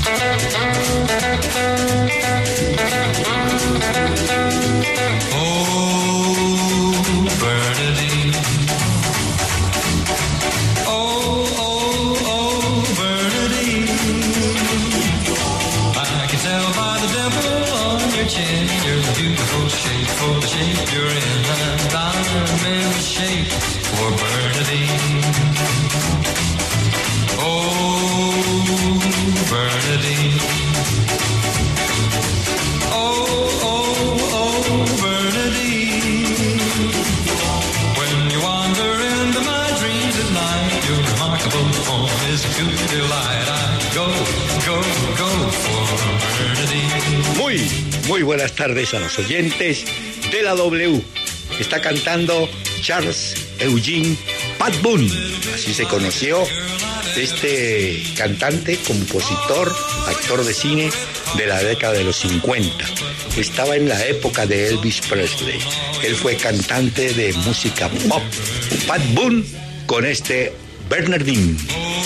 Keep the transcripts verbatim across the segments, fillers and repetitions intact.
Muy buenas tardes a los oyentes de la W. Está cantando Charles Eugene Pat Boone. Así se conoció este cantante, compositor, actor de cine de la década de los cincuenta. Estaba en la época de Elvis Presley. Él fue cantante de música pop. Pat Boone con este Bernardine.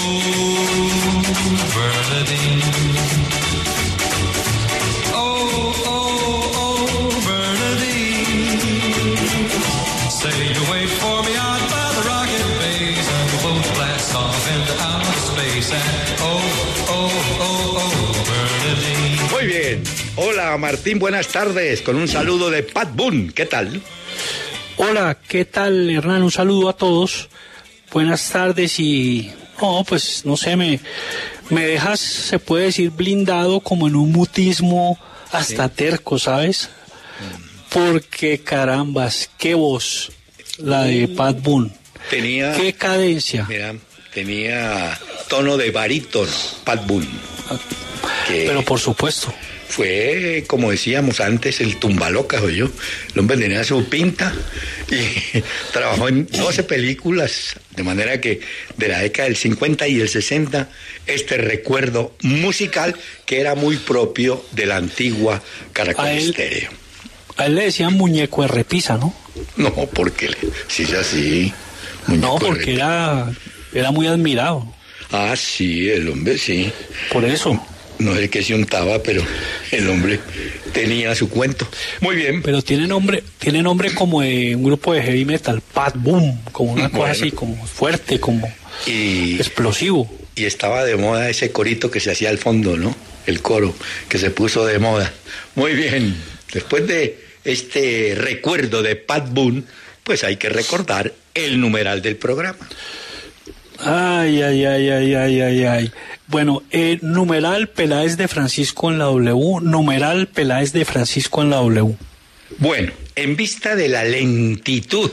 Oh, Bernardine. Muy bien. Hola Martín, buenas tardes. Con un saludo de Pat Boone. ¿Qué tal? Hola, ¿qué tal, Hernán? Un saludo a todos. Buenas tardes y... No, pues no sé, me, me dejas, se puede decir, blindado como en un mutismo hasta sí. terco, ¿sabes? Porque carambas, qué voz la de Pat Boone. Tenía... Qué cadencia. Mira, tenía tono de barítono, Pat Boone. Pero por supuesto. Fue, como decíamos antes, el tumbalocas, o yo. El hombre tenía su pinta y trabajó en doce películas, de manera que de la década del cincuenta y el sesenta, este recuerdo musical que era muy propio de la antigua Caracol Estéreo. A él le decían muñeco de repisa, ¿no? No, porque si es así. No, porque era, era muy admirado. Ah, sí, el hombre sí. Por eso. No es el que se untaba, pero el hombre tenía su cuento. Muy bien. Pero tiene nombre, tiene nombre como de un grupo de heavy metal, Pat Boone, como una bueno. cosa así, como fuerte, como y, explosivo. Y estaba de moda ese corito que se hacía al fondo, ¿no? El coro que se puso de moda. Muy bien. Después de este recuerdo de Pat Boone, pues hay que recordar el numeral del programa. Ay, ay, ay, ay, ay, ay, ay. Bueno, eh, numeral Peláez de Francisco en la W, numeral Peláez de Francisco en la W. Bueno, en vista de la lentitud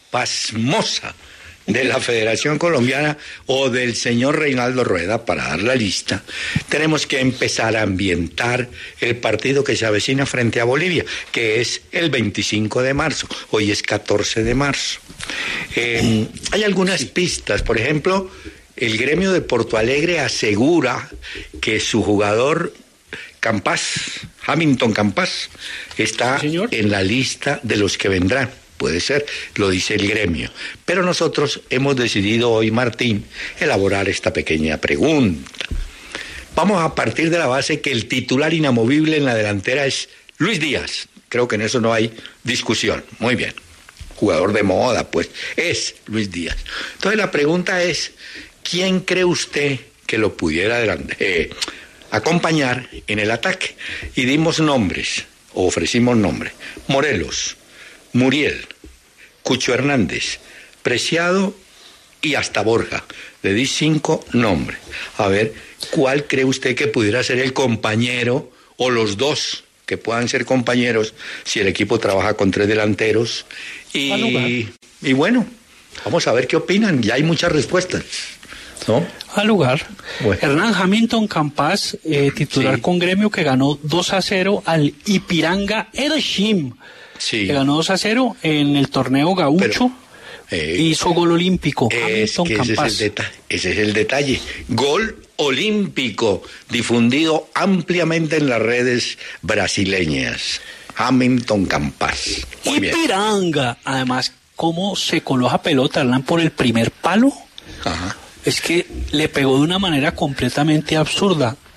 pasmosa de la Federación Colombiana o del señor Reinaldo Rueda para dar la lista, tenemos que empezar a ambientar el partido que se avecina frente a Bolivia, que es el veinticinco de marzo. Hoy es catorce de marzo. Eh, hay algunas pistas, por ejemplo, el gremio de Porto Alegre asegura que su jugador Campas, Hamilton Campas, está ¿Sí, en la lista de los que vendrán. Puede ser, lo dice el gremio. Pero nosotros hemos decidido hoy, Martín, elaborar esta pequeña pregunta. Vamos a partir de la base que el titular inamovible en la delantera es Luis Díaz. Creo que en eso no hay discusión. Muy bien. Jugador de moda, pues, es Luis Díaz. Entonces la pregunta es, ¿quién cree usted que lo pudiera eh, acompañar en el ataque? Y dimos nombres, o ofrecimos nombres. Morelos, Muriel, Cucho Hernández, Preciado y hasta Borja. Le di cinco nombres. A ver, ¿cuál cree usted que pudiera ser el compañero o los dos que puedan ser compañeros si el equipo trabaja con tres delanteros? Y, y bueno, vamos a ver qué opinan. Ya hay muchas respuestas, ¿no? Al lugar. Bueno. Hernán Hamilton Campas, eh, titular sí. con gremio, que ganó dos a cero al Ipiranga Erechim. Sí. Que ganó dos a cero en el torneo gaucho. Pero, eh, hizo gol olímpico. Es Hamilton que ese, Campas. Es el deta- ese es el detalle. Gol olímpico, difundido ampliamente en las redes brasileñas. Hamilton Campas. Muy Ipiranga. Bien. Además, ¿cómo se coló esa pelota, Hernán, por el primer palo? Ajá. Es que le pegó de una manera completamente absurda.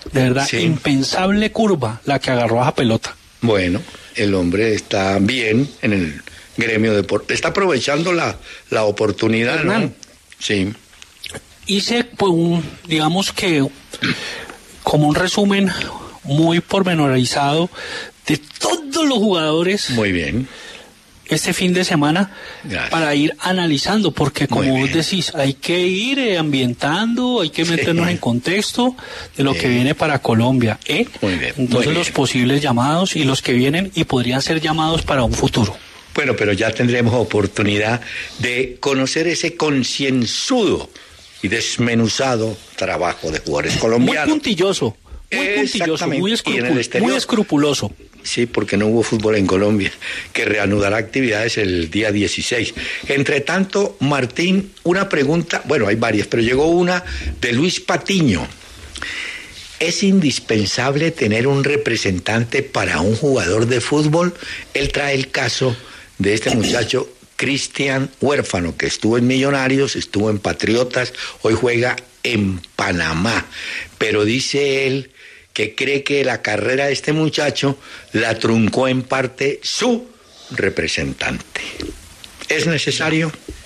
De verdad, Sí. impensable curva la que agarró a esa pelota. Bueno, el hombre está bien en el gremio deportivo. Está aprovechando la, la oportunidad, Hernán. ¿no? Sí. Hice, pues, un, digamos que, como un resumen muy pormenorizado de todos los jugadores Muy bien. este fin de semana. Gracias. Para ir analizando, porque como Muy vos bien. decís, hay que ir eh, ambientando, hay que meternos Sí. en contexto de lo Sí. que viene para Colombia, ¿eh? Muy bien, muy Entonces bien. los posibles llamados y los que vienen y podrían ser llamados para un futuro. Bueno, pero ya tendremos oportunidad de conocer ese concienzudo y desmenuzado trabajo de jugadores Muy colombianos. puntilloso, muy puntilloso, Exactamente. muy, Y en escrupu- el exterior. muy escrupuloso. Sí, porque no hubo fútbol en Colombia, que reanudará actividades el día dieciséis. Entre tanto, Martín, una pregunta, bueno, hay varias, pero llegó una de Luis Patiño. ¿Es indispensable tener un representante para un jugador de fútbol? Él trae el caso de este muchacho Cristian Huérfano, que estuvo en Millonarios, estuvo en Patriotas, hoy juega en Panamá, pero dice él que cree que la carrera de este muchacho la truncó en parte su representante. ¿Es necesario?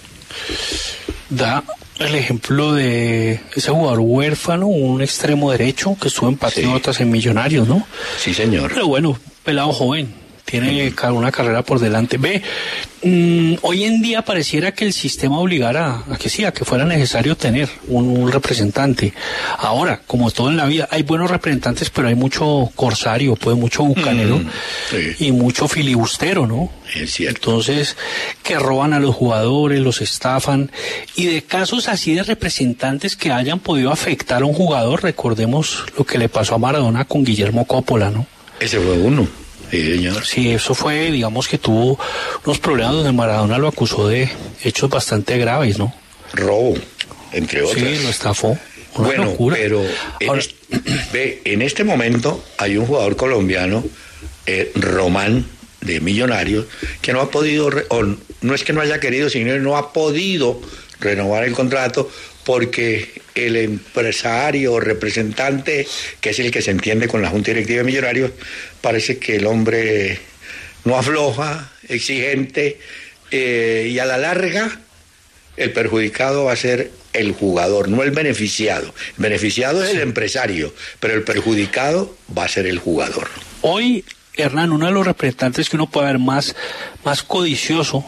Da el ejemplo de ese jugador huérfano, un extremo derecho que estuvo en Patriotas, en Millonarios, ¿no? Sí, señor. Pero bueno, pelado joven, tiene ca- una carrera por delante. Ve, mm, hoy en día pareciera que el sistema obligara a que sí, a que fuera necesario tener un, un representante. Ahora, como todo en la vida, hay buenos representantes, pero hay mucho corsario, pues mucho bucanero Mm, sí. y mucho filibustero, ¿no? Es cierto. Entonces, que roban a los jugadores, los estafan, y de casos así de representantes que hayan podido afectar a un jugador, recordemos lo que le pasó a Maradona con Guillermo Coppola, ¿no? Ese fue uno. Sí, señor. Sí, eso fue, digamos que tuvo unos problemas donde Maradona lo acusó de hechos bastante graves, ¿no? Robo, entre otras. Sí, lo estafó. Una Bueno, locura. pero en, Ahora, este, ve, en este momento hay un jugador colombiano, eh, Román, de Millonarios, que no ha podido, re- o no es que no haya querido, sino que no ha podido renovar el contrato porque el empresario o representante, que es el que se entiende con la Junta Directiva de Millonarios, parece que el hombre no afloja, exigente, eh, y a la larga el perjudicado va a ser el jugador, no el beneficiado. El beneficiado es el empresario, pero el perjudicado va a ser el jugador. hoy, Hernán, uno de los representantes que uno puede ver más, más codicioso,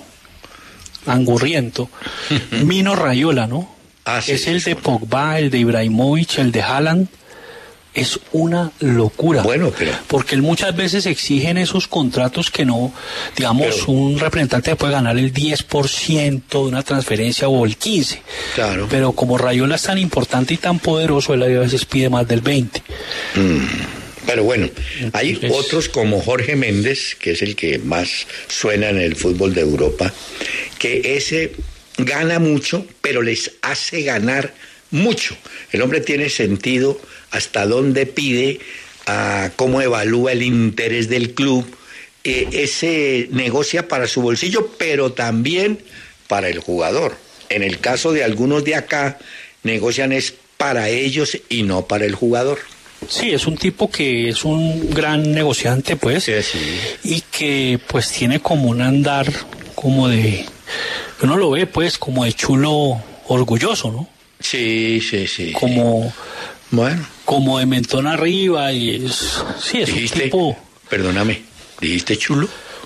angurriento, Mino Raiola, ¿no? Ah, sí, es el sí, de sí. Pogba, el de Ibrahimovic, el de Haaland. Es una locura. Bueno, pero- Porque él muchas veces exigen esos contratos que no, digamos, Pero- un representante puede ganar el diez por ciento de una transferencia o el quince por ciento. Claro. Pero como Raiola es tan importante y tan poderoso, él a veces pide más del veinte por ciento. Pero bueno, hay Entonces- otros como Jorge Méndez, que es el que más suena en el fútbol de Europa, que ese gana mucho, pero les hace ganar mucho. El hombre tiene sentido hasta dónde pide, a cómo evalúa el interés del club. Eh, ese negocia para su bolsillo, pero también para el jugador. En el caso de algunos de acá, negocian es para ellos y no para el jugador. Sí, es un tipo que es un gran negociante, pues, Sí, sí. y que pues tiene como un andar como de, uno lo ve pues como de chulo orgulloso, ¿no? Sí, sí, sí. Como, Bueno, como de mentón arriba y es, sí, es un dijiste, tipo, perdóname, dijiste chulo.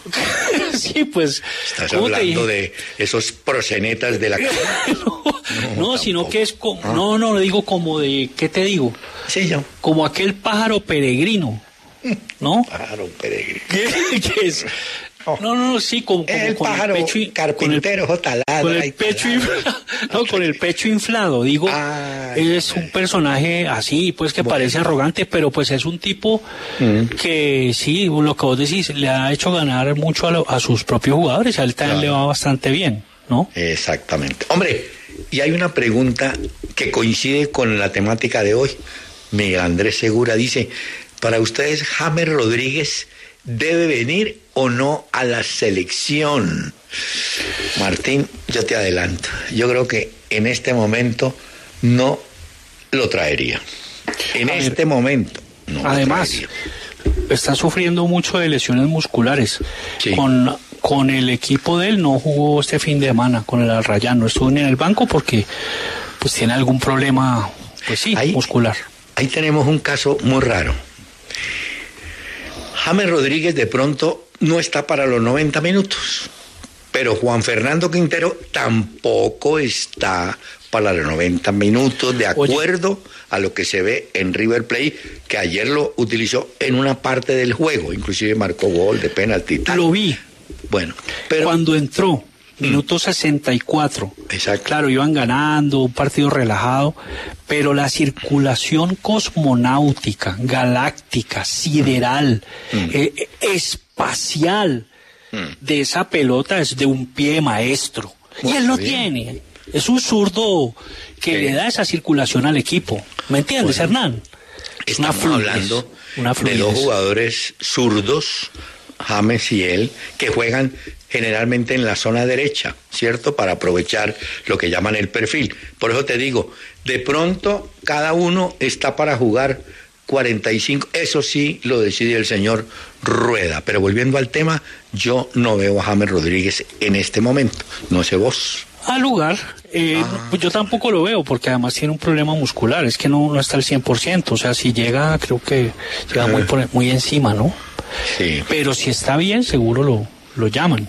sí, pues, Estás ¿cómo te hablando dije? de esos prosenetas de la cara. no, no, No, sino tampoco. que es como, Ah. no, no, digo como de, ¿qué te digo? Sí, yo. Como aquel pájaro peregrino, ¿no? Pájaro peregrino. ¿Qué, qué es? No, no, no, sí, como, como El con pájaro el pecho y- carpintero, taladra con el y pecho taladra. inflado, no, con el pecho inflado, digo, Ah, es un personaje así, pues que Bueno. parece arrogante, pero pues es un tipo Mm. que sí, lo que vos decís, le ha hecho ganar mucho a, lo- a sus propios jugadores, a él también Claro. le va bastante bien, ¿no? Exactamente. Hombre, y hay una pregunta que coincide con la temática de hoy. Miguel Andrés Segura dice, para ustedes, James Rodríguez debe venir o no a la selección. Martín, yo te adelanto. Yo creo que en este momento no lo traería. En A este ver, momento. No además, está sufriendo mucho de lesiones musculares. Sí. Con, con el equipo de él no jugó este fin de semana, con el Al Rayyan, no estuvo ni en el banco porque pues tiene algún problema, pues sí, ahí, muscular. Ahí tenemos un caso muy raro. James Rodríguez de pronto no está para los noventa minutos, pero Juan Fernando Quintero tampoco está para los noventa minutos, de acuerdo Oye. a lo que se ve en River Plate, que ayer lo utilizó en una parte del juego, inclusive marcó gol de penalti. Lo vi. Bueno, pero cuando entró, minuto sesenta y cuatro. Exacto. Claro, iban ganando, un partido relajado, pero la circulación cosmonáutica, galáctica, sideral, mm. eh, espacial mm. de esa pelota es de un pie maestro. Muy y él lo bien. tiene. Es un zurdo que sí. le da esa circulación al equipo. ¿Me entiendes, bueno, Hernán? Es Estamos una fluidez, hablando una de dos jugadores zurdos, James y él, que juegan generalmente en la zona derecha, ¿cierto? Para aprovechar lo que llaman el perfil. Por eso te digo, de pronto cada uno está para jugar cuarenta y cinco, eso sí lo decide el señor Rueda. Pero volviendo al tema, yo no veo a James Rodríguez en este momento, no sé vos. Al lugar, eh, ah. pues yo tampoco lo veo, porque además tiene un problema muscular, es que no, no está al cien por ciento, o sea, si llega, creo que llega muy, por, muy encima, ¿no? Sí. Pero si está bien, seguro lo, lo llaman.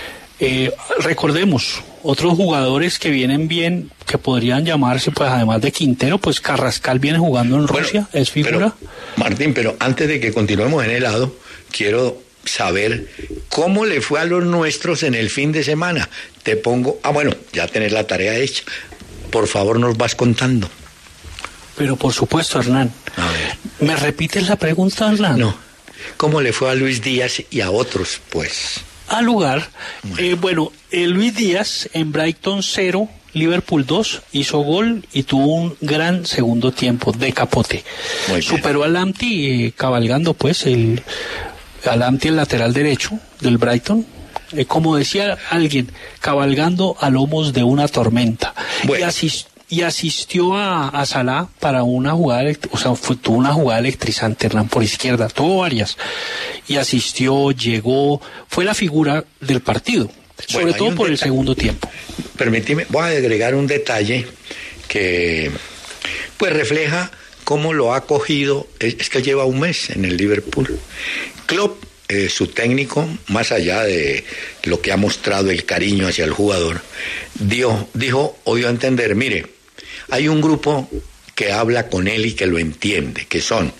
Eh, recordemos, otros jugadores que vienen bien, que podrían llamarse, pues además de Quintero, pues Carrascal viene jugando en bueno, Rusia, es figura. Pero, Martín, pero antes de que continuemos en el lado, quiero saber cómo le fue a los nuestros en el fin de semana. Te pongo, ah bueno, ya tenés la tarea hecha. Por favor, nos vas contando. Pero por supuesto, Hernán. A ver. ¿Me repites la pregunta, Hernán? No. ¿Cómo le fue a Luis Díaz y a otros, pues? Al lugar, bueno, eh, bueno eh, Luis Díaz en Brighton cero, Liverpool dos, hizo gol y tuvo un gran segundo tiempo de capote. Muy Superó al Lamptey eh, cabalgando, pues, el al Lamptey, el lateral derecho del Brighton. Eh, como decía alguien, cabalgando a lomos de una tormenta. Bueno. Y así y asistió a, a Salah para una jugada, o sea, fue, tuvo una jugada electrizante, Hernán, por izquierda, tuvo varias, y asistió, llegó, fue la figura del partido, sobre bueno, todo por el segundo tiempo. Permíteme, voy a agregar un detalle que, pues, refleja cómo lo ha cogido, es, es que lleva un mes en el Liverpool. Klopp, eh, su técnico, más allá de lo que ha mostrado el cariño hacia el jugador, dio, dijo, o dio a entender, mire, hay un grupo que habla con él y que lo entiende, que son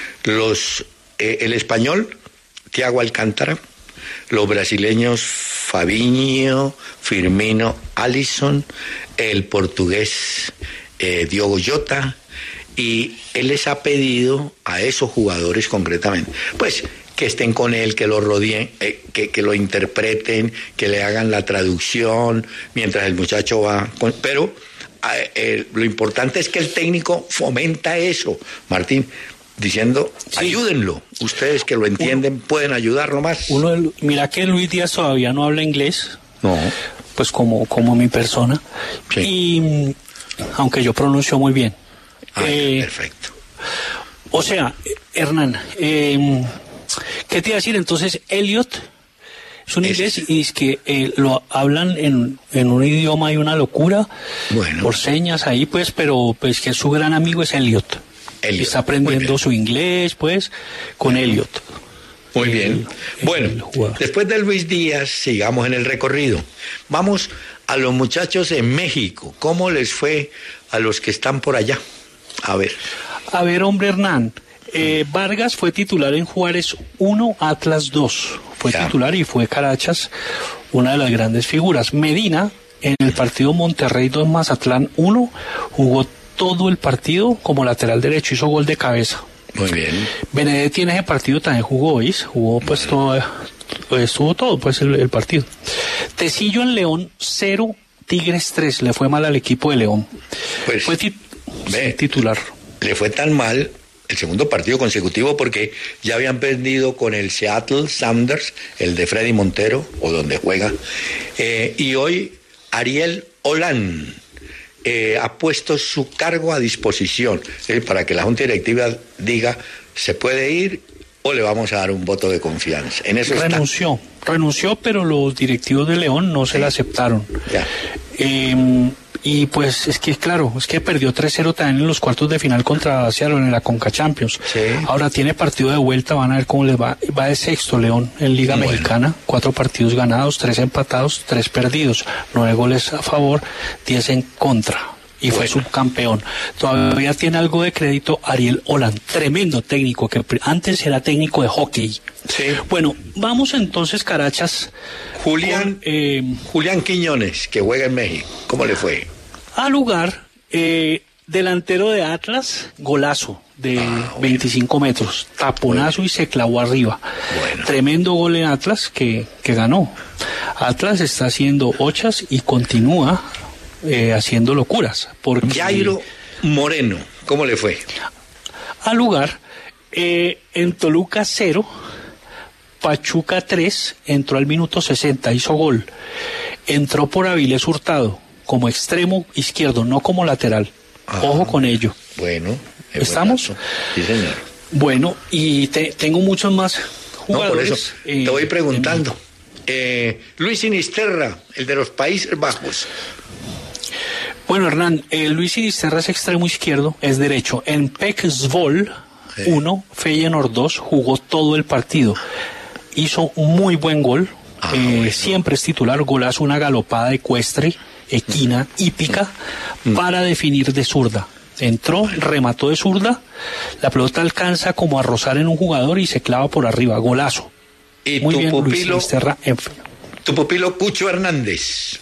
los eh, el español, Thiago Alcántara, los brasileños Fabinho, Firmino, Alisson, el portugués eh, Diogo Jota, y él les ha pedido a esos jugadores concretamente, pues, que estén con él, que lo rodeen, eh, que, que lo interpreten, que le hagan la traducción mientras el muchacho va con, pero eh, eh, lo importante es que el técnico fomenta eso, Martín, diciendo, sí, ayúdenlo, ustedes que lo entienden uno, pueden ayudarlo más. Uno, mira que Luis Díaz todavía no habla inglés, no, pues como, como mi persona, sí, y aunque yo pronuncio muy bien. Ah, eh, perfecto. O sea, Hernán, eh, ¿qué te iba a decir? Entonces, Elliot es un inglés es... y es que eh, lo hablan en, en un idioma y una locura, bueno, por señas ahí, pues, pero pues que su gran amigo es Elliot. Elliot. Está aprendiendo su inglés, pues, con Elliot. Muy el, bien. El, bueno, el después de Luis Díaz, sigamos en el recorrido. Vamos a los muchachos en México. ¿Cómo les fue a los que están por allá? A ver. A ver, hombre, Hernán. Eh, Vargas fue titular en Juárez uno, Atlas dos. Fue ya. titular y fue Carachas, una de las grandes figuras. Medina, en el partido Monterrey dos, Mazatlán uno, jugó todo el partido como lateral derecho, hizo gol de cabeza. Muy bien. Benedetti en ese partido también jugó, ¿veis? Jugó pues todo, estuvo todo pues el, el partido. Tecillo en León cero, Tigres tres, le fue mal al equipo de León. Pues, fue tit ve, titular. Le fue tan mal el segundo partido consecutivo porque ya habían perdido con el Seattle Sounders, el de Freddy Montero, o donde juega, eh, y hoy Ariel Holland, eh, ha puesto su cargo a disposición, eh, para que la Junta Directiva diga, se puede ir o le vamos a dar un voto de confianza. En eso renunció, está. renunció, pero los directivos de León no se sí. la aceptaron. Ya. Eh, y pues es que claro, es que perdió tres cero también en los cuartos de final contra Seattle en la Conca Champions. Sí. Ahora tiene partido de vuelta, van a ver cómo les va. Va de sexto León en Liga bueno. Mexicana, cuatro partidos ganados, tres empatados, tres perdidos, nueve goles a favor, diez en contra. Y fue bueno. subcampeón. Todavía tiene algo de crédito Ariel Holland, tremendo técnico, que antes era técnico de hockey. Sí. Bueno, vamos entonces, Carachas. Julián, con, eh, Julián Quiñones, que juega en México. ¿Cómo le fue? A lugar, eh, delantero de Atlas, golazo de ah, bueno. veinticinco metros, taponazo bueno. y se clavó arriba. Bueno. Tremendo gol en Atlas que, que ganó. Atlas está haciendo ochas y continúa Eh, haciendo locuras. Porque Jairo Moreno, ¿cómo le fue? Al lugar, eh, en Toluca cero, Pachuca tres, entró al minuto sesenta, hizo gol. Entró por Avilés Hurtado, como extremo izquierdo, no como lateral. Ah, ojo con ello. Bueno. ¿Estamos? Sí, señor. Bueno, y te, tengo muchos más jugadores. No, por eso eh, te voy preguntando. Eh, Luis Sinisterra, el de los Países Bajos. Bueno, Hernán, eh, Luis Sinisterra es extremo izquierdo, es derecho. En P E C Zwolle uno, sí. Feyenoord dos, jugó todo el partido. Hizo un muy buen gol, ah, eh, bueno. siempre es titular, golazo, una galopada ecuestre, equina, hípica, mm. para definir de zurda. Entró, remató de zurda, la pelota alcanza como a rozar en un jugador y se clava por arriba, golazo. ¿Y muy tu bien, pupilo, Luis Sinisterra? En... tu pupilo Cucho Hernández?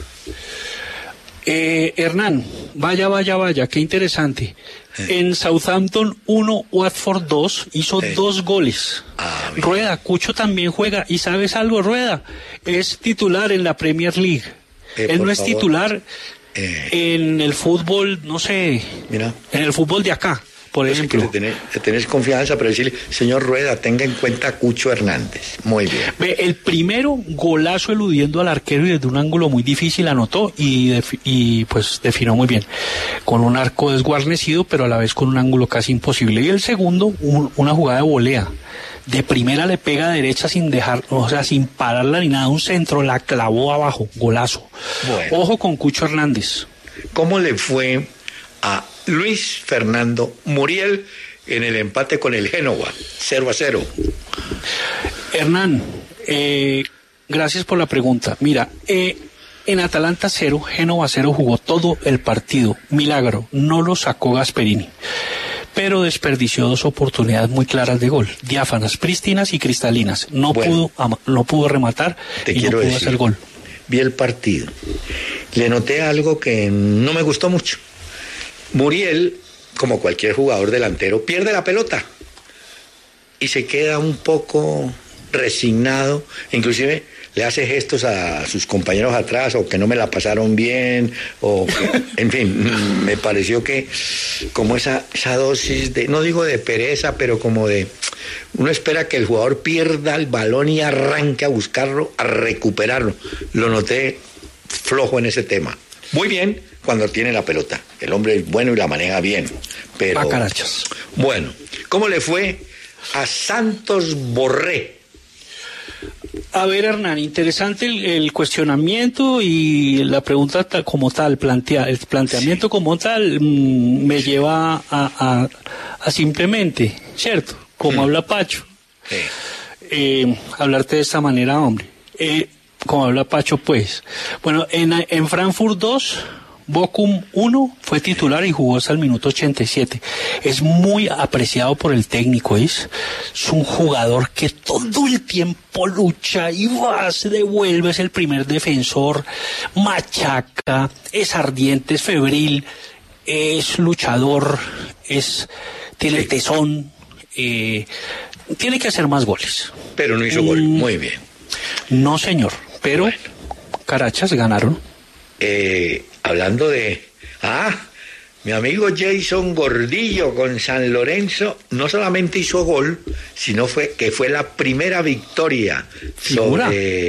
Eh, Hernán, vaya, vaya, vaya, qué interesante. Eh. En Southampton uno, Watford dos, hizo eh. dos goles. Ah, Rueda, Cucho también juega. ¿Y sabes algo, Rueda? Es titular en la Premier League. Eh, Él no es favor. titular eh. en el fútbol, no sé, Mira. en el fútbol de acá, por no ejemplo. Sé que tenés, tenés confianza, pero decirle, señor Rueda, tenga en cuenta a Cucho Hernández. Muy bien. Ve, el primero, golazo eludiendo al arquero y desde un ángulo muy difícil anotó y, defi- y pues definió muy bien. Con un arco desguarnecido, pero a la vez con un ángulo casi imposible. Y el segundo, un, una jugada de volea. De primera le pega a derecha sin dejar, o sea, sin pararla ni nada, un centro, la clavó abajo, golazo. Bueno. Ojo con Cucho Hernández. ¿Cómo le fue a Luis Fernando Muriel en el empate con el Génova, cero a cero? Hernán, eh, gracias por la pregunta. Mira, eh, en Atalanta cero, Génova cero jugó todo el partido. Milagro, no lo sacó Gasperini, pero desperdició dos oportunidades muy claras de gol, diáfanas, prístinas y cristalinas. No bueno, pudo, no pudo rematar te y quiero no pudo decir, hacer gol. Vi el partido, le noté algo que no me gustó mucho. Muriel, como cualquier jugador delantero, pierde la pelota y se queda un poco resignado, inclusive le hace gestos a sus compañeros atrás, o que no me la pasaron bien, o que, en fin, me pareció que como esa, esa dosis de, no digo de pereza, pero como de, uno espera que el jugador pierda el balón y arranque a buscarlo, a recuperarlo. Lo noté flojo en ese tema. Muy bien cuando tiene la pelota, el hombre es bueno y la maneja bien, pero... Pacarachas. Bueno, ¿cómo le fue a Santos Borré? A ver, Hernán, interesante el, el cuestionamiento y la pregunta ta, como tal, plantea, el planteamiento sí. como tal mmm, me sí. lleva a, a, a simplemente, ¿cierto? Como mm. habla Pacho, sí. eh, hablarte de esta manera, hombre. Eh, como habla Pacho, pues. Bueno, en, en Frankfurt dos... Bochum uno fue titular y jugó hasta el minuto ochenta y siete. Es muy apreciado por el técnico, ¿es? Es un jugador que todo el tiempo lucha y va, se devuelve, es el primer defensor, machaca, es ardiente, es febril, es luchador, es tiene tesón, eh, tiene que hacer más goles. Pero no hizo mm, gol, muy bien. No, señor, pero bueno. Carachas ganaron. Eh... Hablando de... Ah, mi amigo Jason Gordillo con San Lorenzo no solamente hizo gol, sino fue que fue la primera victoria ¿Figura? sobre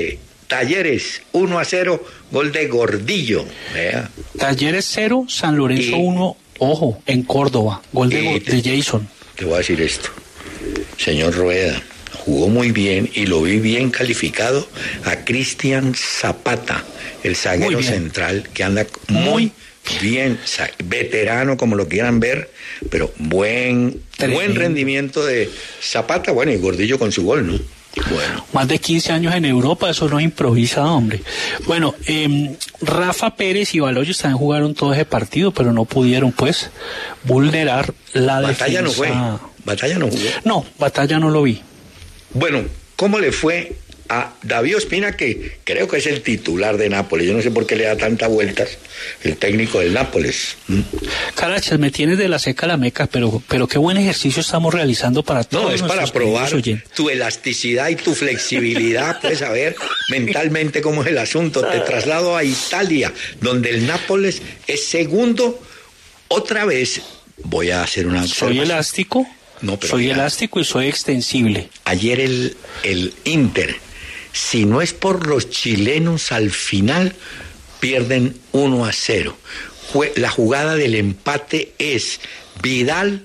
Talleres uno a cero, gol de Gordillo. Vea. Talleres cero, San Lorenzo Y- uno, ojo, en Córdoba, gol de, Y Go- te- de Jason. Te voy a decir esto. Señor Rueda, jugó muy bien y lo vi bien calificado a Cristian Zapata, el Muy zaguero bien. central, que anda muy bien, sa- veterano como lo quieran ver, pero buen, Tremendo. buen rendimiento de Zapata, bueno, y Gordillo con su gol, ¿no? Bueno. Más de quince años en Europa, eso no es improvisado, hombre. Bueno, eh, Rafa Pérez y Baloyes también jugaron todo ese partido, pero no pudieron, pues, vulnerar la Batalla no defensa. fue, Batalla no jugó. No, Batalla no lo vi. Bueno, ¿cómo le fue a David Ospina, que creo que es el titular de Nápoles? Yo no sé por qué le da tantas vueltas el técnico del Nápoles. ¿Mm? Carachas, me tienes de la seca a la meca, pero, pero qué buen ejercicio estamos realizando para todos. No, es para nuestros probar queridos oyentes. tu elasticidad y tu flexibilidad, puedes saber mentalmente cómo es el asunto. Te traslado a Italia, donde el Nápoles es segundo. Otra vez voy a hacer una Soy observación. elástico, No, pero soy mira. elástico y soy extensible. Ayer el, el Inter, si no es por los chilenos al final, pierden uno a cero. Jue- La jugada del empate es Vidal,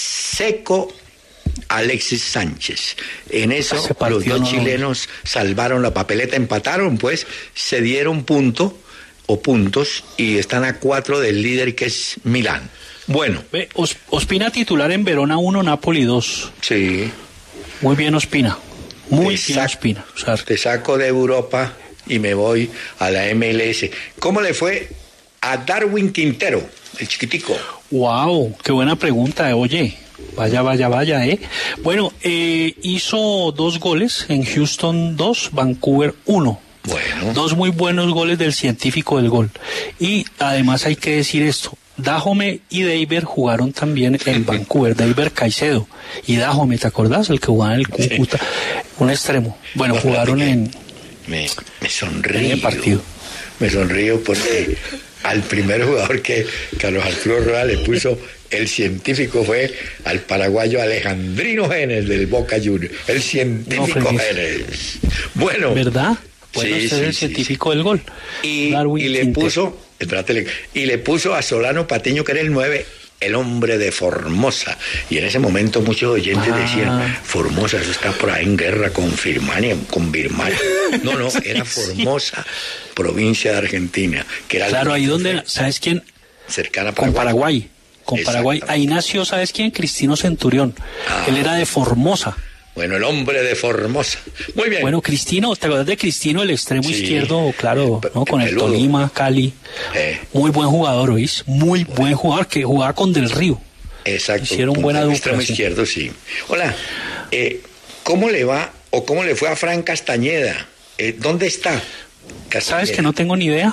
Seco, Alexis Sánchez. En eso Ese partido los dos no- chilenos salvaron la papeleta, empataron, pues, se dieron punto o puntos y están a cuatro del líder, que es Milán. Bueno, Ve, Os- Ospina titular en Verona uno, Napoli dos. sí. Muy bien Ospina, muy Te bien sac- Ospina. O sea, Te saco de Europa y me voy a la M L S. ¿Cómo le fue a Darwin Quintero, el chiquitico? wow, qué buena pregunta, eh, oye. Vaya, vaya, vaya, ¿eh? Bueno, eh, hizo dos goles en Houston dos, Vancouver uno. Bueno. Dos muy buenos goles del científico del gol. Y además hay que decir esto. Dajome y Deiber jugaron también en Vancouver. Deiber Caicedo y Dajome, ¿te acordás? El que jugaba en el Cúcuta. Un extremo. Bueno, No, jugaron fíjate en... Me, me sonrío. En el partido. Me sonrío porque al primer jugador que Carlos Arturo Rueda le puso el científico fue al paraguayo Alejandrino Génez del Boca Juniors. El científico No, feliz. Génez. Bueno. ¿Verdad? Bueno, Sí, usted es sí, el sí, científico del gol. Y, Darwin y le Quintero. puso, espérate, le- y le puso a Solano Patiño, que era el nueve, el hombre de Formosa. Y en ese momento muchos oyentes Ah. decían, Formosa, eso está por ahí en guerra con Birmania, con Birmania. No, no, era Sí. Formosa, provincia de Argentina, que era Claro, ahí donde, limítrofe, ¿sabes quién? cercana a Con Paraguay. Paraguay. Con Paraguay. Exactamente. Ahí nació, ¿sabes quién? Cristino Centurión. Ah. Él era de Formosa. Bueno, el hombre de Formosa. Muy bien. Bueno, Cristino, ¿te acuerdas de Cristino, el extremo Sí. izquierdo? Claro, ¿no? Con el Peludo. Tolima, Cali. Eh. Muy buen jugador, ¿oís? Muy buen jugador, que jugaba con Del Río. Exacto. Hicieron punta buena de dupla, extremo sí. izquierdo, sí. Hola, eh, ¿cómo le va o cómo le fue a Fran Castañeda? Eh, ¿Dónde está? Castañeda. ¿Sabes que no tengo ni idea?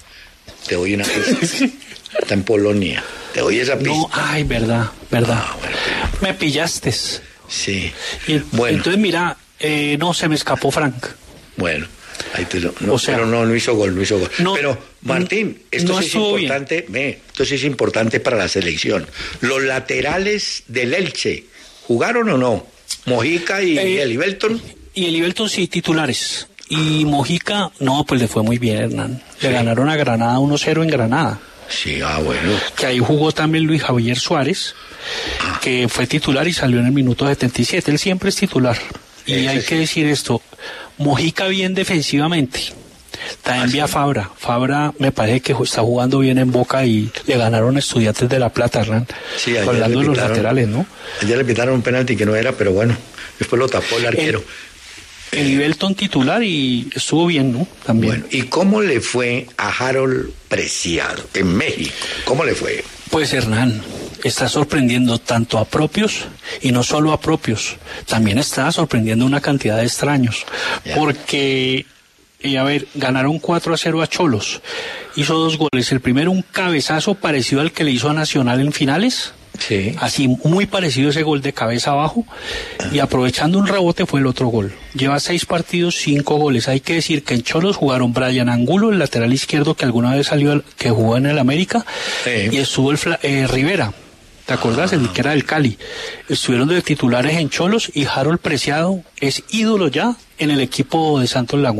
Te doy una pista. Está en Polonia. Te doy esa pista. No, ay, verdad, verdad. Ah, bueno, Me pillaste. sí. Y, Bueno, Entonces, mira, eh, no, se me escapó Frank. bueno. Ahí te lo, no, O sea, pero no, no hizo gol, no hizo gol. no, pero, Martín, esto no sí es estuvo bien. importante, ve, esto sí es importante para la selección. Los laterales del Elche, ¿jugaron o no? Mojica y Eh, Eli Belton. Y el Ibelton sí, titulares. Y Mojica, no, pues le fue muy bien, Hernán. Le Sí. ganaron a Granada uno cero en Granada. Sí, ah, bueno. Que ahí jugó también Luis Javier Suárez, que fue titular y salió en el minuto setenta y siete. Él siempre es titular. Y Ese hay sí. que decir esto, Mojica bien defensivamente. También Ah, vi a sí. Fabra. Fabra me parece que está jugando bien en Boca y le ganaron a Estudiantes de La Plata, Hernán. Sí, ayer Hablando le de los pitaron- laterales, ¿no? Ayer le pitaron un penalti que no era, pero bueno, después lo tapó el arquero. El Ibelton titular y estuvo bien, ¿no? También. Bueno, ¿y cómo le fue a Harold Preciado en México? ¿Cómo le fue? Pues Hernán, está sorprendiendo tanto a propios y no solo a propios, también está sorprendiendo una cantidad de extraños, Ya. porque, eh, a ver, ganaron cuatro a cero a Cholos, hizo dos goles, el primero un cabezazo parecido al que le hizo a Nacional en finales, Sí. así muy parecido ese gol de cabeza abajo, y aprovechando un rebote fue el otro gol. Lleva seis partidos, cinco goles. Hay que decir que en Cholos jugaron Brian Angulo, el lateral izquierdo que alguna vez salió, al- que jugó en el América, Sí. y estuvo el Fla- eh, Rivera. ¿Te acordás? El que era del Cali. Estuvieron de titulares en Cholos y Harold Preciado es ídolo ya en el equipo de Santos Laguna.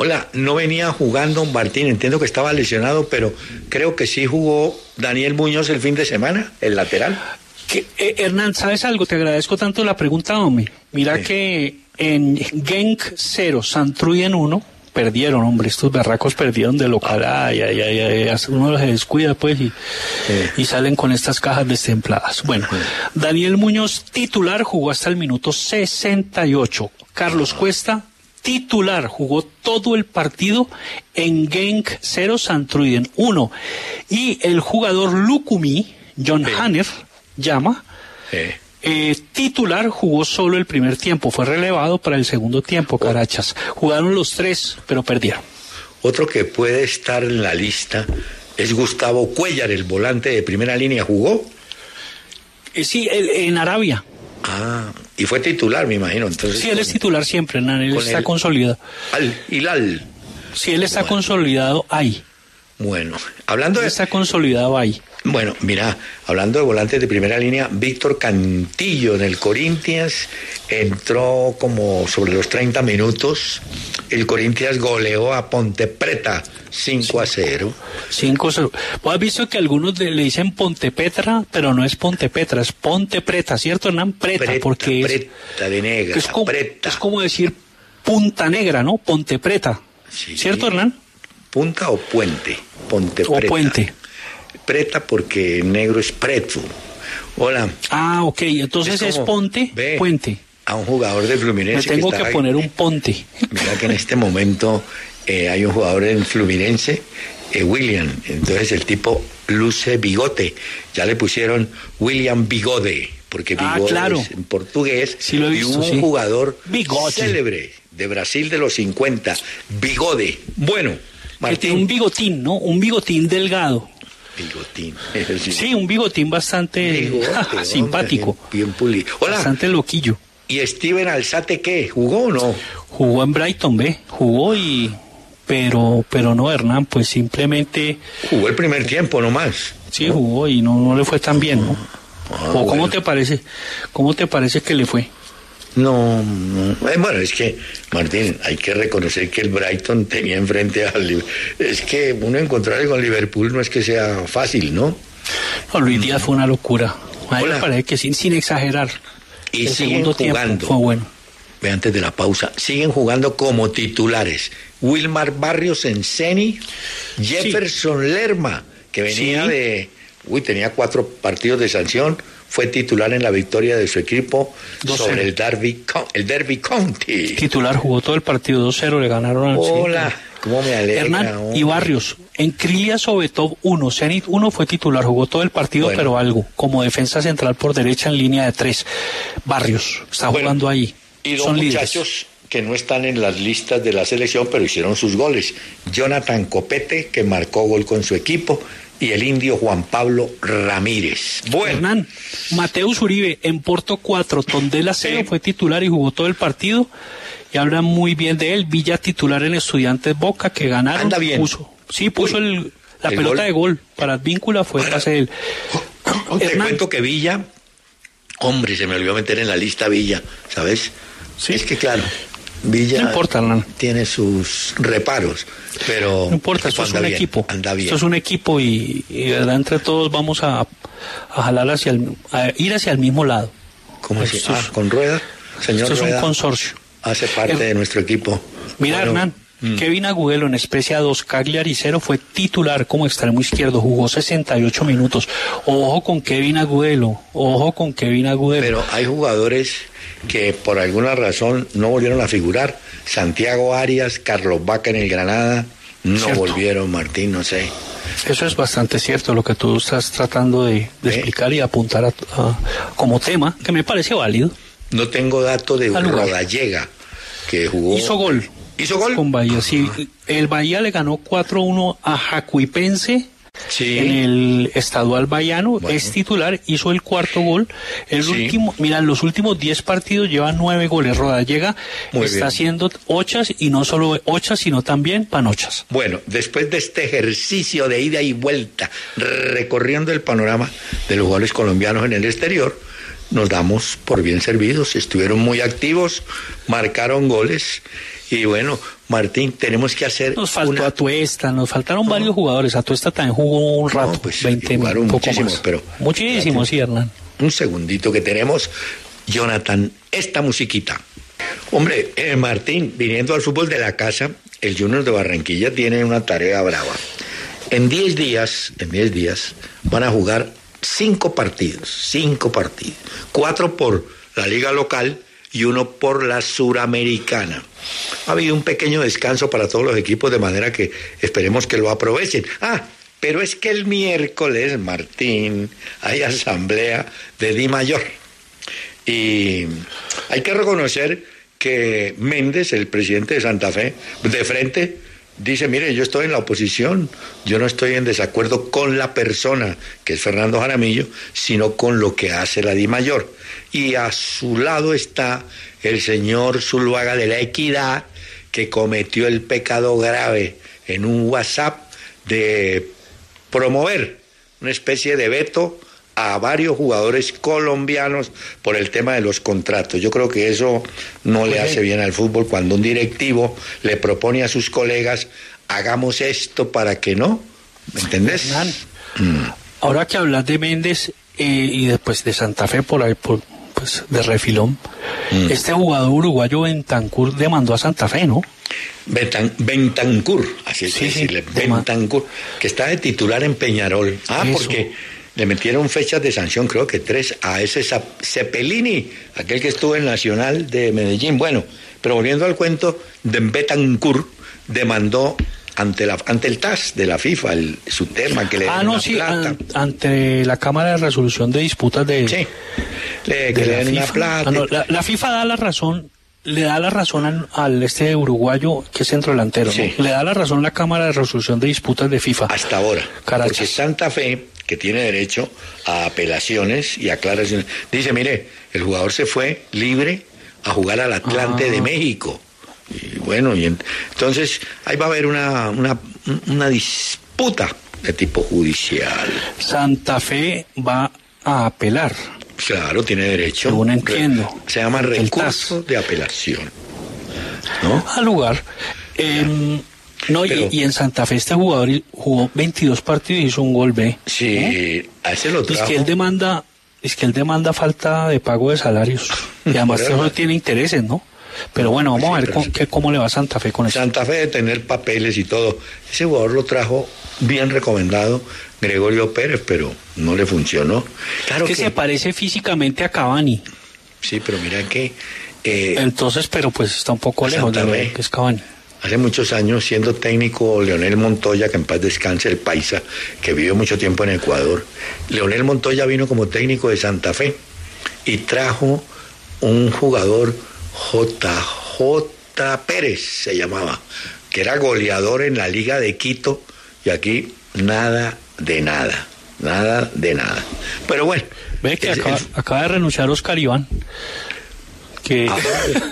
Hola, no venía jugando Martín, entiendo que estaba lesionado, pero creo que sí jugó Daniel Muñoz el fin de semana, el lateral. Que, eh, Hernán, ¿sabes algo? Te agradezco tanto la pregunta, hombre. Mira sí. que en Genk cero, Santruiden uno, perdieron, hombre, estos berracos perdieron de local, ay, ay, ay, ay, uno se descuida pues y, sí. y salen con estas cajas destempladas. Bueno, sí. Daniel Muñoz, titular, jugó hasta el minuto sesenta y ocho. Carlos Cuesta, titular, jugó todo el partido en Genk cero, Santruiden uno. Y el jugador Lukumi, John sí. Hanner, llama, sí. eh, titular, jugó solo el primer tiempo, fue relevado para el segundo tiempo, Carachas. Jugaron los tres, pero perdieron. Otro que puede estar en la lista es Gustavo Cuéllar, el volante de primera línea, ¿jugó? Eh, sí, el, en Arabia. Ah, y fue titular, me imagino. Entonces, sí, él es titular siempre, Hernán, él está el, consolidado. Al Hilal. Sí, él está bueno. consolidado ahí. Bueno, hablando él de... está consolidado ahí. Bueno, mira, hablando de volantes de primera línea, Víctor Cantillo en el Corinthians entró como sobre los treinta minutos. El Corinthians goleó a Ponte Preta cinco a cero. cinco a cero. Vos has visto que algunos le dicen Ponte Petra, pero no es Ponte Petra, es Ponte Preta, ¿cierto, Hernán? Preta, Preta porque Preta de negra, es como, Preta. Es como decir Punta Negra, ¿no? Ponte Preta. Sí. ¿Cierto, Hernán? Punta o puente, Ponte o Preta. puente. Preta porque negro es preto. Hola. Ah, ok, entonces es, como, es ponte, ve, puente. A un jugador de Fluminense. Me tengo que, que poner ahí. un ponte. Mira que en este momento eh, hay un jugador en Fluminense, eh, William. Entonces el tipo luce bigote. Ya le pusieron William Bigode, porque Bigode ah, claro. es en portugués. Sí lo he visto, y un sí. jugador Bigote. célebre de Brasil de los cincuenta, Bigode. Bueno, Martín. Un bigotín, ¿no? Un bigotín delgado. Bigotín. Sí, un bigotín bastante Bigote, simpático. Hombre, bien pulido. Hola. Bastante loquillo. ¿Y Steven Alzate qué? ¿Jugó o no? Jugó en Brighton, ¿ve? Jugó y... Pero pero no, Hernán, pues simplemente... Jugó el primer tiempo nomás. Sí, ¿no? Jugó y no, no le fue tan bien, ¿no? Ah, ¿O cómo bueno. te parece? ¿Cómo te parece que le fue? No, no, bueno, es que, Martín, hay que reconocer que el Brighton tenía enfrente al Liverpool. Es que uno encontrarse con Liverpool no es que sea fácil, ¿no? No, Luis Díaz fue una locura. A mí me parece que sin, sin exagerar. Y el siguen segundo jugando. Tiempo fue bueno. Ve, antes de la pausa, siguen jugando como titulares. Wilmar Barrios en Ceni, Jefferson sí. Lerma, que venía sí. de... Uy, tenía cuatro partidos de sanción. Fue titular en la victoria de su equipo dos cero sobre el Derby, el Derby County. Titular, jugó todo el partido dos cero, le ganaron al Hola, sí. cómo me alegra. Hernán hombre. y Barrios, en Krilia Sovetov uno, Zenit uno fue titular, jugó todo el partido, bueno. pero algo, como defensa central por derecha en línea de tres. Barrios, está bueno, jugando ahí. Y dos Son muchachos líderes. Que no están en las listas de la selección, pero hicieron sus goles. Jonathan Copete, que marcó gol con su equipo, y el indio Juan Pablo Ramírez. Bueno. Hernán, Mateus Uribe en Porto cuatro, Tondela cero, sí. fue titular y jugó todo el partido. Y hablan muy bien de él. Villa titular en Estudiantes Boca, que ganaron. Anda bien. Puso, sí, puso Uy, el, la el pelota gol. de gol para Advíncula, fue pase de él. Te Hernán, cuento que Villa, hombre, se me olvidó meter en la lista Villa, ¿sabes? Sí. Es que claro, Villa no importa, Hernán. Tiene sus reparos, pero no importa, esto es un bien, equipo, anda bien. Esto es un equipo y, y verdad, entre todos vamos a, a jalar hacia el, a ir hacia el mismo lado. ¿Cómo así? Ah, con Rueda, señor Esto es Rueda, un consorcio. Hace parte er, de nuestro equipo. Mira, bueno, Hernán, mm. Kevin Agudelo en Especia dos, Cagliari cero, fue titular como extremo izquierdo, jugó sesenta y ocho minutos. Ojo con Kevin Agudelo, ojo con Kevin Agudelo. Pero hay jugadores que por alguna razón no volvieron a figurar. Santiago Arias, Carlos Vaca en el Granada, no ¿cierto? Volvieron, Martín, no sé. Eso es bastante cierto, lo que tú estás tratando de, de ¿Eh? explicar y apuntar a, a, como tema, que me parece válido. No tengo dato de Rodallega, que jugó... Hizo gol. ¿Hizo gol? Con Bahía, sí. El Bahía le ganó cuatro uno a Jacuipense. Sí. En el Estadual Bahiano, bueno. Es titular, hizo el cuarto gol. El sí. último, mira, en los últimos diez partidos lleva nueve goles. Rodallega Muy está bien. haciendo ochas, y no solo ochas, sino también panochas. Bueno, después de este ejercicio de ida y vuelta, recorriendo el panorama de los jugadores colombianos en el exterior, nos damos por bien servidos. Estuvieron muy activos, marcaron goles y bueno, Martín, tenemos que hacer... Nos faltó una... Atuesta, nos faltaron no. varios jugadores. Atuesta también jugó un rato, no, pues, veinte, un poco más. Pero muchísimos, sí, Hernán. Un segundito que tenemos, Jonathan, esta musiquita. Hombre, eh, Martín, viniendo al fútbol de la casa, el Junior de Barranquilla tiene una tarea brava. En diez días, en diez días, van a jugar cinco partidos, cinco partidos. Cuatro por la liga local y uno por la suramericana. Ha habido un pequeño descanso para todos los equipos, de manera que esperemos que lo aprovechen. Ah, pero es que el miércoles, Martín, hay asamblea de Di Mayor. Y hay que reconocer que Méndez, el presidente de Santa Fe, de frente, dice, mire, yo estoy en la oposición, yo no estoy en desacuerdo con la persona, que es Fernando Jaramillo, sino con lo que hace la Di Mayor. Y a su lado está el señor Zuluaga de la Equidad, que cometió el pecado grave en un WhatsApp de promover una especie de veto a varios jugadores colombianos por el tema de los contratos. Yo creo que eso no le hace bien al fútbol cuando un directivo le propone a sus colegas, hagamos esto para que no, ¿me entendés? Hernán, mm. Ahora que hablas de Méndez eh, y después de Santa Fe por ahí, por, pues de refilón, mm. este jugador uruguayo Bentancur demandó a Santa Fe, ¿no? Betan, Bentancur, así es sí, decirle, sí, Bentancur, que está de titular en Peñarol. Ah, eso. Porque le metieron fechas de sanción, creo que tres, a ese Cepelini, aquel que estuvo en Nacional de Medellín. Bueno, pero volviendo al cuento, de Bentancur demandó ante la ante el T A S de la FIFA, el, su tema que le ah, no, sí, an, ante la Cámara de Resolución de Disputas de, sí, le, que le den una plata. Ah, no, la, la FIFA da la razón, le da la razón al, al este uruguayo que es centrodelantero, sí. ¿no? Le da la razón la Cámara de Resolución de Disputas de FIFA. Hasta ahora. Carachas. Porque Santa Fe, que tiene derecho a apelaciones y aclaraciones, dice, mire, el jugador se fue libre a jugar al Atlante ah. de México. Y bueno, y entonces ahí va a haber una, una, una disputa de tipo judicial. Santa Fe va a apelar. Claro, tiene derecho. Según entiendo. Se llama recurso de apelación, ¿no? Al lugar. Eh, no, Pero, y, y en Santa Fe este jugador jugó veintidós partidos y hizo un gol B. Sí, ¿eh? A ese lo trajo. Es que él demanda, es que él demanda falta de pago de salarios. Y además eso tiene intereses, ¿no? Pero bueno, vamos sí, a ver con, que, cómo le va a Santa Fe con eso. Santa Fe de tener papeles y todo. Ese jugador lo trajo bien recomendado Gregorio Pérez, pero no le funcionó. Claro que, que se parece físicamente a Cavani. Sí, pero mira que... Eh, Entonces, pero pues está un poco lejos de lo que es Cavani. Hace muchos años, siendo técnico Leonel Montoya, que en paz descanse, el paisa, que vivió mucho tiempo en Ecuador. Leonel Montoya vino como técnico de Santa Fe y trajo un jugador... J J Pérez se llamaba, que era goleador en la Liga de Quito, y aquí nada de nada, nada de nada. Pero bueno. Ve que acaba, el... acaba de renunciar Oscar Iván. Que... Ah,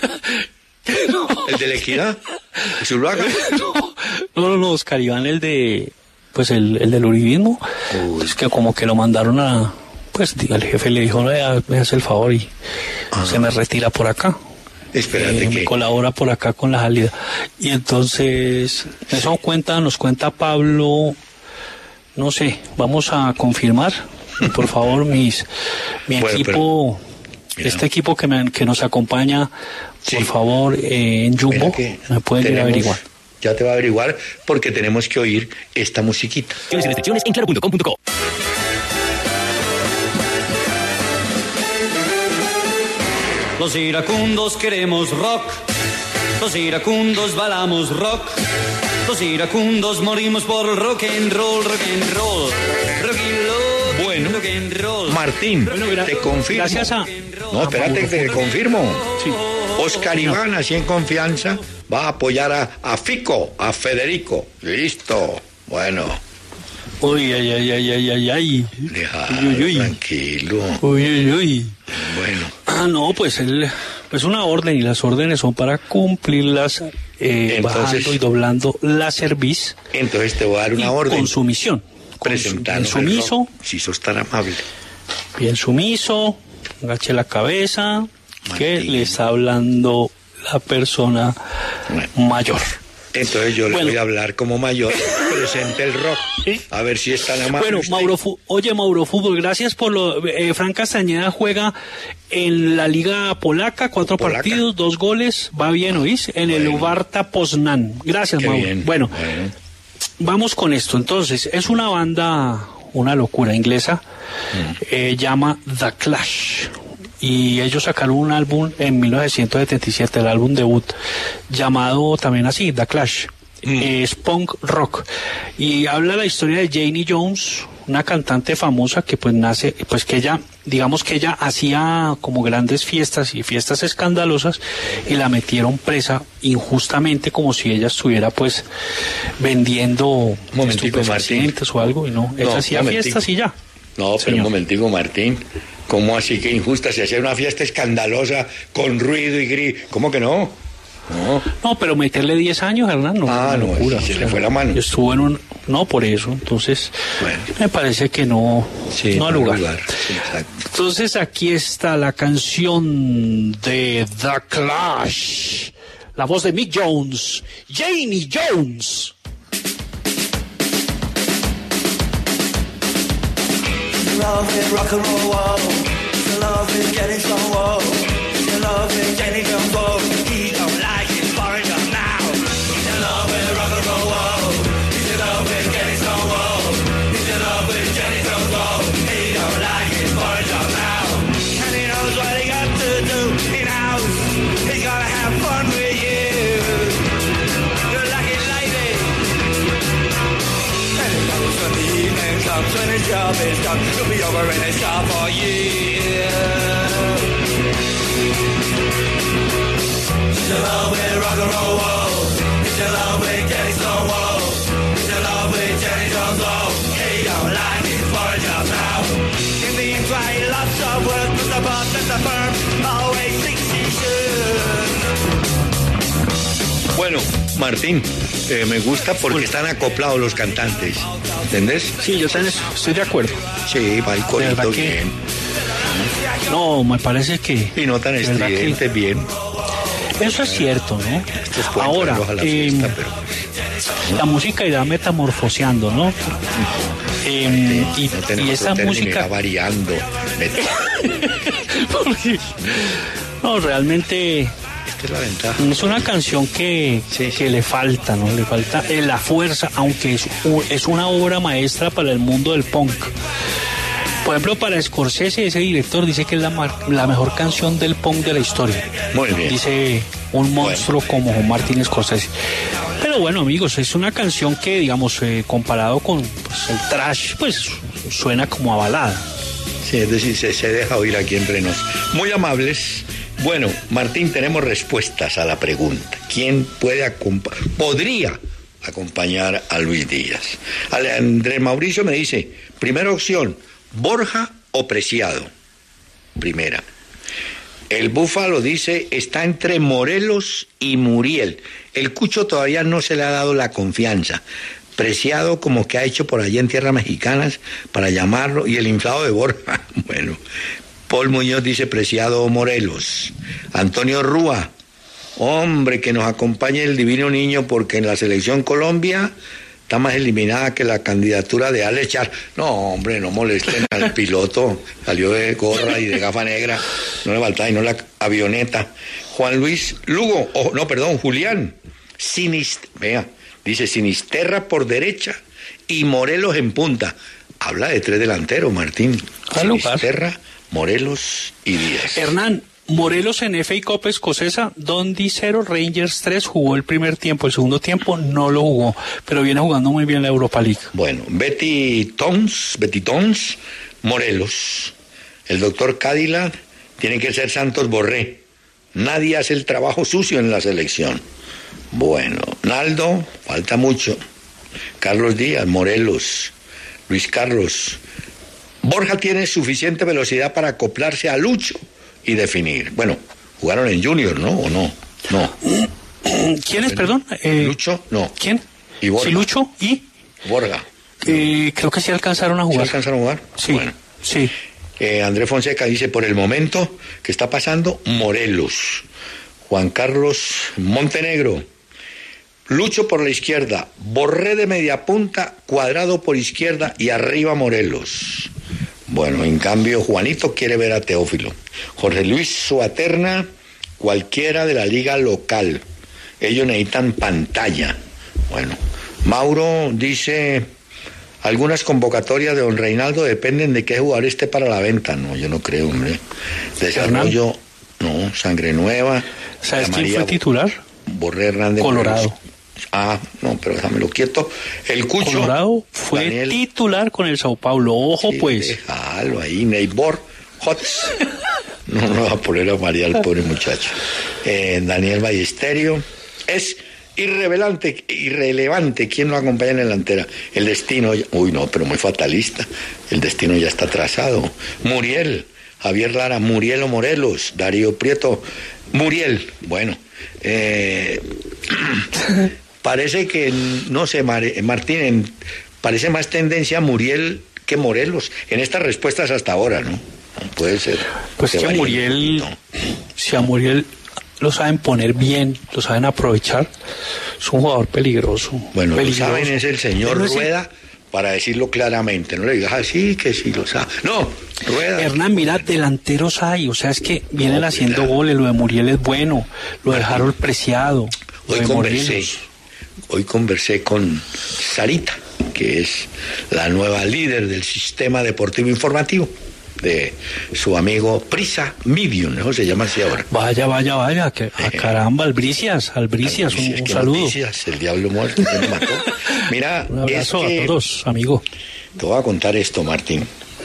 no. ¿El de la Equidad? ¿Zuluaga? No, no, no, Oscar Iván, el de, pues el, el del uribismo. Uy. Es que como que lo mandaron a, pues el jefe le dijo, no, ya, me hace el favor y ah. se me retira por acá. Espérate eh, que... me colabora por acá con la salida. Y entonces, eso cuenta, nos cuenta Pablo, no sé, vamos a confirmar, por favor, mis mi bueno, equipo, pero, este equipo que, me, que nos acompaña, sí. por favor, eh, en Jumbo, me pueden ir a averiguar. Ya te va a averiguar, porque tenemos que oír esta musiquita. Restricciones en claro punto com punto co. Los iracundos queremos rock, los iracundos balamos rock, los iracundos morimos por rock and roll, rock and roll, rock and roll, bueno, rock and roll. Martín, bueno, gra- te confirmo. Gracias a... No, espérate, te confirmo. Sí. Oscar Iván, así en confianza, va a apoyar a, a Fico, a Federico. Listo, bueno. Uy, ay, ay, ay, ay, ay, ay. Déjalo, uy, uy. Tranquilo. Uy, uy, uy. Bueno. Ah, no, pues él, pues una orden, y las órdenes son para cumplirlas, eh, entonces, bajando y doblando la cerviz. Entonces te voy a dar una orden. Con sumisión. Presentar. Bien sumiso. Si sos tan amable. Bien sumiso. agache la cabeza, Martín. que le está hablando la persona bueno. mayor. Entonces yo le bueno. voy a hablar como mayor, presente el rock, ¿sí? A ver si está la mano. Bueno, Mauro, oye, Mauro Fútbol, gracias por lo... Eh, Fran Castañeda juega en la Liga Polaca, cuatro Polaca. partidos, dos goles, va bien, ¿oís? En bueno. el Ubarta Poznan. Gracias, Qué Mauro. Bien. Bueno, bueno, vamos con esto. Entonces, es una banda, una locura inglesa, mm. eh, llama The Clash. Y ellos sacaron un álbum en mil novecientos setenta y siete, el álbum debut, llamado también así, The Clash. Mm. Es punk rock. Y habla la historia de Janie Jones, una cantante famosa que pues nace, pues que ella, digamos que ella hacía como grandes fiestas y fiestas escandalosas y la metieron presa injustamente como si ella estuviera pues vendiendo estupefacientes o algo y no, ella no, hacía fiestas y ya. No, pero Señor. un momentico, Martín. ¿Cómo así que injusta? Si hacía una fiesta escandalosa con ruido y gris. ¿Cómo que no? No, no pero meterle diez años, Hernán, no. Ah, no, locura, se le fue la mano. Estuvo en un... No, por eso. Entonces, bueno. me parece que no, sí, no ha lugar. lugar. Sí, entonces, aquí está la canción de The Clash. La voz de Mick Jones. Janie Jones. Love it, rock and roll, whoa. Your love it, getting strong, whoa. Your love it, Jenny Jones, whoa. He don't like it, foreign up now. Your love it, rock and roll, whoa. Your love it, getting strong, whoa. Your love it, Jenny Jones, whoa. He don't like it, foreign up now. And he knows what he got to do. He knows he's gonna have fun with you. You're lucky lady. And it comes when the evening comes, when his job is done. You'll be over in a shop for you. It's your love with rock and roll, whoa. It's your love with Jenny Slow, whoa. It's your love with Jenny Jones, whoa. He don't like it for a job now. In the inside, lots of work, but the boss at the firm always thinks he should. Bueno, Martín, eh, me gusta porque están acoplados los cantantes, ¿entendés? Sí, yo también estoy de acuerdo. Sí, va el corito que... bien. No, me parece que... Y no tan estridente, que... bien. Eso es cierto, ¿no? Ahora, la, eh, fiesta, pero... la música irá metamorfoseando, ¿no? Eh, sí, y, no y esa música... variando. No, realmente... Esta es la ventaja. Es una canción que, sí, que le falta, ¿no? Le falta eh, la fuerza, aunque es, es una obra maestra para el mundo del punk. Por ejemplo, para Scorsese, ese director dice que es la, mar, la mejor canción del punk de la historia. Muy bien. Dice un monstruo bueno. como Martin Scorsese. Pero bueno, amigos, es una canción que, digamos, eh, comparado con pues, el trash, pues suena como a balada. Sí, es decir, se, se deja oír aquí entre nos. Muy amables. Bueno, Martín, tenemos respuestas a la pregunta. ¿Quién puede acompa- podría acompañar a Luis Díaz? Andrés Mauricio me dice, primera opción, Borja o Preciado. Primera. El Búfalo dice, está entre Morelos y Muriel. El Cucho todavía no se le ha dado la confianza. Preciado como que ha hecho por allá en tierras mexicanas para llamarlo, y el inflado de Borja, bueno... Paul Muñoz dice Preciado o Morelos. Antonio Rúa, hombre, que nos acompañe el divino niño porque en la selección Colombia está más eliminada que la candidatura de Alex Char. No, hombre, no molesten al piloto, salió de gorra y de gafa negra, no le faltaba y no la avioneta. Juan Luis Lugo, oh, no, perdón, Julián, Sinist, vea, dice Sinisterra por derecha y Morelos en punta. Habla de tres delanteros, Martín. Sinisterra, Morelos y Díaz. Hernán, Morelos en F A Cup escocesa, Dundee cero, Rangers tres, jugó el primer tiempo, el segundo tiempo no lo jugó, pero viene jugando muy bien la Europa League. Bueno, Betty Tons, Betty Tons, Morelos. El doctor Cádila tiene que ser Santos Borré. Nadie hace el trabajo sucio en la selección. Bueno, Naldo, falta mucho. Carlos Díaz, Morelos. Luis Carlos. Borja tiene suficiente velocidad para acoplarse a Lucho y definir. Bueno, jugaron en Junior, ¿no? ¿O no? No. ¿Quién es, perdón? Eh, Lucho, no. ¿Quién? Y Borja. Sí, Lucho y... Borja. Eh, creo que sí alcanzaron a jugar. ¿Sí alcanzaron a jugar? Sí, bueno. sí. Eh, Andrés Fonseca dice, por el momento que está pasando, Morelos. Juan Carlos Montenegro. Lucho por la izquierda, Borré de media punta, Cuadrado por izquierda y arriba Morelos. Bueno, en cambio, Juanito quiere ver a Teófilo. Jorge Luis Suaterna, cualquiera de la liga local. Ellos necesitan pantalla. Bueno, Mauro dice, algunas convocatorias de don Reinaldo dependen de qué jugador esté para la venta. No, yo no creo, hombre. Desarrollo, no, Sangre Nueva. ¿Sabes quién fue titular? Borré Hernández. Colorado. Morelos. Ah, no, pero déjamelo quieto. El Cucho. Colorado fue Daniel... titular con el Sao Paulo. Ojo, sí, pues. Déjalo ahí, Neibor, Hots. No, no va a poner a marear al pobre muchacho. Eh, Daniel Ballesterio. Es irrelevante, irrelevante quién lo acompaña en la delantera. El destino, uy, no, pero muy fatalista. El destino ya está trazado. Muriel, Javier Lara, Muriel o Morelos, Darío Prieto, Muriel. Bueno, eh. Parece que, no sé, Martín, parece más tendencia a Muriel que Morelos, en estas respuestas hasta ahora, ¿no? Puede ser. Pues que a Muriel, no. Si a Muriel lo saben poner bien, lo saben aprovechar, es un jugador peligroso. Bueno, peligroso. Lo saben es el señor Pero Rueda, sí. Para decirlo claramente, no le digas así, que sí lo sabe. No, Rueda. Hernán, mira, delanteros hay, o sea, es que vienen no, haciendo claro. goles, lo de Muriel es bueno, lo de Harold Preciado. Hoy conversé, hoy conversé con Sarita, que es la nueva líder del sistema deportivo informativo de su amigo Prisa Medium, ¿no? Se llama así ahora. Vaya, vaya, vaya, que a caramba, Albricias, Albricias, un, un saludo. Noticias, el diablo muerto, que me mató. Mira, un abrazo es que, a todos, amigo. Te voy a contar esto, Martín.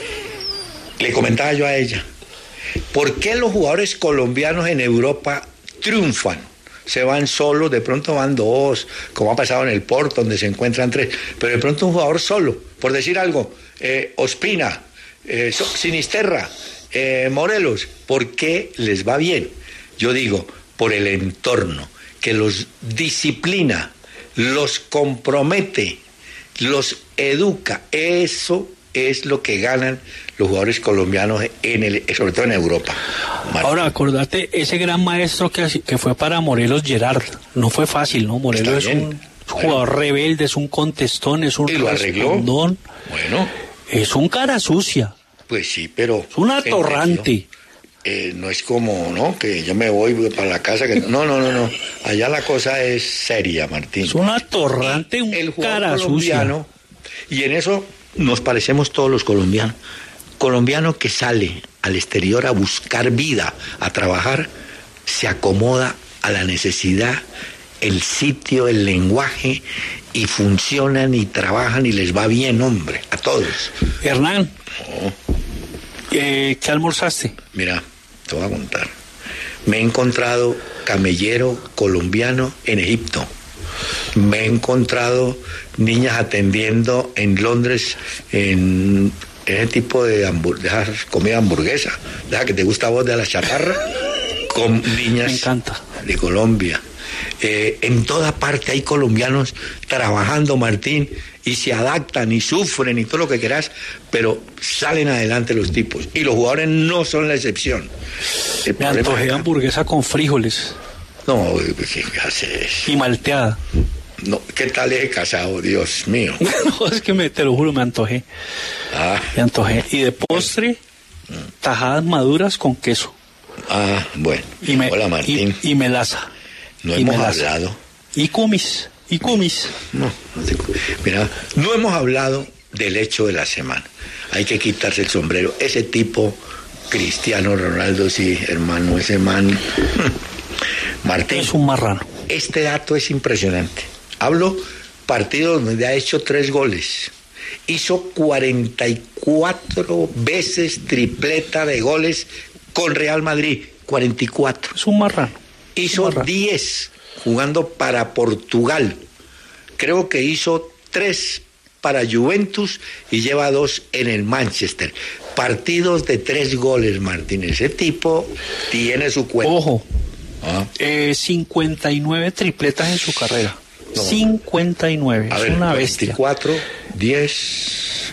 Le comentaba yo a ella, ¿por qué los jugadores colombianos en Europa triunfan? Se van solos, de pronto van dos, como ha pasado en el Porto, donde se encuentran tres, pero de pronto un jugador solo, por decir algo, eh, Ospina, eh, Sinisterra, eh, Morelos, ¿por qué les va bien? Yo digo, por el entorno, que los disciplina, los compromete, los educa, eso es lo que ganan los jugadores colombianos, en el, sobre todo en Europa. Martín. Ahora, acordate, ese gran maestro que, que fue para Morelos, Gerard, no fue fácil, ¿no? Morelos es un jugador bueno. rebelde, es un contestón, es un respondón. Bueno. Es un cara sucia. Pues sí, pero... Es un atorrante. Eh, no es como, ¿no? Que yo me voy para la casa. Que... No, no, no, no. Allá la cosa es seria, Martín. Es un atorrante, un el cara sucia. Y en eso nos parecemos todos los colombianos. Colombiano que sale al exterior a buscar vida, a trabajar, se acomoda a la necesidad, el sitio, el lenguaje, y funcionan y trabajan y les va bien, hombre, a todos. Hernán, oh. eh, ¿qué almorzaste? Mira, te voy a contar. Me he encontrado camellero colombiano en Egipto. Me he encontrado niñas atendiendo en Londres en... ese tipo de, hambur- de comida hamburguesa, deja que te gusta a vos de la chatarra, con niñas Me encanta. de Colombia. Eh, en toda parte hay colombianos trabajando, Martín, y se adaptan y sufren y todo lo que quieras, pero salen adelante los tipos. Y los jugadores no son la excepción. El Me antojé hamburguesa con frijoles. No, ¿qué haces? Y malteada. No, ¿qué tal es casado? Dios mío. No, es que me, te lo juro, me antojé. Ah. Me antojé. Y de postre, tajadas maduras con queso. Ah, bueno. Y me, Hola, Martín. Y, y melaza. No y hemos melaza. hablado. Y cumis. Y cumis. No, no te... Mira, no hemos hablado del hecho de la semana. Hay que quitarse el sombrero. Ese tipo, Cristiano Ronaldo, sí, hermano, ese man. Martín. Es un marrano. Este dato es impresionante. Hablo partido donde ha hecho tres goles. Hizo cuarenta y cuatro veces tripleta de goles con Real Madrid. cuarenta y cuatro. Es un marrano. Hizo un marrano. diez jugando para Portugal. Creo que hizo tres para Juventus y lleva dos en el Manchester. Partidos de tres goles, Martín. Ese tipo tiene su cuenta. Ojo. Ah. Eh, cincuenta y nueve tripletas en su carrera. No. cincuenta y nueve. A es ver, una bestia. veinticuatro, diez,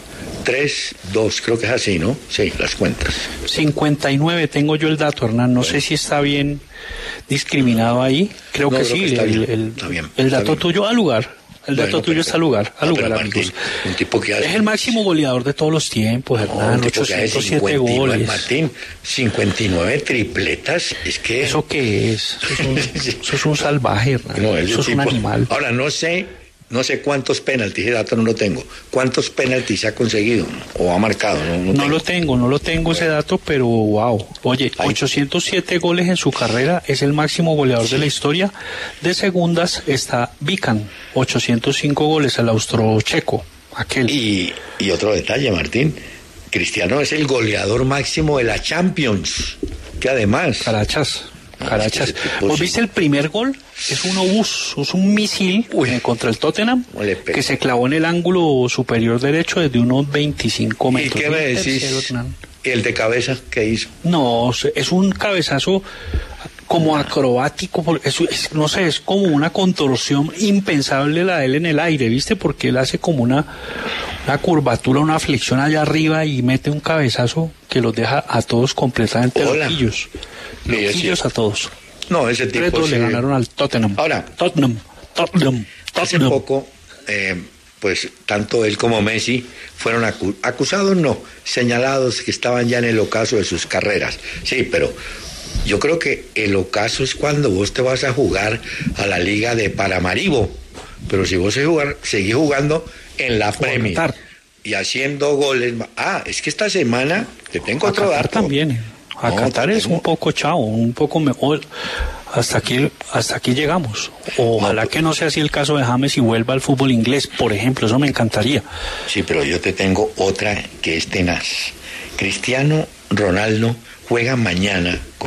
tres, dos, creo que es así, ¿no? Sí, las cuentas. cincuenta y nueve tengo yo el dato, Hernán. No Bueno. sé si está bien discriminado ahí. Creo No, que creo sí. que está el, bien, el- está bien, el está dato bien. tuyo al lugar. El dato Bueno, tuyo pero- está al lugar. Al Ah, lugar, pero amigos. Martín, un tipo que hace... Es el máximo goleador de todos los tiempos, No, Hernán. un tipo que hace ochocientos siete cincuenta y nueve, goles. Martín, cincuenta y nueve tripletas, es que... ¿Eso qué es? Eso es un, eso es un salvaje, Hernán. No, ese Eso es un tipo- animal. Ahora, no sé, no sé cuántos penaltis, ese dato no lo tengo. ¿Cuántos penaltis ha conseguido o ha marcado? No, no No tengo. lo tengo, no lo tengo ese dato, pero wow. Oye, Ay. ochocientos siete goles en su carrera, es el máximo goleador de la historia. De segundas está Vican, ochocientos cinco goles, el austrocheco, aquel. Y, y otro detalle, Martín, Cristiano es el goleador máximo de la Champions, que además... Carachas, Ah, Carachas. es que ese tipo ¿Vos sí. viste el primer gol? Es un obús, es un misil Uy. eh, contra el Tottenham No le pegó. que se clavó en el ángulo superior derecho desde unos veinticinco ¿Y metros. qué me El decís? tercero, Hernán. El de cabeza que hizo. No, es un cabezazo como acrobático, por- es, es- no sé, es como una contorsión impensable la de él en el aire, ¿viste? Porque él hace como una, una curvatura, una flexión allá arriba y mete un cabezazo que los deja a todos completamente Hola. loquillos. Sí, es Loquillos cierto. a todos. No, ese Tres tipo dos le sí. ganaron al Tottenham. Ahora. Tottenham, Tottenham, Hace Tottenham. poco, eh, pues tanto él como Messi fueron acu- acusados, no, señalados que estaban ya en el ocaso de sus carreras. Sí, pero yo creo que el ocaso es cuando vos te vas a jugar a la liga de Paramaribo. Pero si vos seguís jugar- seguís jugando en la Premier Qatar. y haciendo goles. ma- Ah, es que esta semana te tengo A otro Qatar dato. también. A No, Qatar te es tengo- un poco chao, un poco mejor. Hasta aquí, hasta aquí llegamos. Ojalá No, que no sea así el caso de James y vuelva al fútbol inglés, por ejemplo, eso me encantaría. Sí, pero yo te tengo otra que es tenaz. Cristiano Ronaldo juega mañana con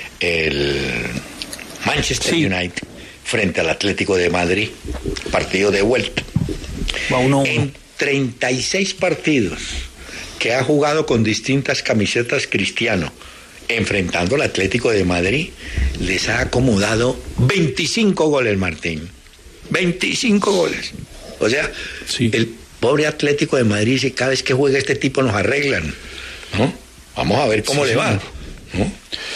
el Manchester Sí. United frente al Atlético de Madrid, partido de vuelta. Va uno a uno. En treinta y seis partidos que ha jugado con distintas camisetas Cristiano, enfrentando al Atlético de Madrid, les ha acomodado veinticinco goles, Martín. veinticinco goles. O sea, Sí. el pobre Atlético de Madrid dice, cada vez que juega este tipo nos arreglan, ¿no? Vamos a ver cómo Sí, le va, señor. ¿no?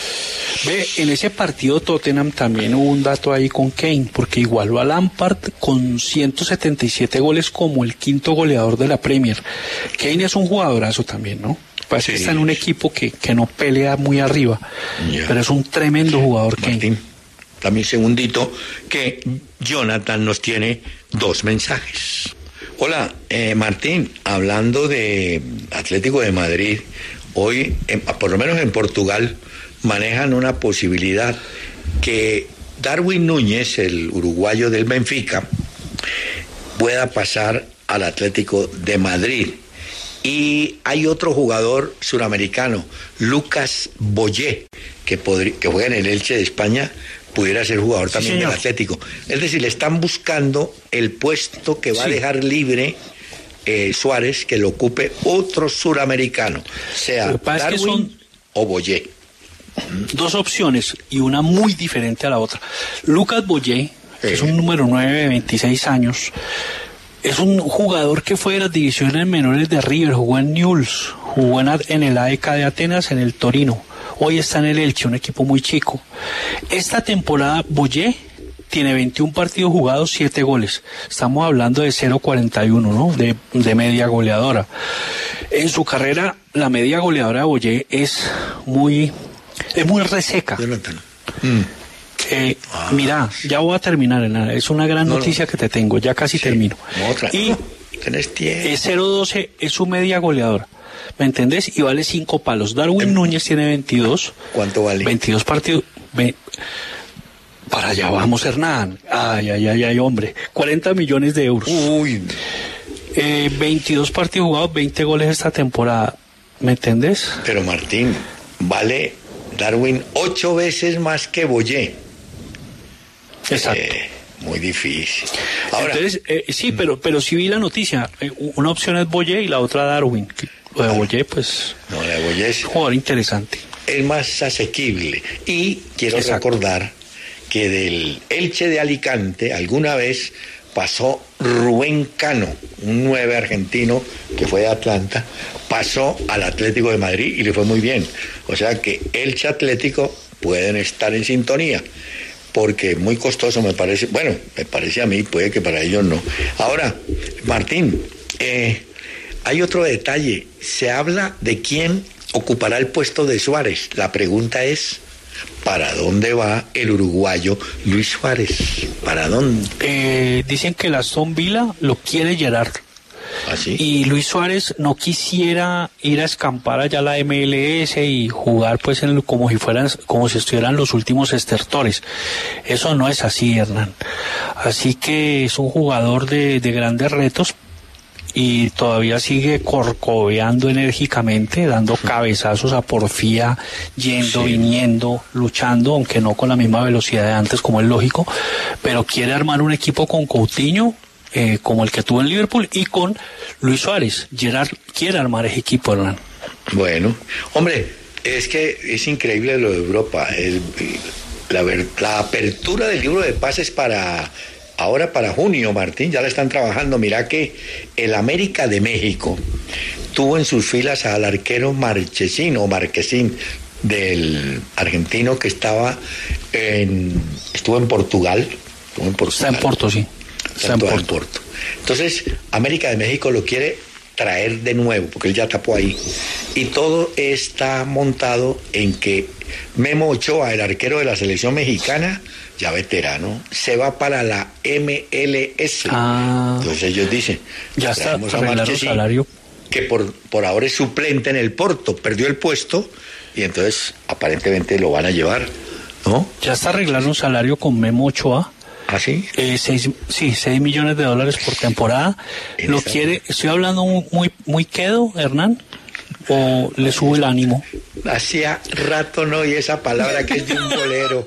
Ve, en ese partido Tottenham también hubo un dato ahí con Kane, porque igualó a Lampard con ciento setenta y siete goles como el quinto goleador de la Premier. Kane es un jugadorazo también, ¿no? Parece Sí. que está en un equipo que, que no pelea muy arriba, Ya. pero es un tremendo jugador Kane. Martín, dame un segundito que Jonathan nos tiene dos mensajes. Hola, eh, Martín, hablando de Atlético de Madrid, hoy, en- por lo menos en Portugal, manejan una posibilidad que Darwin Núñez, el uruguayo del Benfica, pueda pasar al Atlético de Madrid. Y hay otro jugador suramericano, Lucas Boyé, que, podri- que juega en el Elche de España, pudiera ser jugador Sí, también del señor. Atlético. Es decir, le están buscando el puesto que va a Sí. dejar libre eh, Suárez, que lo ocupe otro suramericano, sea Lo que pasa es que Darwin son- o Boyé. Dos opciones y una muy diferente a la otra. Lucas Boyé, que Sí. es un número nueve de veintiséis años, es un jugador que fue de las divisiones menores de River, jugó en Newell's, jugó en, en el A E K de Atenas, en el Torino. Hoy está en el Elche, un equipo muy chico. Esta temporada Boyé tiene veintiún partidos jugados, siete goles. Estamos hablando de cero cuarenta y uno, ¿no? De, de media goleadora. En su carrera, la media goleadora de Boyé es muy, es muy reseca. Jonathan. Mm. Eh, mira, ya voy a terminar, Hernán. Es una gran No, no. noticia que te tengo, ya casi Sí. termino. No, otra. Y No, tenés tiempo. es cero doce, es su media goleadora. ¿Me entendés? Y vale cinco palos. Darwin Em- Núñez tiene veintidós. ¿Cuánto vale? veintidós partidos. ve- Para allá vamos, Hernán. Ay, ay, ay, ay, hombre. cuarenta millones de euros. Uy, Eh, veintidós partidos jugados, veinte goles esta temporada. ¿Me entendés? pero Martín, vale Darwin ocho veces más que Boyé. Exacto. Eh, muy difícil. Ahora, Entonces, eh, sí, pero, pero sí vi la noticia. Eh, una opción es Boyé y la otra Darwin. Lo de Boyé, pues, no, la de Boyé es un jugador interesante. el más asequible. Y quiero Exacto. recordar que del Elche de Alicante alguna vez pasó Rubén Cano, un nueve argentino que fue de Atlanta, pasó al Atlético de Madrid y le fue muy bien. O sea que Elche Atlético pueden estar en sintonía, porque muy costoso me parece, bueno, me parece a mí, puede que para ellos no. Ahora, Martín, eh, hay otro detalle, se habla de quién ocupará el puesto de Suárez. La pregunta es, ¿para dónde va el uruguayo Luis Suárez? ¿Para dónde? Eh, dicen que el Aston Villa lo quiere Gerard. ¿Ah, sí? Y Luis Suárez no quisiera ir a escampar allá a la M L S y jugar pues en, como si fueran, como si estuvieran los últimos estertores. Eso no es así, Hernán. Así que es un jugador de, de grandes retos y todavía sigue corcoveando enérgicamente, dando cabezazos a porfía, yendo, sí. viniendo, luchando, aunque no con la misma velocidad de antes, como es lógico, pero quiere armar un equipo con Coutinho, Eh, como el que tuvo en Liverpool, y con Luis Suárez. Gerard quiere armar ese equipo, Hernán. Bueno, hombre, es que es increíble lo de Europa. El, la, la apertura del libro de pases para ahora para junio, Martín, ya la están trabajando. Mira que el América de México tuvo en sus filas al arquero Marchesín o Marquesín, del argentino que estaba en estuvo en Portugal. Estuvo en Portugal. Está en Porto, sí. Está en Porto. Porto. Entonces, América de México lo quiere traer de nuevo, porque él ya tapó ahí. Y todo está montado en que Memo Ochoa, el arquero de la selección mexicana, ya veterano, se va para la M L S. Ah, Entonces ellos dicen, ya está arreglando salario, que por, por ahora es suplente en el Porto, perdió el puesto, y entonces aparentemente lo van a llevar, ¿no? Ya está arreglando un salario con Memo Ochoa. ¿Ah, sí? Eh, seis, sí, seis millones de dólares por temporada. ¿Lo esa? quiere? ¿Estoy hablando muy muy quedo, Hernán? ¿O le sube el ánimo? Hacía rato no oí esa palabra que es de un bolero.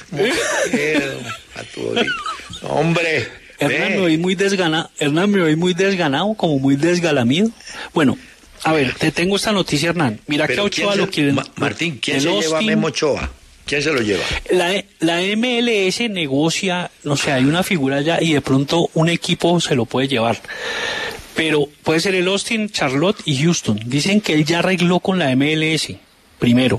Quedo, a tu oído. Hombre. Hernán, me oí muy desganado. Hernán, me oí muy desganado, como muy desgalamido. Bueno, a ver, te tengo esta noticia, Hernán. Mira que Ochoa se, lo quieren. Ma, Martín, ¿quién se lleva a Memo Ochoa? ¿Quién se lo lleva? La, la M L S negocia, no sé, hay una figura allá y de pronto un equipo se lo puede llevar. Pero puede ser el Austin, Charlotte y Houston. Dicen que él ya arregló con la M L S, primero,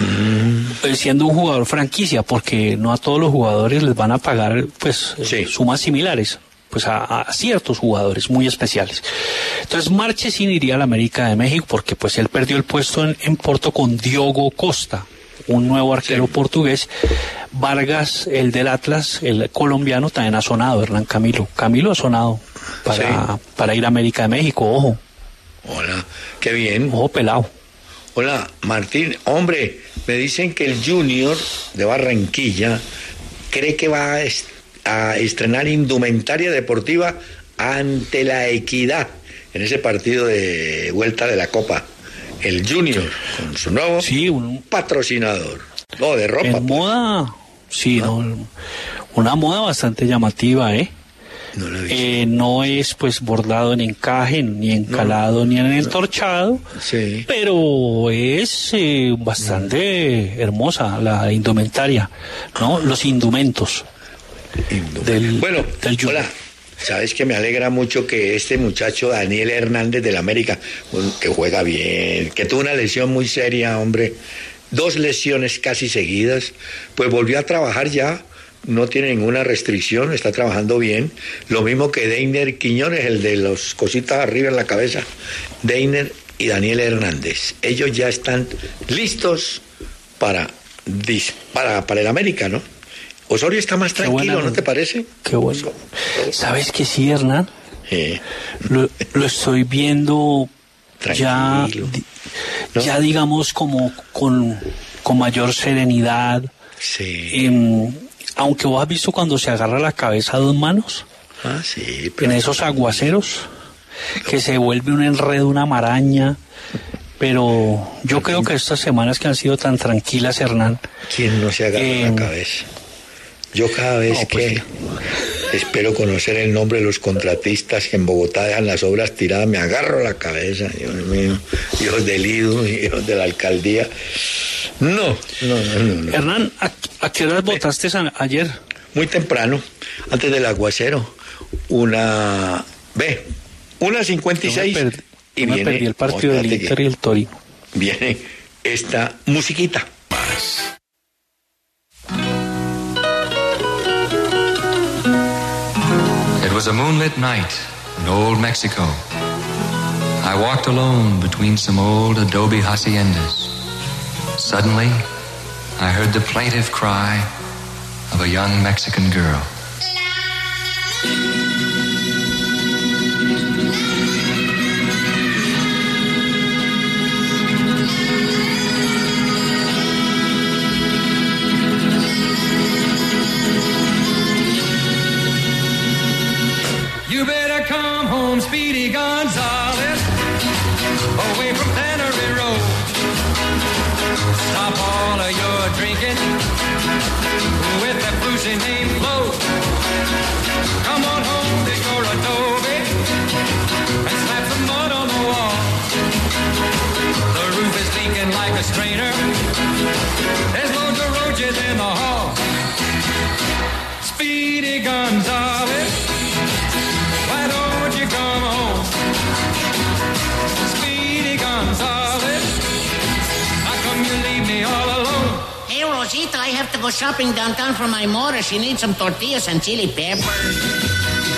mm. siendo un jugador franquicia, porque no a todos los jugadores les van a pagar pues sí. sumas similares, pues a, a ciertos jugadores muy especiales. Entonces Marchesín iría a la América de México porque pues él perdió el puesto en, en Porto con Diogo Costa, un nuevo arquero sí. portugués. Vargas, el del Atlas, el colombiano, también ha sonado. Hernán Camilo. Camilo ha sonado para, sí. para ir a América de México, ojo. Hola, qué bien. Ojo pelado. Hola, Martín. Hombre, me dicen que el Junior de Barranquilla cree que va a, est- a estrenar indumentaria deportiva ante la Equidad en ese partido de vuelta de la Copa. El Junior, con su nuevo sí, un, patrocinador. No, de ropa. En pues. moda, sí, ¿no? No, una moda bastante llamativa, ¿eh? No lo he visto. Eh, no es pues bordado en encaje, ni encalado, no, ni en entorchado, no. sí. pero es eh, bastante no. hermosa la indumentaria, ¿no? Los indumentos. Indum- del, bueno, del Junior. Hola. Sabes que me alegra mucho que este muchacho Daniel Hernández del América, que juega bien, que tuvo una lesión muy seria, hombre, dos lesiones casi seguidas, pues volvió a trabajar ya, no tiene ninguna restricción, está trabajando bien. Lo mismo que Deiner Quiñones, el de los cositas arriba en la cabeza. Deiner y Daniel Hernández, ellos ya están listos para, para, para el América, ¿no? Osorio está más tranquilo, buena, ¿no te parece? Qué bueno. ¿Sabes que sí, Hernán? Sí. Lo, lo estoy viendo ya, ¿no? ya digamos como con, con mayor serenidad. Sí. Eh, aunque vos has visto cuando se agarra la cabeza a dos manos. Ah, sí. Pero... en esos aguaceros, no. que se vuelve un enredo, una maraña. Pero yo creo que estas semanas que han sido tan tranquilas, Hernán. ¿Quién no se agarra eh, la cabeza? Yo cada vez no, pues, que sí. espero conocer el nombre de los contratistas que en Bogotá dejan las obras tiradas, me agarro la cabeza, Dios mío, hijos del I D U, hijos de la alcaldía. No, no, no, no. no. Hernán, ¿a, a qué horas votaste a, ayer? Muy temprano, antes del aguacero, una... Ve, una cincuenta y seis. No me perdí, y no me viene, perdí el partido del Inter y el Torino. Viene esta musiquita. It was a moonlit night in old Mexico. I walked alone between some old adobe haciendas. Suddenly, I heard the plaintive cry of a young Mexican girl. You better come home, Speedy Gonzales, away from Tannery Road. Stop all of your drinking with that Brucey name Flo. Come on home to your adobe and slap some mud on the wall. The roof is leaking like a strainer. There's loads of roaches in the hall. Speedy Gonzales, why don't you come home? Speedy Gonzales, how come you leave me all alone? Hey, Rosita, I have to go shopping downtown for my mother. She needs some tortillas and chili peppers.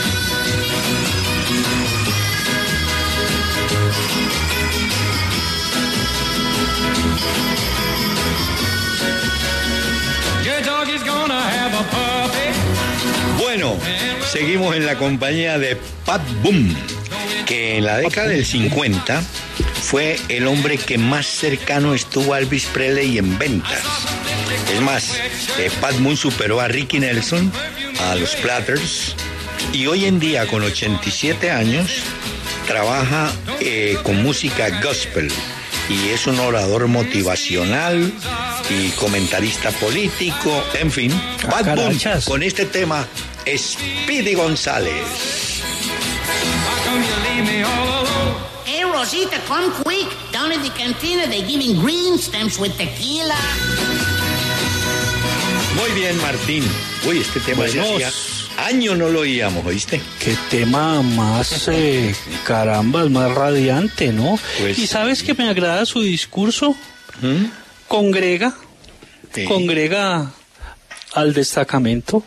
Your dog is gonna have a puppy. Bueno, seguimos en la compañía de Pat Boone, que en la década del cincuenta fue el hombre que más cercano estuvo a Elvis Presley en ventas. Es más, eh, Pat Boone superó a Ricky Nelson, a los Platters, y hoy en día, con ochenta y siete años, trabaja eh, con música gospel y es un orador motivacional y comentarista político, en fin. Ah, Pat Boone, carachas. con este tema, Speedy González. How come you leave me all alone? Hey, Rosita, come quick. Down at the cantina, they're giving green stamps with tequila. Muy bien, Martín. Uy, este tema se Buenos. hacía años no lo oíamos, ¿oíste? Qué tema más, eh, caramba, más radiante, ¿no? Pues y sabes sí. que me agrada su discurso. ¿Mm? Congrega, Sí. congrega al destacamento.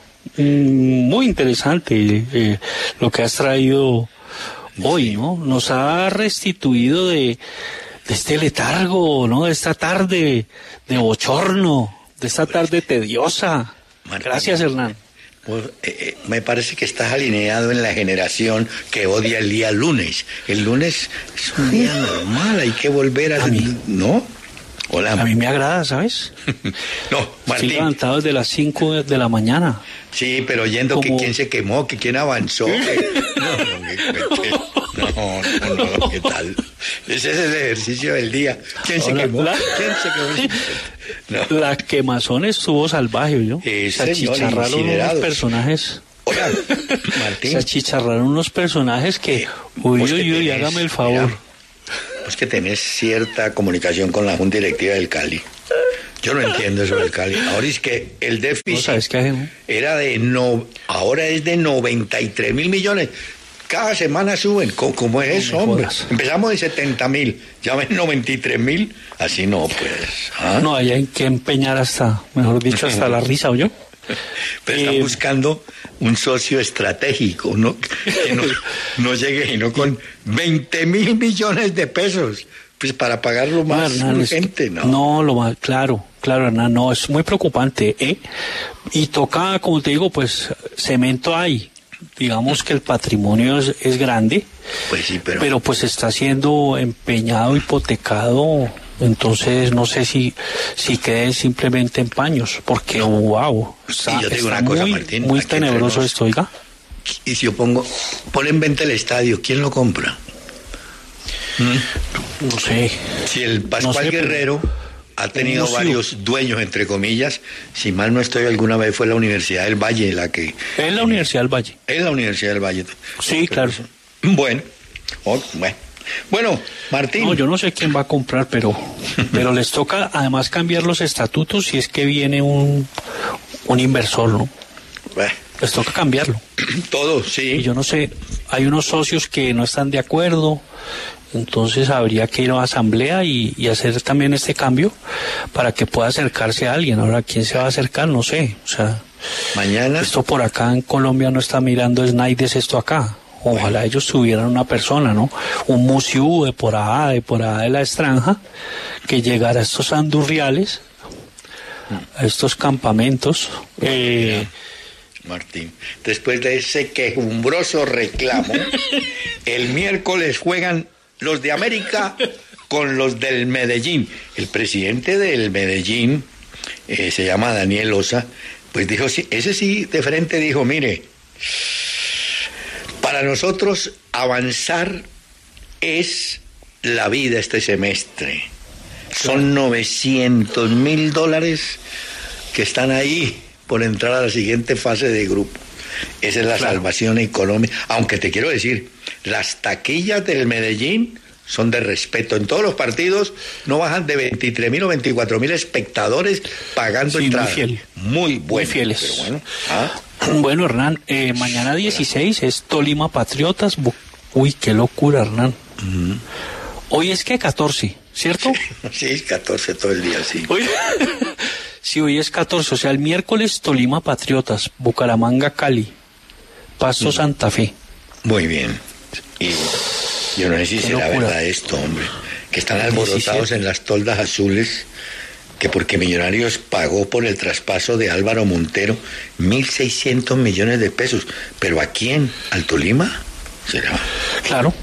Mm, muy interesante eh, lo que has traído hoy, ¿no? Nos ha restituido de, de este letargo, ¿no? De esta tarde de bochorno, de esta tarde tediosa. Martín. Gracias, Hernán. Pues, eh, eh, me parece que estás alineado en la generación que odia el día lunes. El lunes es un día normal, hay que volver a... A mí. ¿No? Hola. A mí me agrada, ¿sabes? No, Estoy Martín. levantado desde las cinco de la mañana. Sí, pero oyendo que Como- quién se quemó, que quién avanzó. que- No, no, que- que- no, no, no, ¿qué tal? Ese es el ejercicio del día. ¿Quién se Hola, quemó? hola. ¿Quién se quemó? No. La quemazón estuvo salvaje, ¿yo? Eh, Se señor, achicharraron unos incinerados. personajes. Hola, Se Martín. achicharraron unos personajes que... Eh, Uy, vos que uy, uy, tenés, hágame el favor. mira, vos que tenés cierta comunicación con la Junta Directiva del Cali. Yo no entiendo eso del Cali. Ahora es que el ¿No déficit sabes qué hacemos? era de no, ahora es de noventa y tres mil millones. Cada semana suben. ¿Cómo, cómo es eso, me hombre? jodas. Empezamos de setenta mil, ya ven noventa y tres mil. Así no, pues. ¿ah? No, hay que empeñar hasta, mejor dicho, hasta la risa, ¿o yo? Pero están Eh, buscando un socio estratégico, ¿no? Que no, no llegue y no con veinte mil millones de pesos, pues para pagar lo más No, Hernán, es- urgente, ¿no? No, lo más, claro, claro, Hernán, no, es muy preocupante, ¿eh? Y toca, como te digo, pues, cemento hay. Digamos que el patrimonio es, es grande, Pues sí, pero... pero pues está siendo empeñado, hipotecado, entonces no sé si si quede simplemente en paños, porque wow, está, Y yo te digo está una cosa, muy, Martín, muy aquí entre tenebroso nos. esto, oiga. Y si yo pongo, pon en venta el estadio, ¿quién lo compra? No sé. Si el Pascual No sé, pero- Guerrero ha tenido museo. varios dueños, entre comillas, si mal no estoy, alguna vez fue la Universidad del Valle la que... Es la Universidad del Valle. Es la Universidad del Valle. Sí, claro. Bueno, oh, bueno. Bueno, Martín. No, yo no sé quién va a comprar, pero pero les toca además cambiar los estatutos si es que viene un, un inversor, ¿no? Bueno, Les toca cambiarlo. Todo, sí. Y yo no sé, hay unos socios que no están de acuerdo, entonces habría que ir a la asamblea y, y hacer también este cambio para que pueda acercarse a alguien. Ahora, ¿quién se va a acercar? No sé, o sea... Mañana... Esto por acá en Colombia no está mirando Snaides esto acá. Ojalá bueno. ellos tuvieran una persona, ¿no? Un museo de por allá, de por allá de la extranja, que llegara a estos andurriales, a estos campamentos. Eh, Martín, después de ese quejumbroso reclamo, el miércoles juegan los de América con los del Medellín. El presidente del Medellín, eh, se llama Daniel Osa, pues dijo, sí, ese sí de frente dijo, mire, para nosotros avanzar es la vida este semestre. Son novecientos mil dólares que están ahí por entrar a la siguiente fase de grupo. Esa es la claro. salvación económica. Aunque te quiero decir, las taquillas del Medellín son de respeto. En todos los partidos no bajan de veintitrés mil o veinticuatro mil espectadores pagando sí, entrada. Muy fiel. Muy buenos. Muy fieles. Pero bueno, ¿ah? Bueno, Hernán, eh, mañana dieciséis es Tolima Patriotas. Uy, qué locura, Hernán. Uh-huh. Hoy es que catorce, ¿cierto? Sí, es catorce todo el día, sí. Hoy... Sí, hoy es catorce, o sea, el miércoles Tolima Patriotas, Bucaramanga Cali, Pasto uh-huh. Santa Fe. Muy bien. Y yo no sé si será locura. Verdad esto, hombre, que están alborotados diecisiete en las toldas azules, que porque Millonarios pagó por el traspaso de Álvaro Montero mil seiscientos millones de pesos. ¿Pero a quién? ¿Al Tolima? ¿Será? Claro.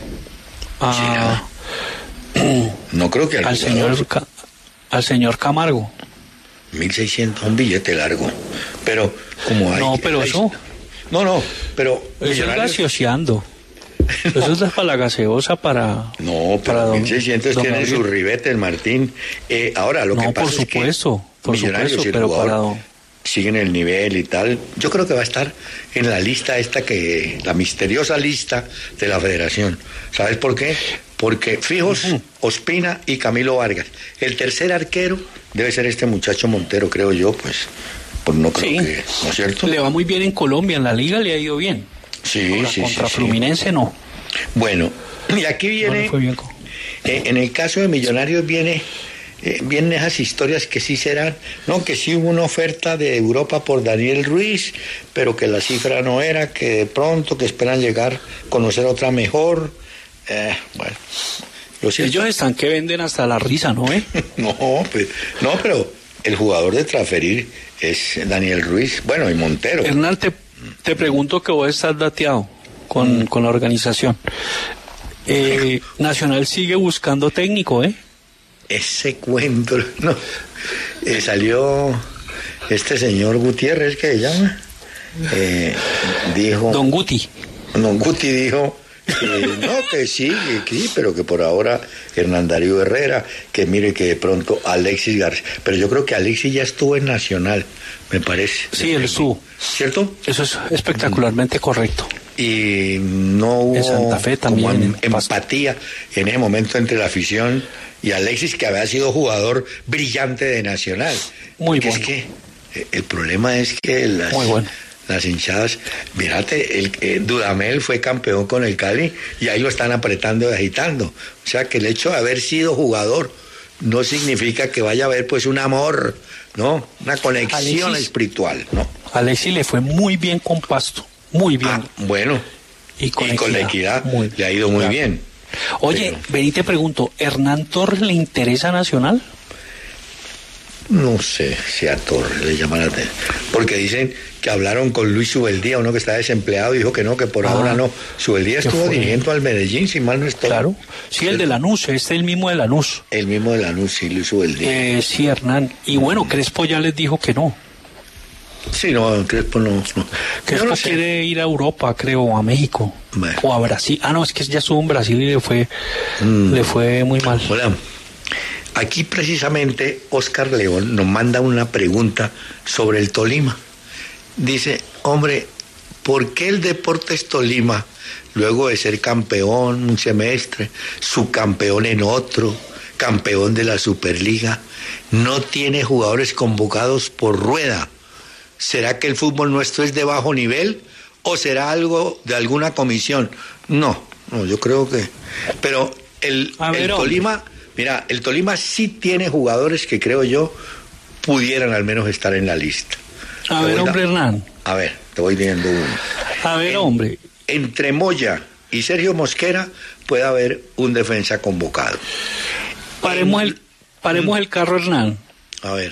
¿Será? Uh, no creo que al, al señor Ca- al señor Camargo. mil seiscientos, un billete largo. Pero, como hay... No, pero hay, eso... No, no, pero... Eso es gaseoseando. No. Eso es para la gaseosa para... No, pero para mil seiscientos tienen sus ribetes, Martín. Eh, ahora, lo no, que pasa por supuesto, es que por Millonarios supuesto, y el pero jugador para... siguen el nivel y tal. Yo creo que va a estar en la lista esta que... La misteriosa lista de la federación. ¿Sabes por qué? Porque fijos, uh-huh. Ospina y Camilo Vargas. El tercer arquero debe ser este muchacho Montero, creo yo, pues... Pues no creo sí. que... ¿No es cierto? Le va muy bien en Colombia, en la liga le ha ido bien. Sí, Ahora, sí, contra sí, Fluminense sí. no. Bueno, y aquí viene... No fue bien. Eh, en el caso de Millonarios viene... Eh, vienen esas historias que sí serán, no, que sí hubo una oferta de Europa por Daniel Ruiz, pero que la cifra no era, que de pronto, que esperan llegar, conocer otra mejor, eh, bueno. Lo Ellos están que venden hasta la risa, ¿no? ¿Eh? no, pues, no, pero el jugador de transferir es Daniel Ruiz, bueno, y Montero. Hernán, te, te pregunto que vos estás dateado con, mm. con la organización. Eh, Nacional sigue buscando técnico, ¿eh? Ese cuento, no, eh, salió este señor Gutiérrez, ¿qué se llama? Eh, dijo... Don Guti. Don Guti dijo, eh, no, que sí, que sí, pero que por ahora Hernán Darío Herrera, que mire que de pronto Alexis García, pero yo creo que Alexis ya estuvo en Nacional, me parece. Sí, él estuvo. ¿Cierto? Eso es espectacularmente correcto. Y no hubo en Santa Fe también, como en empatía en ese momento entre la afición y Alexis, que había sido jugador brillante de Nacional. Muy que bueno. Es que eh, el problema es que las, Muy bueno. las hinchadas, mírate, el eh, Dudamel fue campeón con el Cali y ahí lo están apretando y agitando. O sea que el hecho de haber sido jugador no significa que vaya a haber pues un amor, ¿no? Una conexión Alexis, espiritual, ¿no? Alexis le fue muy bien con Pasto, muy bien. Ah, bueno, y con, y con la Equidad muy, le ha ido muy claro. bien. Oye, pero... ven y te pregunto, ¿Hernán Torres le interesa Nacional? No sé si a Torres le llama la atención, porque dicen que hablaron con Luis Subeldía, uno que está desempleado, y dijo que no, que por ah, ahora no. Subeldía estuvo fue? dirigiendo al Medellín, si mal no estoy. Claro, sí, el de Lanús, este es el mismo de Lanús. El mismo de Lanús, sí, Luis Subeldía. Eh, sí, Hernán, y bueno, Crespo ya les dijo que no. Sí, no, Crespo no. no. Crespo no quiere ir a Europa, creo, a México, bueno. o a Brasil. Ah, no, es que ya estuvo en Brasil y le fue, mm. le fue muy mal. Hola. Aquí precisamente Oscar León nos manda una pregunta sobre el Tolima. Dice, hombre, ¿por qué el Deportes Tolima, luego de ser campeón un semestre, subcampeón en otro, campeón de la Superliga, no tiene jugadores convocados por Rueda? ¿Será que el fútbol nuestro es de bajo nivel ¿O será algo de alguna comisión? No, no, yo creo que... Pero el, ver, el Tolima, mira, el Tolima sí tiene jugadores que creo yo pudieran al menos estar en la lista. A ver, hombre, Hernán. A ver, te voy viendo uno. A ver, en, hombre. Entre Moya y Sergio Mosquera puede haber un defensa convocado. Paremos el, paremos Mm. el carro, Hernán. A ver.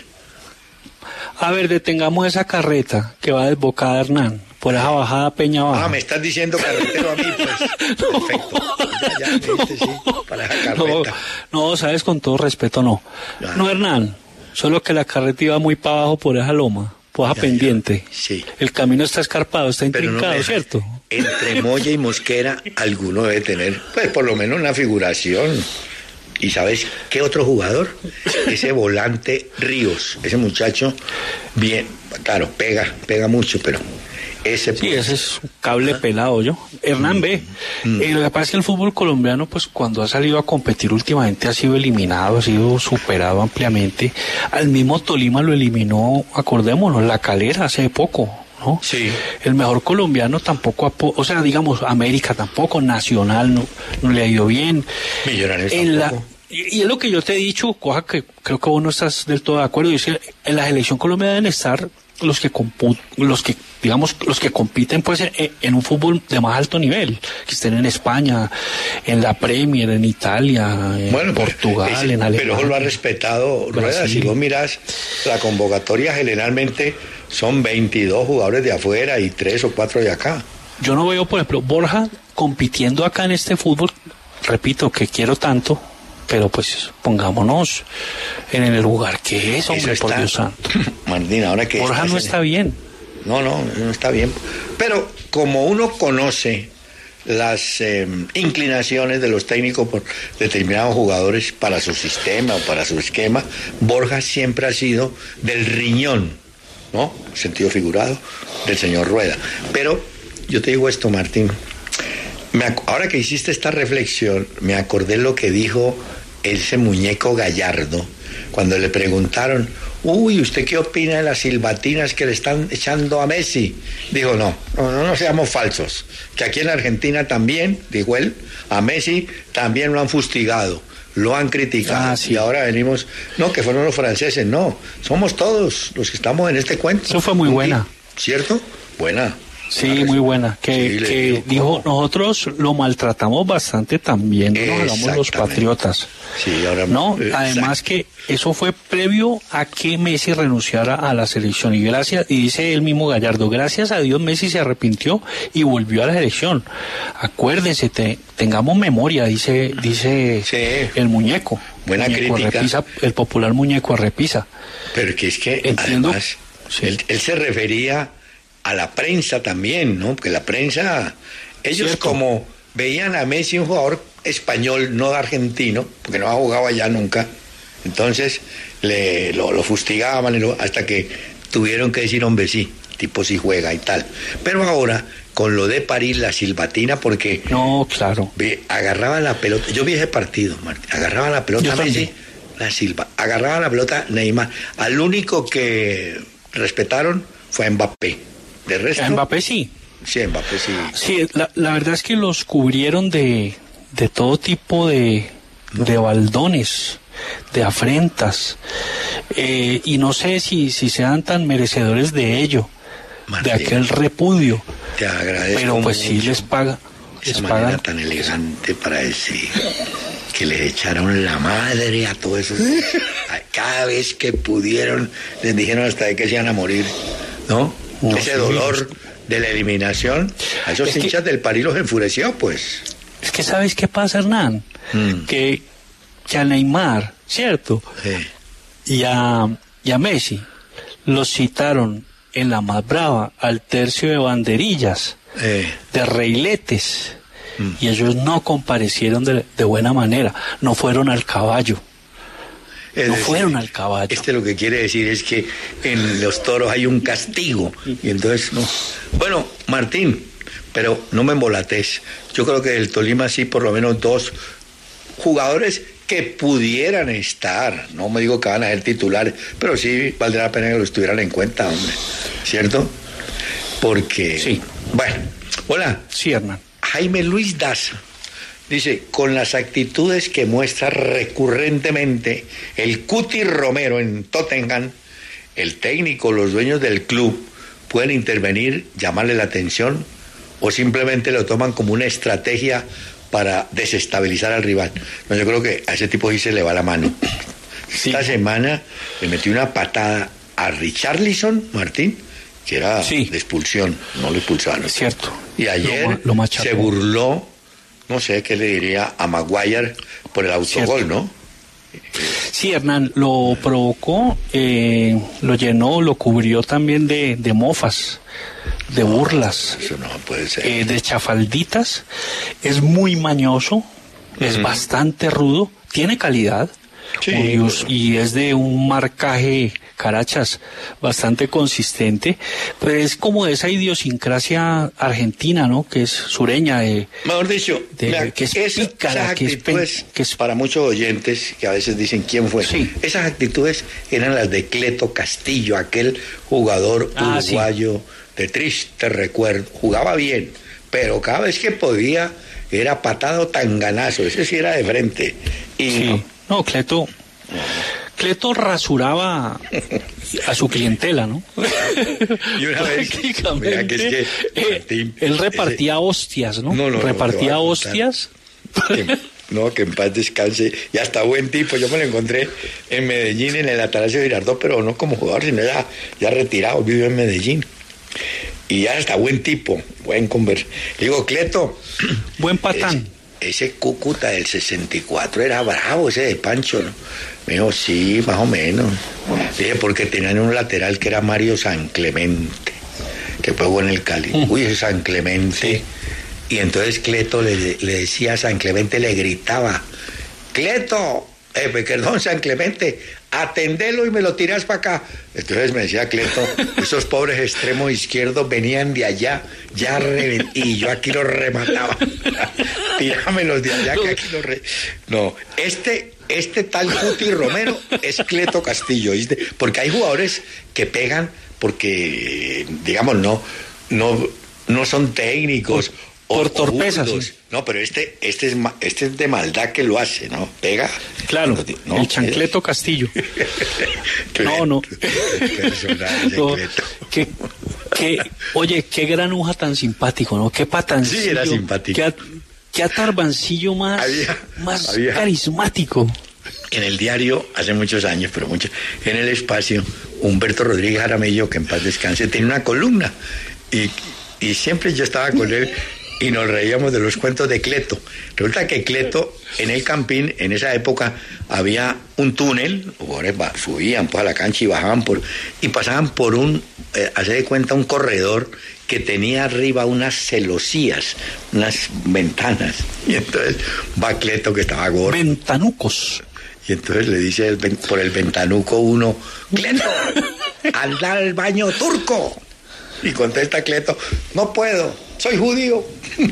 A ver, detengamos esa carreta que va desbocada, Hernán, por esa bajada Peña Baja. Ah, me estás diciendo carretero a mí, pues. Perfecto. Ya, ya, me dijiste, sí, para esa No, carreta. no, sabes, con todo respeto, no. Ya. No, Hernán, solo que la carreta iba muy para abajo por esa loma, por esa Ya, pendiente. ya. Sí. El camino está escarpado, está Pero no intrincado, me dejas. ¿cierto? Entre Moya y Mosquera, alguno debe tener, pues por lo menos una figuración. ¿Y sabes qué otro jugador? Ese volante Ríos, ese muchacho, bien, claro, pega, pega mucho, pero ese... Sí, ese es un cable pelado, yo. Hernán, ve, Mm. eh, lo que pasa es que el fútbol colombiano, pues cuando ha salido a competir últimamente ha sido eliminado, ha sido superado ampliamente. Al mismo Tolima lo eliminó, acordémonos, La Calera hace poco, ¿no? Sí. El mejor colombiano tampoco, apo- o sea, digamos, América tampoco, Nacional no, no le ha ido bien. Millonarios En la, tampoco. y, y es lo que yo te he dicho, cosa que creo que vos no estás del todo de acuerdo, y es que en la selección colombiana deben estar los que compu- los que digamos los que compiten pues en, en un fútbol de más alto nivel, que estén en España, en la Premier, en Italia, en Bueno, pero Portugal, ese- en Alemania. Pero eso lo ha respetado Rueda. Brasil. Si vos mirás, la convocatoria generalmente son veintidós jugadores de afuera y tres o cuatro de acá. Yo no veo, por ejemplo, Borja compitiendo acá en este fútbol, repito, que quiero tanto, pero pues pongámonos en el lugar que es, hombre, Eso por está- Dios santo. Martín, ahora que Borja estás no en- está bien. No, no, no está bien. Pero como uno conoce las eh, inclinaciones de los técnicos por determinados jugadores para su sistema o para su esquema, Borja siempre ha sido del riñón, ¿no? Sentido figurado, del señor Rueda. Pero yo te digo esto, Martín. Me ac- ahora que hiciste esta reflexión, me acordé lo que dijo ese muñeco Gallardo cuando le preguntaron, uy, ¿usted qué opina de las silbatinas que le están echando a Messi? Dijo, no, no, no, no seamos falsos, que aquí en Argentina también, dijo él, a Messi también lo han fustigado, lo han criticado, Ah, sí. y ahora venimos, no, que fueron los franceses, no, somos todos los que estamos en este cuento. Eso fue muy buena. ¿Cierto? Buena. Sí, Claro, muy buena. Que, sí, le que digo, dijo, ¿cómo? nosotros lo maltratamos bastante también, no nos hagamos los Exactamente. patriotas. Sí, ahora No, eh, además que eso fue previo a que Messi renunciara a la selección. Y gracias, y dice el mismo Gallardo, gracias a Dios Messi se arrepintió y volvió a la selección. Acuérdense, te- tengamos memoria, dice, dice Sí. el muñeco. Buena Muñeco crítica. Arrepisa, el popular muñeco Arrepisa. Pero que es que Entiendo. además Sí. él, él se refería a la prensa también, ¿no? Porque la prensa, ellos Cierto. como veían a Messi un jugador español, no argentino, porque no ha jugado allá nunca, entonces le, lo, lo fustigaban y lo- hasta que tuvieron que decir, hombre, sí, tipo sí juega y tal. Pero ahora, con lo de París, la silbatina, porque No, claro. ve, agarraba la pelota, yo vi ese partido, Martín, agarraba la pelota Yo Messi, también. la Silva, agarraba la pelota Neymar, al único que respetaron fue a Mbappé, de resto, A Mbappé sí. sí, Mbappé sí, Sí, la, la verdad es que los cubrieron de, de todo tipo de, de baldones, de afrentas, eh, y no sé si, si sean tan merecedores de ello, Martín, de aquel repudio, te agradezco pero pues sí mucho les paga, esa les manera pagan. tan elegante para decir que les echaron la madre a todos esos, a cada vez que pudieron, les dijeron hasta de que se iban a morir, ¿no? No, Ese sí. dolor de la eliminación, a esos Es que- hinchas del París los enfureció, pues. Es que ¿sabes qué pasa, Hernán? Mm. Que, que a Neymar, ¿cierto? Sí. Y a, y a Messi los citaron en la más brava al tercio de banderillas, Eh, de reiletes, Mm. y ellos no comparecieron de, de buena manera, no fueron al caballo. es No decir, fueron al caballo. Este lo que quiere decir es que en los toros hay un castigo. Y entonces, no. Bueno, Martín, pero no me embolates. Yo creo que del Tolima sí, por lo menos dos jugadores que pudieran estar. No me digo que van a ser titulares, pero sí valdrá la pena que lo estuvieran en cuenta, hombre. ¿Cierto? Porque, Sí. bueno, hola, Sí, Hernán. Jaime Luis Daza dice, con las actitudes que muestra recurrentemente el Cuti Romero en Tottenham, el técnico, los dueños del club pueden intervenir, llamarle la atención o simplemente lo toman como una estrategia para desestabilizar al rival. No, yo creo que a ese tipo sí se le va la mano. Sí. Esta semana le metió una patada a Richarlison, Martín, que era Sí. de expulsión, no lo expulsaron. Es cierto. Y ayer Lo ma- lo machacó. se burló, no sé qué le diría a Maguire por el autogol, Cierto. ¿no? Sí, Hernán, lo provocó, eh, lo llenó, lo cubrió también de, de mofas, de burlas, Eso no puede ser. eh, de chafalditas. Es muy mañoso, es bastante rudo, tiene calidad. Sí, y, us- bueno. y es de un marcaje, carachas, bastante consistente, pero es como de esa idiosincrasia argentina, ¿no? Que es sureña, de, Mejor dicho, de- mira, que es esa- pícara, esas que es pen- actitudes, que es- para muchos oyentes que a veces dicen quién fue, Sí. esas actitudes eran las de Cleto Castillo, aquel jugador Ah, sí. uruguayo de triste recuerdo, jugaba bien, pero cada vez que podía era patado tanganazo, ese sí era de frente. Y Sí. No, Cleto, Cleto rasuraba a su clientela, ¿no? Y una vez, Prácticamente, mira que es que, eh, Martín, él repartía hostias, ¿no? No, no, no, repartía te voy a contar. hostias. Que- no, que en paz descanse, y hasta buen tipo, yo me lo encontré en Medellín, en el Atanasio Girardot, pero no como jugador, sino ya, ya retirado, vive en Medellín, y ya hasta buen tipo, buen conversa. Le digo, Cleto, Buen patán. ese, ese Cúcuta del sesenta y cuatro era bravo, ese de Pancho, ¿no? Me dijo, sí, más o menos. Le dije, porque tenían un lateral que era Mario San Clemente, que jugó en el Cali. Uy, ese San Clemente. Y entonces Cleto le, le decía a San Clemente, le gritaba, Cleto, eh, perdón, San Clemente, atendelo y me lo tiras para acá. Entonces me decía Cleto, esos pobres extremos izquierdos venían de allá, ya reven- y yo aquí los remataba. Tíramelos de allá que aquí los re... No, este, este tal Cuti Romero es Cleto Castillo, ¿viste? Porque hay jugadores que pegan porque, digamos, no, no, no son técnicos. o- por o torpeza, burdos. sí. No, pero este, este es ma- este es de maldad que lo hace, ¿no? Pega. Claro, No, el chancleto Castillo. No, no. Personaje, No, Cleto. que, que, oye, qué granuja tan simpático, ¿no? Qué patancillo. Sí, era simpático. Qué, at- qué atarbancillo más, Había- más había- carismático. En el diario, hace muchos años, pero muchos, en el Espacio, Humberto Rodríguez Jaramillo, que en paz descanse, tiene una columna. Y, y siempre yo estaba con él y nos reíamos de los cuentos de Cleto. Resulta que Cleto, en el Campín, en esa época, había un túnel, los jugadores ba- subían pues, a la cancha y bajaban por... y pasaban por un, eh, hace de cuenta, un corredor que tenía arriba unas celosías, unas ventanas. Y entonces va Cleto, que estaba gordo. Ventanucos. Y entonces le dice el ven- por el ventanuco uno, Cleto, anda al baño turco. Y contesta Cleto, no puedo, soy judío.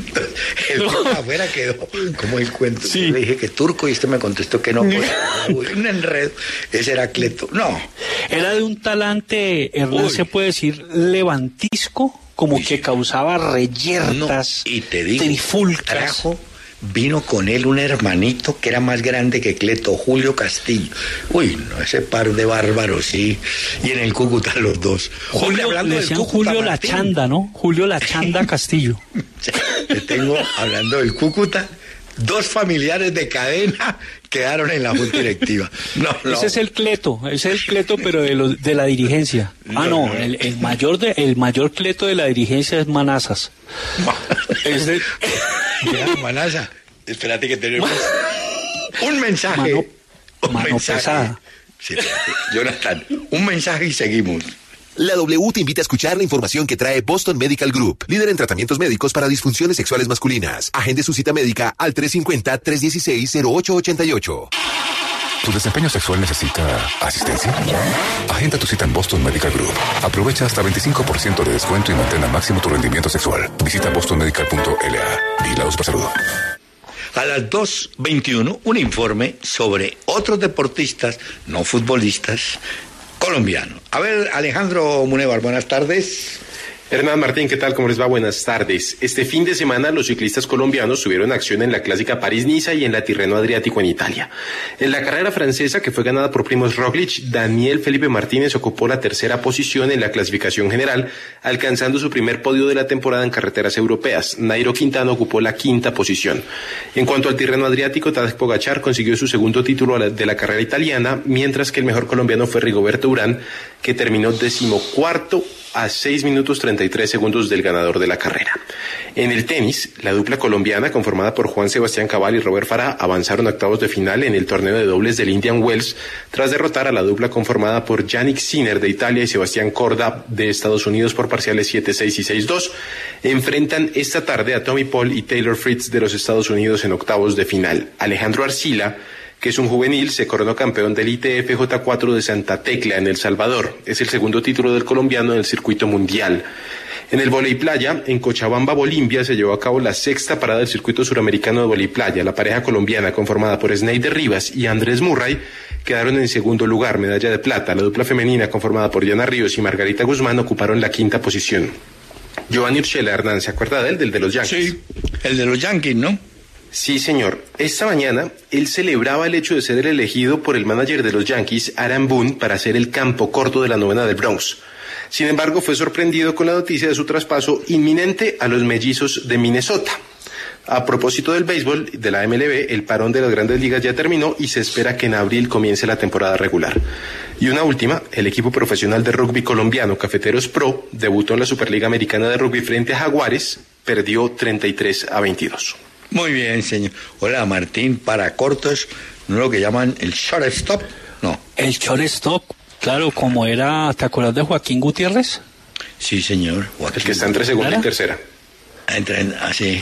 El tipo afuera quedó como el cuento. Sí. Yo le dije que turco y este me contestó que no puede. Un enredo. Ese era Cleto. No. Era de un talante, Hernán, Uy. se puede decir, levantisco, como Uy. que causaba no. reyertas, Y te digo, trifulcas. trajo, vino con él un hermanito que era más grande que Cleto, Julio Castillo. Uy, no, ese par de bárbaros, sí. Y en el Cúcuta los dos. Hombre, Julio, hablando le del decían Cúcuta, Julio La Martín. Chanda, ¿no? Julio La Chanda Castillo. Te tengo, hablando del Cúcuta, dos familiares de cadena quedaron en la junta directiva. No, no. Ese es el Cleto, ese es el Cleto, pero de, los- de la dirigencia. Ah, no, el, el mayor de, el mayor Cleto de la dirigencia es Manazas. Es de- Ya, Manaza, espérate que tenemos un mensaje. Mano- un mano mensaje. pesada. Sí, espérate, Jonathan, un mensaje y seguimos. La W te invita a escuchar la información que trae Boston Medical Group, líder en tratamientos médicos para disfunciones sexuales masculinas. Agende su cita médica al tres cinco cero, tres uno seis, cero ocho ocho ocho. ¿Tu desempeño sexual necesita asistencia? Agenda tu cita en Boston Medical Group. Aprovecha hasta veinticinco por ciento de descuento y mantén al máximo tu rendimiento sexual. Visita boston medical punto l a. Vigilados por salud. A las dos veintiuno, un informe sobre otros deportistas, no futbolistas, colombianos. A ver, Alejandro Munevar, buenas tardes. Hernán, Martín, ¿qué tal? ¿Cómo les va? Buenas tardes. Este fin de semana los ciclistas colombianos tuvieron acción en la clásica París-Niza y en la Tirreno Adriático en Italia. En la carrera francesa, que fue ganada por Primož Roglic, Daniel Felipe Martínez ocupó la tercera posición en la clasificación general, alcanzando su primer podio de la temporada en carreteras europeas. Nairo Quintana ocupó la quinta posición. En cuanto al Tirreno Adriático, Tadej Pogačar consiguió su segundo título de la carrera italiana, mientras que el mejor colombiano fue Rigoberto Urán, que terminó decimocuarto a seis minutos treinta y tres segundos del ganador de la carrera. En el tenis, la dupla colombiana conformada por Juan Sebastián Cabal y Robert Farah avanzaron a octavos de final en el torneo de dobles del Indian Wells tras derrotar a la dupla conformada por Yannick Sinner de Italia y Sebastián Corda de Estados Unidos por parciales siete seis y seis dos. Enfrentan esta tarde a Tommy Paul y Taylor Fritz de los Estados Unidos en octavos de final. Alejandro Arcila, que es un juvenil, se coronó campeón del I T F J cuatro de Santa Tecla en El Salvador. Es el segundo título del colombiano en el circuito mundial. En el vóley playa, en Cochabamba, Bolivia, se llevó a cabo la sexta parada del circuito suramericano de vóley playa. La pareja colombiana, conformada por Sneider Rivas y Andrés Murray, quedaron en segundo lugar, medalla de plata. La dupla femenina, conformada por Diana Ríos y Margarita Guzmán, ocuparon la quinta posición. Giovanni Urshela, Hernán, ¿se acuerda de él, del de los Yankees? Sí, el de los Yankees, ¿no? Sí, señor. Esta mañana, él celebraba el hecho de ser el elegido por el manager de los Yankees, Aaron Boone, para ser el campo corto de la novena del Bronx. Sin embargo, fue sorprendido con la noticia de su traspaso inminente a los Mellizos de Minnesota. A propósito del béisbol, de la M L B, el parón de las grandes ligas ya terminó y se espera que en abril comience la temporada regular. Y una última, el equipo profesional de rugby colombiano, Cafeteros Pro, debutó en la Superliga Americana de Rugby frente a Jaguares, perdió treinta y tres a veintidós. Muy bien, señor. Hola, Martín, para cortos, ¿no es lo que llaman el shortstop? No. El shortstop, claro, como era, ¿te acuerdas de Joaquín Gutiérrez? Sí, señor. Joaquín. El que está entre segunda ¿Clara? y tercera. Entra en, así.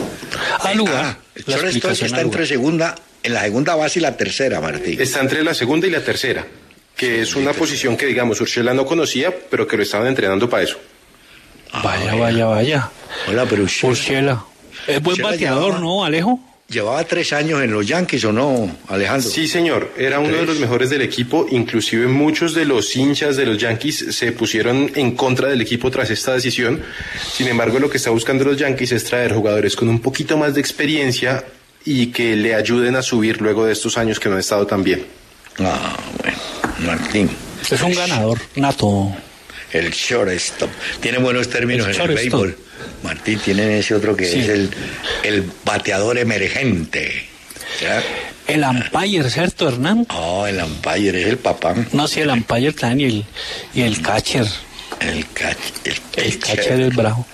Al lugar. Ah, el la shortstop explicación está al entre lugar. segunda, en la segunda base y la tercera, Martín. Está entre la segunda y la tercera, que es una posición que, digamos, Urshela no conocía, pero que lo estaban entrenando para eso. Vaya, vaya, vaya. Hola, pero Urshela. Urshela. Es buen Urshela bateador, llevaba- ¿no, Alejo? Llevaba tres años en los Yankees, ¿o no, Alejandro? Sí, señor, era uno de los mejores del equipo, inclusive muchos de los hinchas de los Yankees se pusieron en contra del equipo tras esta decisión. Sin embargo, lo que está buscando los Yankees es traer jugadores con un poquito más de experiencia y que le ayuden a subir luego de estos años que no han estado tan bien. Ah, bueno, Martín. Es un ganador nato. El shortstop. Tiene buenos términos El en el shortstop. béisbol. Martín, tiene ese otro que Sí. es el, el bateador emergente. ¿Ya? El umpire, ¿cierto, Hernán? Oh, el umpire es el papá. No, sí, el umpire también y el, y el catcher. El catch, el, El catcher es bravo.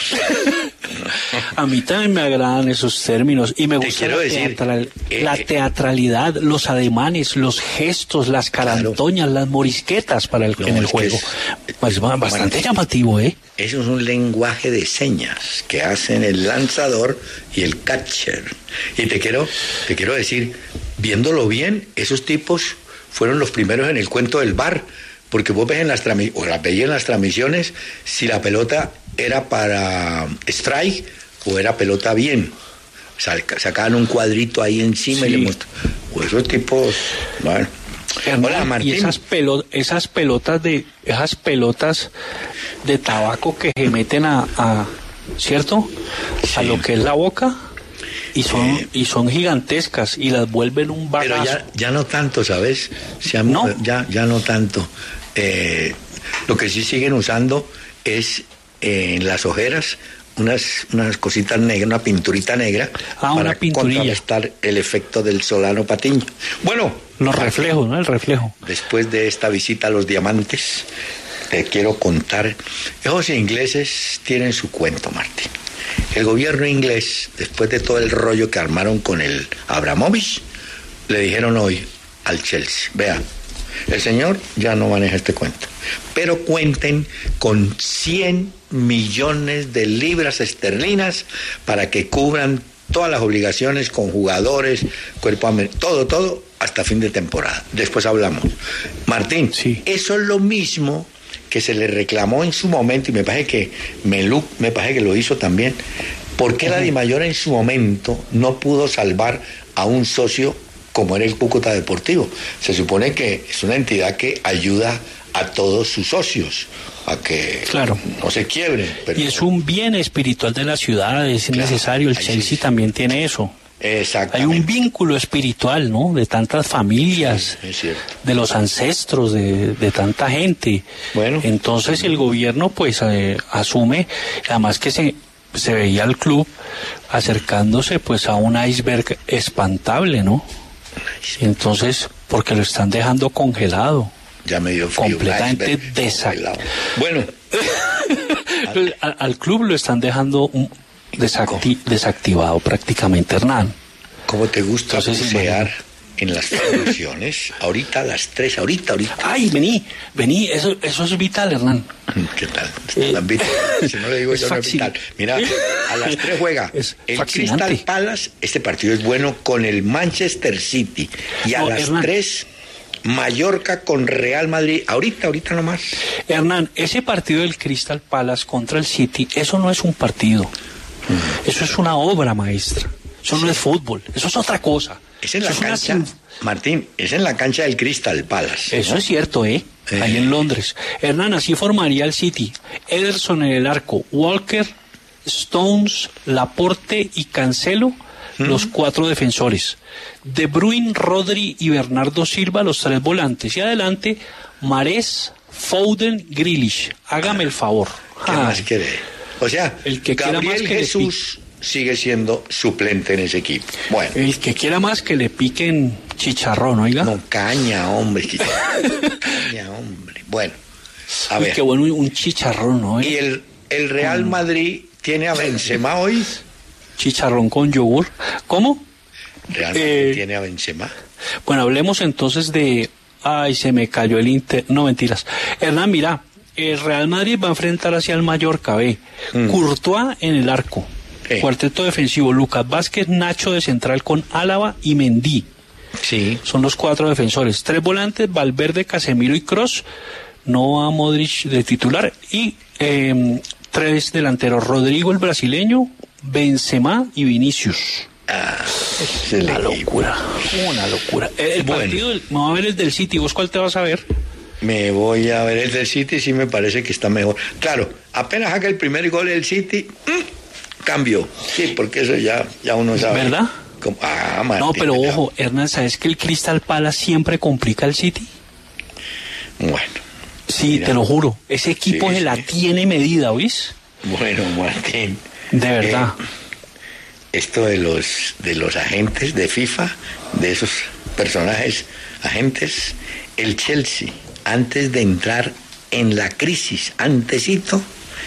A mí también me agradan esos términos y me Te gusta quiero la, decir, teatral- eh, la eh, teatralidad, los ademanes, los gestos, las carantoñas, las morisquetas para el, No, en el es que juego. es- Pues va- bastante Martín. llamativo, ¿eh? Eso es un lenguaje de señas que hacen el lanzador y el catcher. Y te quiero, te quiero decir, viéndolo bien, esos tipos fueron los primeros en el cuento del bar, porque vos ves en las trami- o las veías en las transmisiones si la pelota era para strike o era pelota bien. Saca- sacaban un cuadrito ahí encima y Sí. le mostraban. O esos tipos, bueno. Hernán, Hola, Martín. y esas pelo- esas pelotas de esas pelotas de tabaco que se meten a, a- ¿cierto? A Sí. lo que es la boca y son Eh. y son gigantescas y las vuelven un Pero bagazo. ya, ya no tanto, ¿sabes? Se han- No. Ya, ya no tanto. Eh, lo que sí siguen usando es eh, en las ojeras unas, unas cositas negras, una pinturita negra Ah, una para pinturilla. contrarrestar el efecto del solano patiño. Bueno, Los reflejos, ¿no? El reflejo. después de esta visita a los diamantes, te quiero contar, esos ingleses tienen su cuento, Martín. El gobierno inglés, después de todo el rollo que armaron con el Abramovich, le dijeron hoy al Chelsea, vea, el señor ya no maneja este cuento, pero cuenten con cien millones de libras esterlinas para que cubran todas las obligaciones con jugadores, cuerpo amer- todo, todo, hasta fin de temporada. Después hablamos. Martín, Sí. eso es lo mismo que se le reclamó en su momento, y me parece que Melú, me parece que lo hizo también. ¿Por qué la DIMAYOR en su momento no pudo salvar a un socio como era el Cúcuta Deportivo? Se supone que es una entidad que ayuda a todos sus socios, a que claro. no se quiebren. Pero... Y es un bien espiritual de la ciudad, es claro, necesario, el Chelsea sí. también tiene eso. Exactamente. Hay un vínculo espiritual, ¿no? De tantas familias, sí, es cierto. De los ancestros, de, de tanta gente. Bueno. Entonces el gobierno pues eh, asume, además que se, se veía el club acercándose pues a un iceberg espantable, ¿no? Entonces, porque lo están dejando congelado. Ya me dio frío. Completamente desactivado. Bueno. al, al club lo están dejando un, desacti desactivado prácticamente, Hernán. ¿Cómo te gusta bucear en las transmisiones? Ahorita a las tres, ahorita, ahorita. Ay, vení, vení, eso, eso es vital, Hernán. ¿Qué tal? Eh, vital. Si no le digo yo, no es vital. Mira, a las tres juega es el fascinante. Crystal Palace. Este partido es bueno con el Manchester City. Y a no, las Hernán. tres... Mallorca con Real Madrid, ahorita, ahorita nomás. Hernán, ese partido del Crystal Palace contra el City, eso no es un partido, mm. eso es una obra maestra, eso sí. no es fútbol, eso es otra cosa. Es en eso la es cancha, una... Martín, es en la cancha del Crystal Palace. Eso ¿no? es cierto, ¿eh? eh. Ahí en Londres. Hernán, así formaría el City, Ederson en el arco, Walker, Stones, Laporte y Cancelo, mm. los cuatro defensores. De Bruyne, Rodri y Bernardo Silva, los tres volantes. Y adelante, Mahrez, Foden, Grealish. Hágame el favor. ¿Qué Ay. más quiere? O sea, el que Gabriel quiera más que Jesús sigue siendo suplente en ese equipo. Bueno. El que quiera más que le piquen chicharrón, oiga. No, caña, hombre. Caña, hombre. Bueno, a Uy, ver. Qué bueno un chicharrón, ¿no? ¿Y el, el Real Madrid tiene a Benzema hoy? Chicharrón con yogur. ¿Cómo? Real Madrid eh, tiene a Benzema. Bueno, hablemos entonces de... Ay, se me cayó el Inter... No, mentiras. Hernán, mira, el Real Madrid va a enfrentar hacia el Mallorca, ve. Mm. Courtois en el arco. Eh. Cuarteto defensivo, Lucas Vázquez, Nacho de central con Álava y Mendy. Sí. Son los cuatro defensores. Tres volantes, Valverde, Casemiro y Kroos. No a Modric de titular. Y eh, tres delanteros, Rodrigo el brasileño, Benzema y Vinicius. Ah, una locura, una locura. El bueno. partido, del, me voy a ver el del City. ¿Vos cuál te vas a ver? Me voy a ver el del City, sí me parece que está mejor. Claro, apenas haga el primer gol del City, mmm, cambio. Sí, porque eso ya, ya uno sabe. ¿Verdad? Como, ah, Martín, no, pero ya. Ojo, Hernán, ¿sabes que el Crystal Palace siempre complica al City? Bueno. Sí, mira. Te lo juro. Ese equipo sí, se sí. la tiene medida, ¿oís? Bueno, Martín. De verdad. Eh, esto de los de los agentes de FIFA, de esos personajes agentes, el Chelsea, antes de entrar en la crisis, antesito,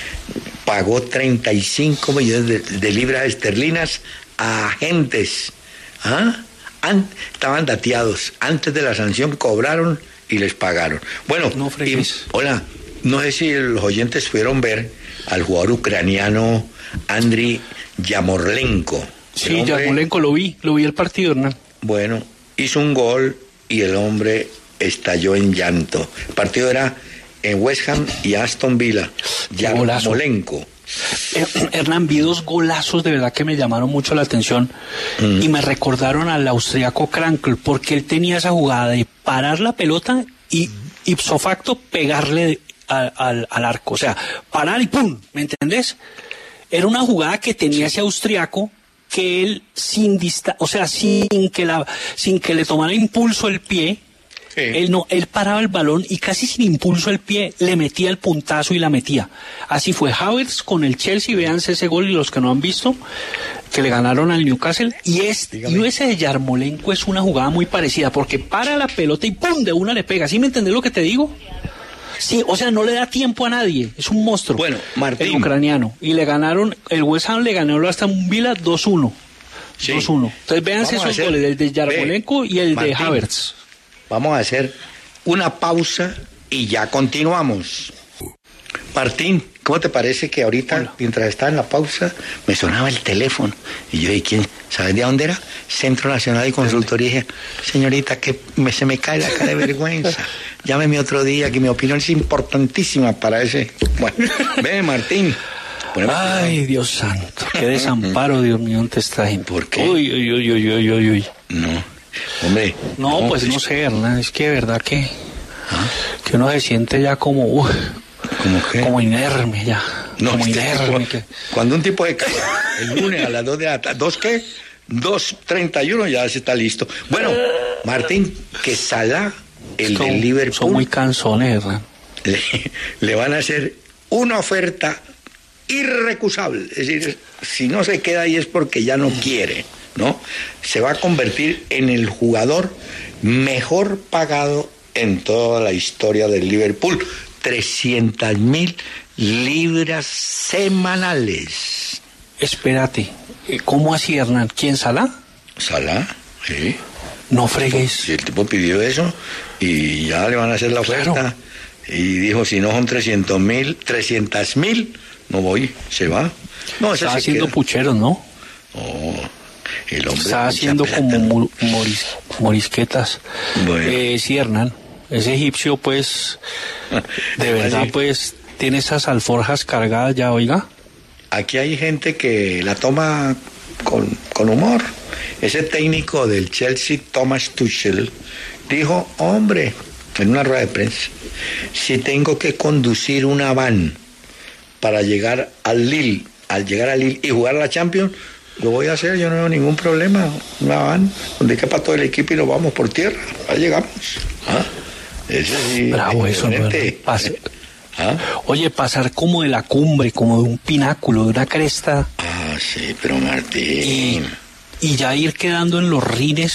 pagó treinta y cinco millones de, de libras esterlinas a agentes. ¿Ah? An, estaban dateados. Antes de la sanción cobraron y les pagaron. Bueno, no, y, hola, no sé si los oyentes pudieron ver al jugador ucraniano Andriy Yarmolenko. Sí, hombre, Yarmolenko lo vi, lo vi el partido, Hernán. Bueno, hizo un gol y el hombre estalló en llanto. El partido era en West Ham y Aston Villa. Yarmolenko. Eh, Hernán, vi dos golazos de verdad que me llamaron mucho la atención mm. y me recordaron al austriaco Krankl, porque él tenía esa jugada de parar la pelota y ipso facto pegarle al, al, al arco, o sea, parar y ¡pum! ¿Me entendés? Era una jugada que tenía ese austriaco que él sin dista, o sea, sin que la, sin que le tomara impulso el pie, sí. él no, él paraba el balón y casi sin impulso el pie le metía el puntazo y la metía. Así fue Havertz con el Chelsea, véanse ese gol y los que no han visto, que le ganaron al Newcastle. Y este, y ese de Yarmolenko es una jugada muy parecida, porque para la pelota y ¡pum! De una le pega. ¿Sí me entendés lo que te digo? Sí, o sea, no le da tiempo a nadie, es un monstruo. Bueno, Martín. El ucraniano. Y le ganaron, el West Ham le ganó hasta un Villa dos uno. Sí. dos uno. Entonces véanse esos hacer, goles, el de Yarmolenko ve, y el Martín, de Havertz. Vamos a hacer una pausa y ya continuamos. Martín, ¿cómo te parece que ahorita, Hola. mientras estaba en la pausa, me sonaba el teléfono? Y yo, ¿y quién? ¿Sabes de dónde era? Centro Nacional de Consultoría. Y dije, señorita, que me, se me cae la cara de vergüenza. Llámeme otro día, que mi opinión es importantísima para ese... Bueno, ve, Martín. Ay, Dios santo, qué desamparo, Dios mío, ante esta gente. ¿Por qué? Uy, uy, uy, uy, uy, uy. No, hombre. No, no pues no sé, Hernán, es que de verdad que... ¿Ah? Que uno se siente ya como, uh, ¿Cómo qué? como inerme ya. No, como este inerme. tipo- que- cuando un tipo de cae el lunes a las dos de la tarde, ¿dos qué? dos treinta y uno ya se está listo. Bueno, Martín, que Salah, el son, del Liverpool, son muy cansones, Hernán. le, le van a hacer una oferta irrecusable. Es decir, si no se queda ahí es porque ya no quiere, ¿no? Se va a convertir en el jugador mejor pagado en toda la historia del Liverpool. trescientas mil libras semanales. Espérate, eh, ¿cómo así, Hernán? ¿Quién, Salah? Salah, sí. No fregues. Si el tipo pidió eso y ya le van a hacer la oferta. Claro. Y dijo, si no son trescientos mil, trescientas mil, no voy, se va. No, ese Está se haciendo queda. pucheros, ¿no? Oh, el hombre Está mucha haciendo plata, como ¿no? mu- moris- morisquetas. Bueno. Eh, sí, Hernán. Ese egipcio, pues, de verdad, Así. pues, tiene esas alforjas cargadas ya, oiga. Aquí hay gente que la toma con, con humor. Ese técnico del Chelsea, Thomas Tuchel, dijo, hombre, en una rueda de prensa, si tengo que conducir una van para llegar al Lille, al llegar al Lille y jugar la Champions, lo voy a hacer, yo no tengo ningún problema. Una van donde quepa todo el equipo y nos vamos por tierra. Ahí llegamos. ¿Ah? Eso sí, Bravo es eso, ¿no? diferente. Pas- ¿Ah? Oye, pasar como de la cumbre, como de un pináculo, de una cresta, Ah, sí, pero y, Martín. y ya ir quedando en los rines,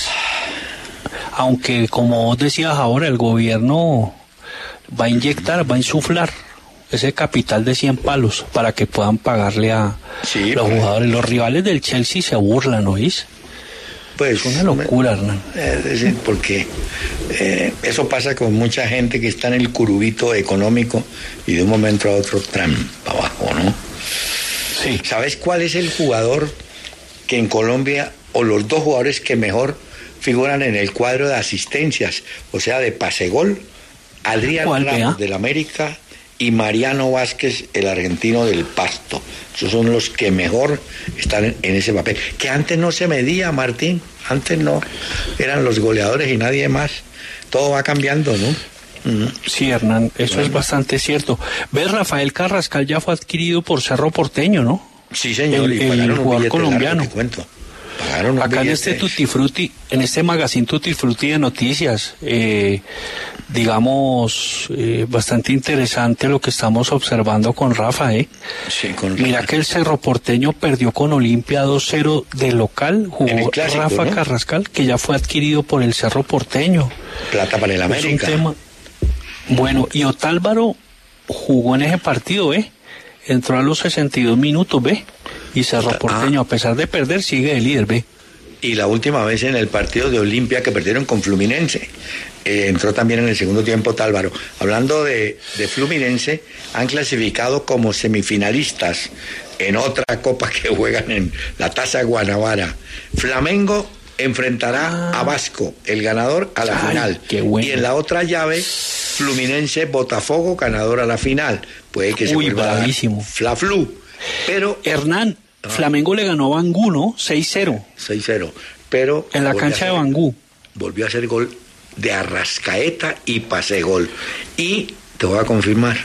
aunque como vos decías ahora, el gobierno va a inyectar, va a insuflar ese capital de cien palos para que puedan pagarle a Sí, los pues. jugadores. Los rivales del Chelsea se burlan, ¿oís? Pues, Es una locura, Hernán. Es decir, porque eh, eso pasa con mucha gente que está en el curubito económico y de un momento a otro tram para abajo, ¿no? Sí. ¿Sabes cuál es el jugador que en Colombia, o los dos jugadores que mejor figuran en el cuadro de asistencias, o sea, de pase-gol? Adrián ¿Cuál, Ramos vea? del América y Mariano Vázquez, el argentino del Pasto. Esos son los que mejor están en, en ese papel. Que antes no se medía, Martín. Antes no. Eran los goleadores y nadie más. Todo va cambiando, ¿no? Ujú. Sí, Hernán, eso Bueno. es bastante cierto. ¿Ves? Rafael Carrascal ya fue adquirido por Cerro Porteño, ¿no? Sí, señor. El- y el pagaron un jugador billete colombiano. largo, te cuento. Pagaron un Acá en billete. este Tutti Frutti, en este magazine Tutti Frutti de noticias, eh, digamos, eh, bastante interesante lo que estamos observando con Rafa, ¿eh? Sí, con Mira que el Cerro Porteño perdió con Olimpia dos cero de local, En el jugó clásico, Rafa ¿no? Carrascal, que ya fue adquirido por el Cerro Porteño. plata para el Es un América. tema. Bueno, y Otálvaro jugó en ese partido, ¿eh? Entró a los sesenta y dos minutos, ¿ve? Y Cerro Ah. Porteño, a pesar de perder, sigue de líder, ¿ve? Y la última vez en el partido de Olimpia que perdieron con Fluminense. Eh, entró también en el segundo tiempo Tálvaro. Hablando de, de Fluminense, han clasificado como semifinalistas en otra copa que juegan en la Taza Guanabara. Flamengo enfrentará Ah. a Vasco, el ganador, a la Ay, final. qué bueno. Y en la otra llave, Fluminense Botafogo, ganador a la final. Puede que se Uy, vuelva a dar bravísimo. Fla-Flu. Pero Hernán, Flamengo le ganó a Bangú, ¿no? seis cero. seis cero. Pero En la volvió a cancha de hacer- Bangú. Volvió a hacer gol de Arrascaeta y pase gol. Y te voy a confirmar,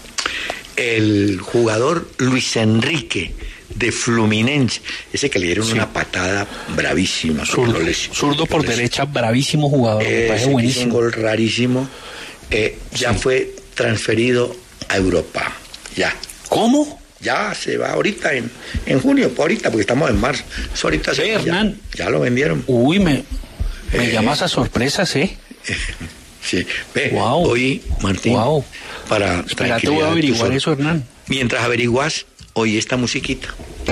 el jugador Luis Enrique de Fluminense, ese que le dieron una patada bravísima. Zurdo, lo les- zurdo por lo les- derecha, bravísimo jugador, me ese parece que hizo un buenísimo. gol rarísimo, eh, ya Sí. fue transferido a Europa. Ya. ¿Cómo? Ya se va ahorita en, en junio, ahorita, porque estamos en marzo. Eso ahorita se Ve, va, ya- Hernán. Ya, lo vendieron. Uy, me, me Eh. llamas a sorpresas, ¿eh? Sí. Ve, Guau. hoy, Martín, Guau. para Espera, te tranquilidad voy a de averiguar tus or- eso, Hernán. Mientras averiguas, oye esta musiquita.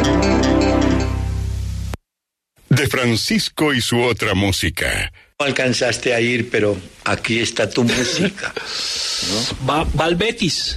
De Francisco y su otra música. No alcanzaste a ir, pero aquí está tu música. Va, va al Betis.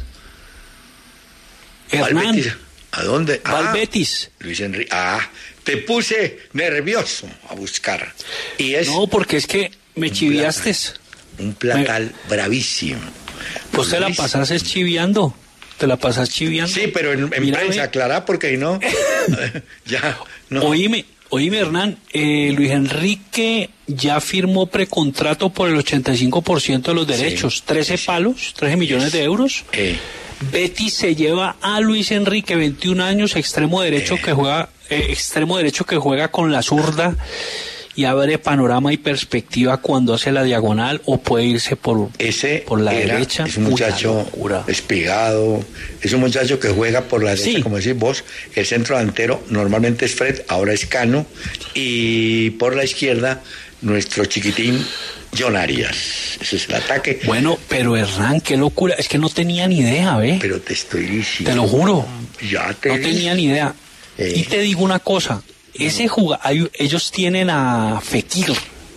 ¿Al Hernán, Betis? ¿A dónde? va al Ah, Betis. Luis Enrique. Ah, te puse nervioso a buscar. Y es No, porque es que me chiviaste. un platal bravísimo. Pues te la Luis- pasas es chiviando. Te la pasas chiviando. Sí, pero en, en Mira, prensa, ve. aclará, porque si no, ya, no. Oíme, Oíme, Hernán, eh, Luis Enrique ya firmó precontrato por el ochenta y cinco por ciento de los derechos, sí, trece sí, palos, trece millones de euros. Eh. Betis se lleva a Luis Enrique, veintiún años, extremo derecho eh. que juega, eh, extremo derecho que juega con la zurda y abre panorama y perspectiva cuando hace la diagonal, o puede irse por, Ese por la era, derecha. Es un muchacho espigado, es un muchacho que juega por la derecha, sí, como decís vos. El centro delantero normalmente es Fred, ahora es Cano, y por la izquierda nuestro chiquitín John Arias. Ese es el ataque. Bueno, pero Hernán, qué locura, es que no tenía ni idea, ¿ve? Pero te estoy diciendo. Te lo juro. Ya te No tenía ni idea. Eh. Y te digo una cosa. Ese jugador, ellos tienen a Fekir.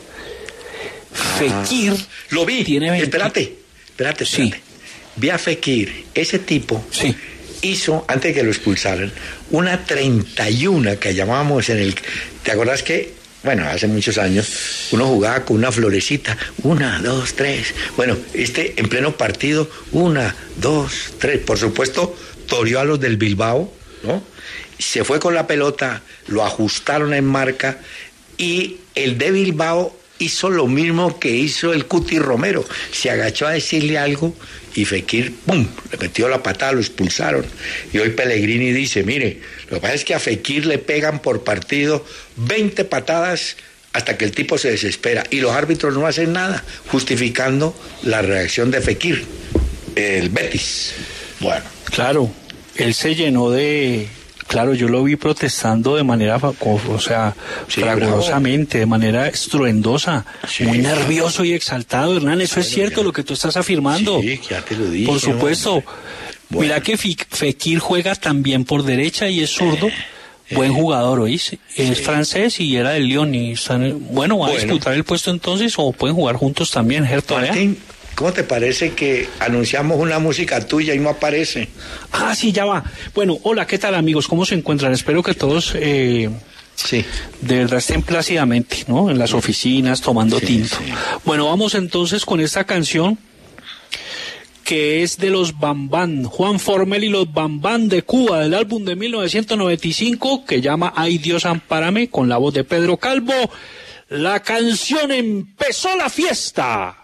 Ah, Fekir. Lo vi. Tiene veinte... Espérate, espérate, espérate. Sí. Vi a Fekir. Ese tipo sí. hizo, antes de que lo expulsaran, una treinta y uno que llamábamos en el... ¿Te acordás que, bueno, hace muchos años, uno jugaba con una florecita? Una, dos, tres. Bueno, este en pleno partido, una, dos, tres. Por supuesto, toreó a los del Bilbao, ¿no? Se fue con la pelota, lo ajustaron en marca y el de Bilbao hizo lo mismo que hizo el Cuti Romero. Se agachó a decirle algo y Fekir, ¡pum!, le metió la patada, lo expulsaron. Y hoy Pellegrini dice, mire, lo que pasa es que a Fekir le pegan por partido veinte patadas hasta que el tipo se desespera y los árbitros no hacen nada, justificando la reacción de Fekir, el Betis. Bueno. Claro, él se llenó de... Claro, yo lo vi protestando de manera, o sea, sí, fragorosamente, de manera estruendosa, sí, muy nervioso y exaltado, Hernán. Eso bueno, es cierto, ya. Lo que tú estás afirmando. Sí, ya te lo dije. Por supuesto. Bueno. Mira que Fekir juega también por derecha y es zurdo. Eh, Buen jugador, ¿oís? Es sí. francés y era del Lyon. Y están, bueno, ¿va bueno. a disputar el puesto entonces o pueden jugar juntos también, Gerto? Martín, ¿cómo te parece que anunciamos una música tuya y no aparece? Ah, sí, ya va. Bueno, hola, ¿qué tal, amigos? ¿Cómo se encuentran? Espero que todos eh, sí. de verdad estén plácidamente, ¿no? En las oficinas, tomando sí, tinto. Sí. Bueno, vamos entonces con esta canción que es de los Bambán, Juan Formel y los Bambán de Cuba, del álbum de mil novecientos noventa y cinco, que llama Ay Dios Ampárame, con la voz de Pedro Calvo. La canción Empezó la Fiesta.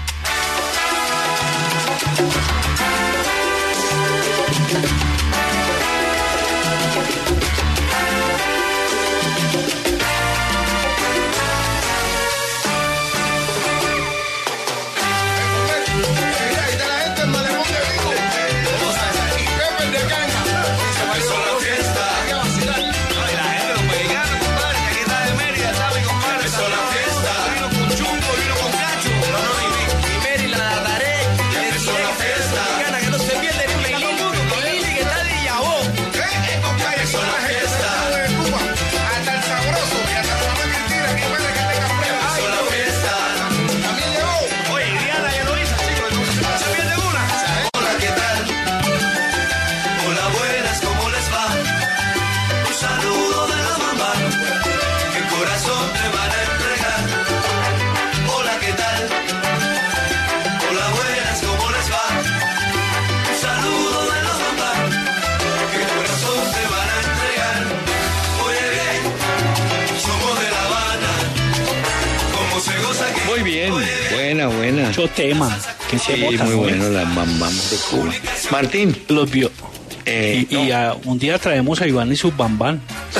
Buena. Mucho tema. Que sí, muy bueno, bueno la Bambán de Cuba. Martín. Los vio. Eh, y, no. y a, un día traemos a Iván y sus Bambán.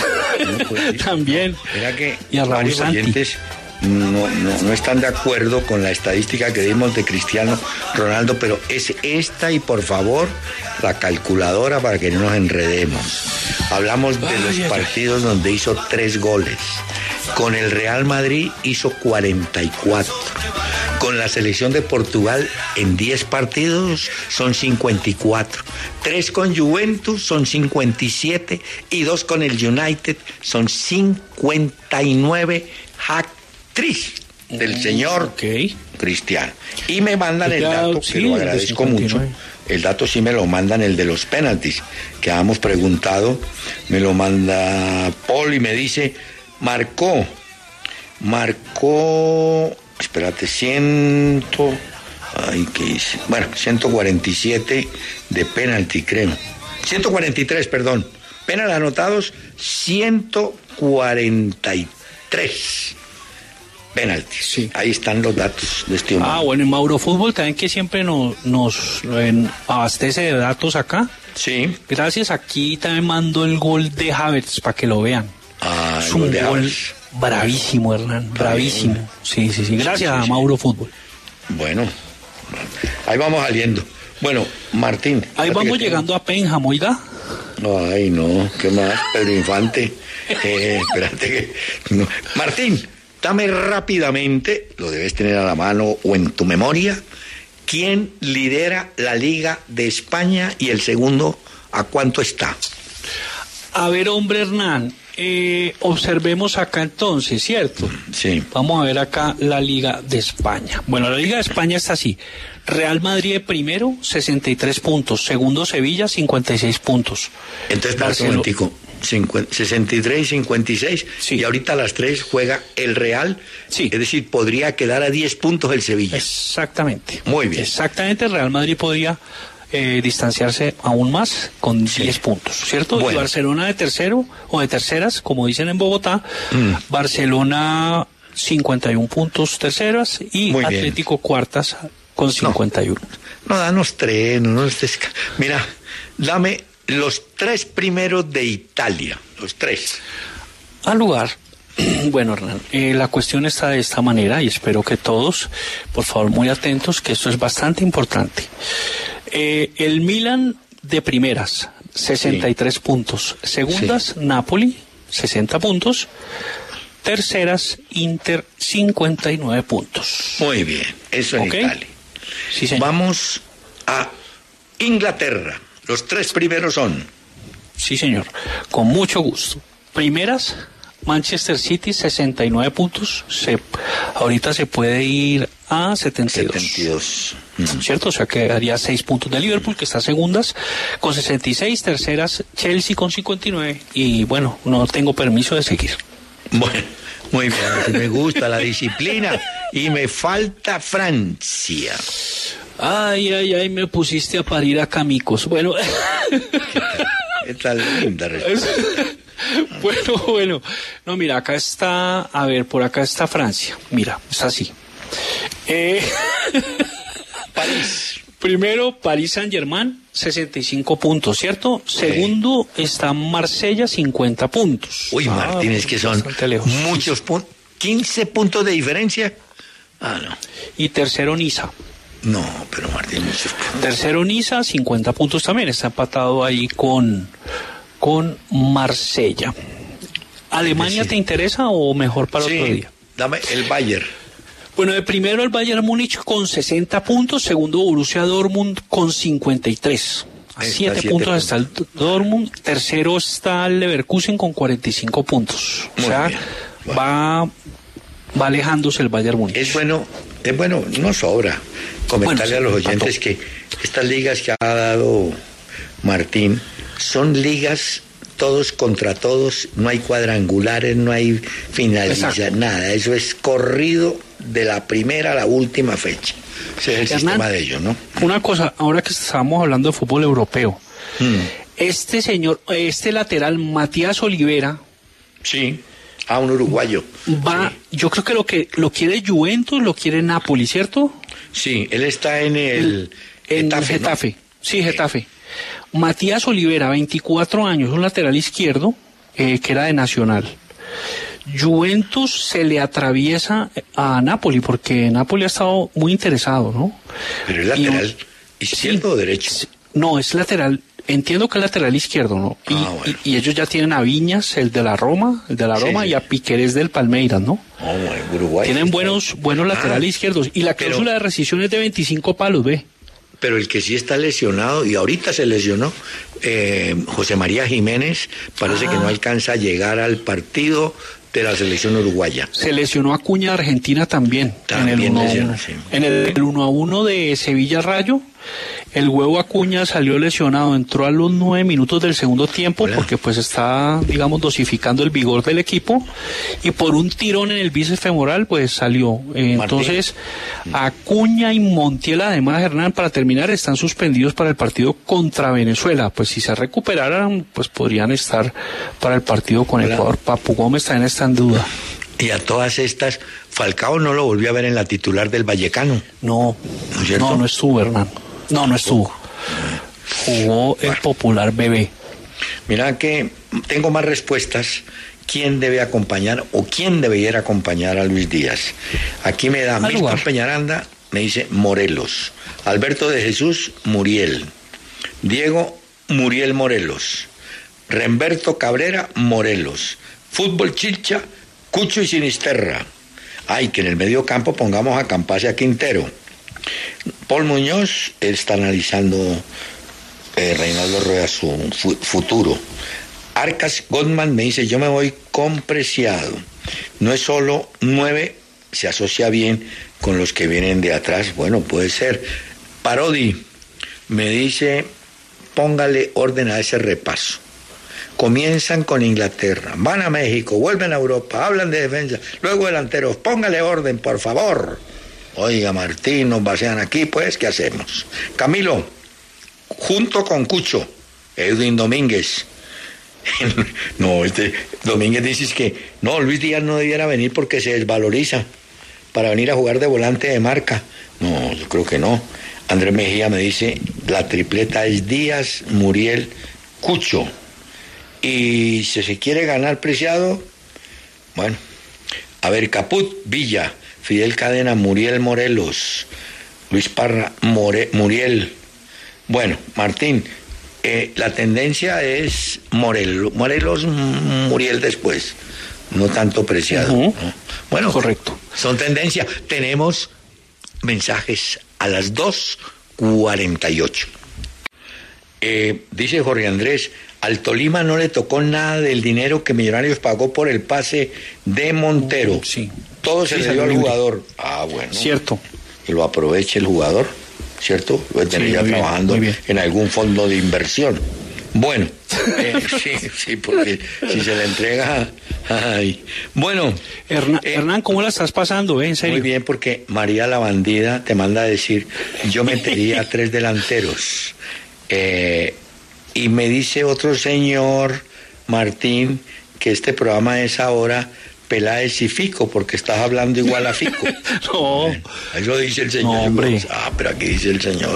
No, pues, también. Era que y a Raúl Santi. No, no, no están de acuerdo con la estadística que dimos de Cristiano Ronaldo, pero es esta y por favor la calculadora para que no nos enredemos. Hablamos de los ay, partidos ay. donde hizo tres goles. Con el Real Madrid hizo cuarenta y cuatro. Con la selección de Portugal en diez partidos son cincuenta y cuatro. Tres con Juventus son cincuenta y siete y dos con el United son cincuenta y nueve hat-trick del señor okay. Cristiano. Y me mandan el claro, dato, que sí, lo agradezco mucho. El dato sí me lo mandan, el de los penaltis, que habíamos preguntado. Me lo manda Paul y me dice, marcó, marcó... Espérate, ciento, ay, ¿qué hice? Bueno, ciento cuarenta y siete de penalti, creo. ciento cuarenta y tres, perdón. Penal anotados, ciento cuarenta y tres penaltis. Sí. Ahí están los datos de este hombre. Ah, bueno, en Mauro Fútbol también que siempre nos, nos en, abastece de datos acá. Sí. Gracias, aquí también mando el gol de Havertz para que lo vean. Ah, es el un gol de gol Havertz. bravísimo, Hernán, bravísimo. bien. Sí, sí, sí. Gracias Sí, sí, a sí. Mauro Fútbol. Bueno, ahí vamos saliendo. Bueno, Martín. Ahí fíjate vamos que llegando a Pénjamo, oiga. tengo- Ay, no, ¿qué más? Pedro Infante. Eh, espérate que... no. Martín, dame rápidamente, lo debes tener a la mano o en tu memoria, ¿quién lidera la Liga de España y el segundo a cuánto está? A ver, hombre, Hernán, eh, observemos acá entonces, ¿cierto? Sí. Vamos a ver acá la Liga de España. Bueno, la Liga de España está así. Real Madrid primero, sesenta y tres puntos. Segundo, Sevilla, cincuenta y seis puntos. Entonces, espérate un Barcelo- momentico. cincuenta, sesenta y tres y cincuenta y seis. Sí. Y ahorita a las tres juega el Real. Sí. Es decir, podría quedar a diez puntos el Sevilla. Exactamente. Muy bien. Exactamente, el Real Madrid podría eh, distanciarse aún más con Sí. diez puntos, ¿cierto? Bueno. Y Barcelona de tercero o de terceras, como dicen en Bogotá, Mm. Barcelona cincuenta y uno puntos terceras y Muy bien. Atlético cuartas con cincuenta y uno. No, danos tres, no nos des... Mira, dame los tres primeros de Italia, los tres. Al lugar, bueno, Hernán, eh, la cuestión está de esta manera y espero que todos, por favor, muy atentos, que esto es bastante importante. Eh, el Milan de primeras, sesenta y tres puntos. Segundas, Napoli, sesenta puntos. Terceras, Inter, cincuenta y nueve puntos. Muy bien, eso en Ok. Italia. Sí, señor. Vamos a Inglaterra. Los tres primeros son... Sí, señor. Con mucho gusto. Primeras, Manchester City, sesenta y nueve puntos. Se, ahorita se puede ir a setenta y dos. setenta y dos. Mm. ¿Cierto? O sea, quedaría seis puntos de Liverpool, que está segundas, con sesenta y seis. Terceras, Chelsea con cincuenta y nueve. Y bueno, no tengo permiso de seguir. Bueno, muy bien, me gusta la disciplina y me falta Francia. Ay, ay, ay, me pusiste a parir a camicos. Bueno, ¿Qué tal linda respuesta? bueno, bueno. No, mira, acá está, a ver, por acá está Francia. Mira, es así. Eh, París. primero, París Saint-Germain, sesenta y cinco puntos, ¿cierto? Segundo, está Marsella, cincuenta puntos. Uy, Ah, Martín, es que son bastante lejos. muchos puntos. ¿quince puntos de diferencia? Ah, no. Y tercero, Niza. No, pero Martín, muchos puntos. Tercero, Niza, cincuenta puntos también. Está empatado ahí con, con Marsella. ¿Alemania Sí. te interesa o mejor para Sí, otro día? dame el Bayern. Bueno, de primero el Bayern Múnich con sesenta puntos, segundo Borussia Dortmund con cincuenta y tres. A Está siete siete puntos puntos. está el Dortmund, tercero está el Leverkusen con cuarenta y cinco puntos. Muy o sea, bien. Bueno. va, va alejándose el Bayern Múnich. Es bueno, es bueno, no sobra comentarle Bueno, a los sí, oyentes tanto. que estas ligas que ha dado Martín son ligas todos contra todos, no hay cuadrangulares, no hay finalización, Exacto. nada, eso es corrido de la primera a la última fecha. Ese es el Hernán, sistema de ellos, ¿no? Una cosa, ahora que estábamos hablando de fútbol europeo, Mm. este señor, este lateral, Matías Olivera, Sí, a un uruguayo. va, yo creo que lo que lo quiere Juventus, lo quiere Napoli, ¿cierto? Sí, él está en el En Getafe, ¿no? Getafe. Sí, Getafe. Matías Olivera, veinticuatro años, un lateral izquierdo, eh, que era de Nacional. Juventus se le atraviesa a Napoli, porque Napoli ha estado muy interesado, ¿no? Pero es Y- lateral izquierdo o derecho. Sí, no, es lateral. Entiendo que es lateral izquierdo, ¿no? Y, Ah, bueno. y- y ellos ya tienen a Viñas, el de la Roma, el de la Sí, Roma, sí. y a Piquerés del Palmeiras, ¿no? Oh, bueno, Uruguay. Tienen buenos, buenos Ah, laterales izquierdos. Y la pero- cláusula de rescisión es de veinticinco palos, ve. Pero el que sí está lesionado, y ahorita se lesionó, eh, José María Jiménez, parece Ah. que no alcanza a llegar al partido de la selección uruguaya. Se lesionó Acuña de Argentina también. También en el uno a uno. lesionó, sí. En el uno a uno de Sevilla Rayo. El Huevo Acuña salió lesionado, entró a los nueve minutos del segundo tiempo. Hola. Porque pues está, digamos, dosificando el vigor del equipo, y por un tirón en el bíceps femoral pues salió. Eh, entonces Acuña y Montiel, además, Hernán, para terminar, están suspendidos para el partido contra Venezuela. Pues si se recuperaran, pues podrían estar para el partido con Hola. Ecuador. Papu Gómez también está en duda. Y a todas estas, Falcao no lo volvió a ver en la titular del Vallecano. No, no, no, no estuvo, Hernán. No, no estuvo. Jugó el popular bebé. Mira que tengo más respuestas. ¿Quién debe acompañar o quién debiera acompañar a Luis Díaz? Aquí me da Milton Peñaranda, me dice Morelos. Alberto de Jesús, Muriel. Diego, Muriel Morelos. Remberto Cabrera, Morelos. Fútbol Chilcha, Cucho y Sinisterra. Ay, que en el medio campo pongamos a Campás y a Quintero. Paul Muñoz está analizando eh, Reinaldo Rueda su fu- futuro. Arcas Goldman me dice, yo me voy con Preciado. No es solo nueve, se asocia bien con los que vienen de atrás. Bueno, puede ser. Parodi me dice, póngale orden a ese repaso. Comienzan con Inglaterra, van a México, vuelven a Europa, hablan de defensa, luego delanteros, póngale orden, por favor. Oiga, Martín, nos vacían aquí, pues, ¿qué hacemos? Camilo, junto con Cucho, Edwin Domínguez. No, este Domínguez dice que no, Luis Díaz no debiera venir porque se desvaloriza para venir a jugar de volante de marca. No, yo creo que no. Andrés Mejía me dice, la tripleta es Díaz, Muriel, Cucho. Y si se quiere ganar Preciado, bueno, a ver, Caput, Villa, Fidel Cadena, Muriel Morelos, Luis Parra, More, Muriel. Bueno, Martín, eh, la tendencia es Morelos, Morelos, Muriel después, no tanto Preciado. Uh-huh. ¿No? Bueno, correcto. Son tendencias. Tenemos mensajes a las dos cuarenta y ocho. Eh, dice Jorge Andrés, al Tolima no le tocó nada del dinero que Millonarios pagó por el pase de Montero. Sí. Todo se sí, le dio al jugador. Ah, bueno. Cierto. Que lo aproveche el jugador, ¿cierto? Lo tendría sí, trabajando bien, en algún fondo de inversión. Bueno, eh, sí, sí, porque si se le entrega... Ay. Bueno. Hernán, eh, Hernán, ¿cómo la estás pasando? Eh? ¿En serio? Muy bien, porque María la bandida te manda a decir, yo metería a tres delanteros. Eh, y me dice otro señor, Martín, que este programa es ahora Peláez y Fico, porque estás hablando igual a Fico. No. Bueno, eso dice el señor. No, hombre. Ah, pero aquí dice el señor.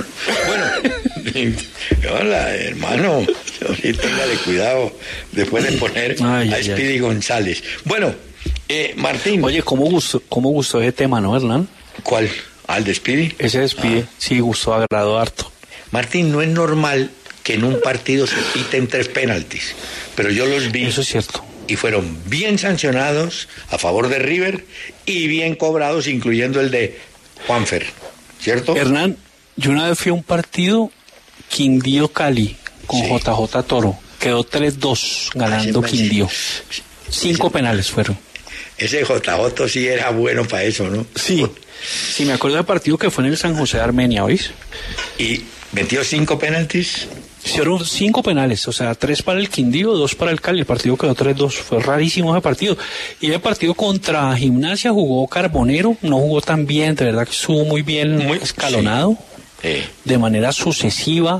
Bueno, hola, hermano. Téngale cuidado después de poner ay, a Speedy ay. González. Bueno, eh, Martín. Oye, ¿cómo gustó, cómo gustó ese tema, no, Hernán? ¿Cuál? ¿Al de Speedy? Ese de Speedy, ah. Sí, gustó, agradó harto. Martín, no es normal que en un partido se piten tres penaltis, pero yo los vi. Eso es cierto. Y fueron bien sancionados a favor de River y bien cobrados, incluyendo el de Juanfer, ¿cierto? Hernán, yo una vez fui a un partido Quindío Cali con sí. J J Toro, quedó tres dos ganando ah, Quindío. Cinco ese, penales fueron. Ese J J sí era bueno para eso, ¿no? Sí, sí, me acuerdo del partido que fue en el San José de Armenia, ¿oís? Y metió cinco penaltis. Hicieron cinco penales, o sea, tres para el Quindío, dos para el Cali. El partido quedó tres dos. Fue rarísimo ese partido. Y el partido contra Gimnasia jugó Carbonero, no jugó tan bien, de verdad que estuvo muy bien muy, escalonado, sí. eh. de manera sucesiva,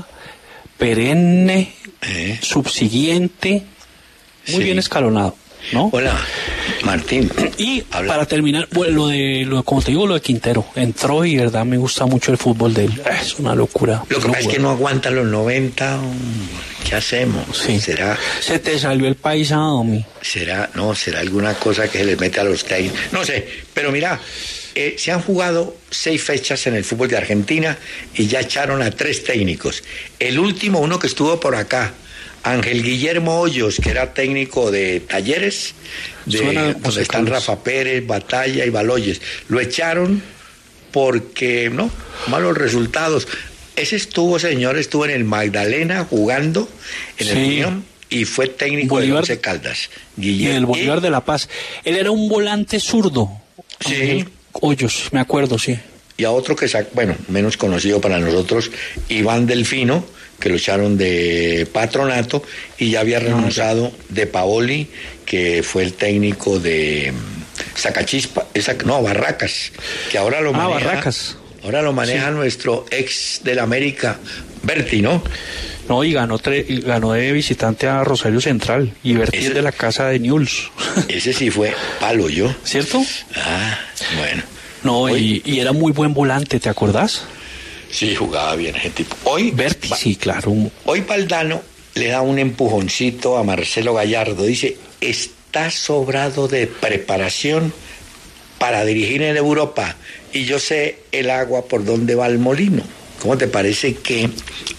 perenne, eh. subsiguiente, muy sí. bien escalonado, ¿no? Hola, Martín. Y habla. Para terminar, bueno, lo de, lo, como te digo, lo de Quintero, entró y de verdad me gusta mucho el fútbol de él. Es una locura. Lo que pasa es que no aguanta los noventa. ¿Qué hacemos? Sí. ¿Será? Se te salió el paisano, mi. ¿Será? No, será alguna cosa que se les mete a los técnicos. No sé, pero mira, eh, se han jugado seis fechas en el fútbol de Argentina y ya echaron a tres técnicos. El último, uno que estuvo por acá, Ángel Guillermo Hoyos, que era técnico de Talleres, de Suena, donde están Rafa Pérez, Batalla y Baloyes. Lo echaron porque, no, malos resultados. Ese estuvo, señor, estuvo en el Magdalena jugando en sí. el Unión y fue técnico Bolívar, de Once Caldas. Guillermo. Y el Bolívar y... de La Paz. Él era un volante zurdo. Sí. Hoyos, me acuerdo, sí. y a otro que, bueno, menos conocido para nosotros, Iván Delfino, que lo echaron de Patronato, y ya había renunciado De Paoli, que fue el técnico de Zacachispa, esa, no, Barracas, que ahora lo maneja, ah, Barracas. Ahora lo maneja sí. nuestro ex del América, Berti, ¿no? No, y ganó, tre- y ganó de visitante a Rosario Central, y Berti es de la casa de Newell's. Ese sí fue palo, yo. ¿Cierto? Ah, bueno. No, Hoy, y, y era muy buen volante, ¿te acordás? Sí, jugaba bien ese tipo. Hoy, Berti, sí, claro. Hoy Valdano le da un empujoncito a Marcelo Gallardo. Dice, está sobrado de preparación para dirigir en Europa y yo sé el agua por donde va el molino. ¿Cómo te parece que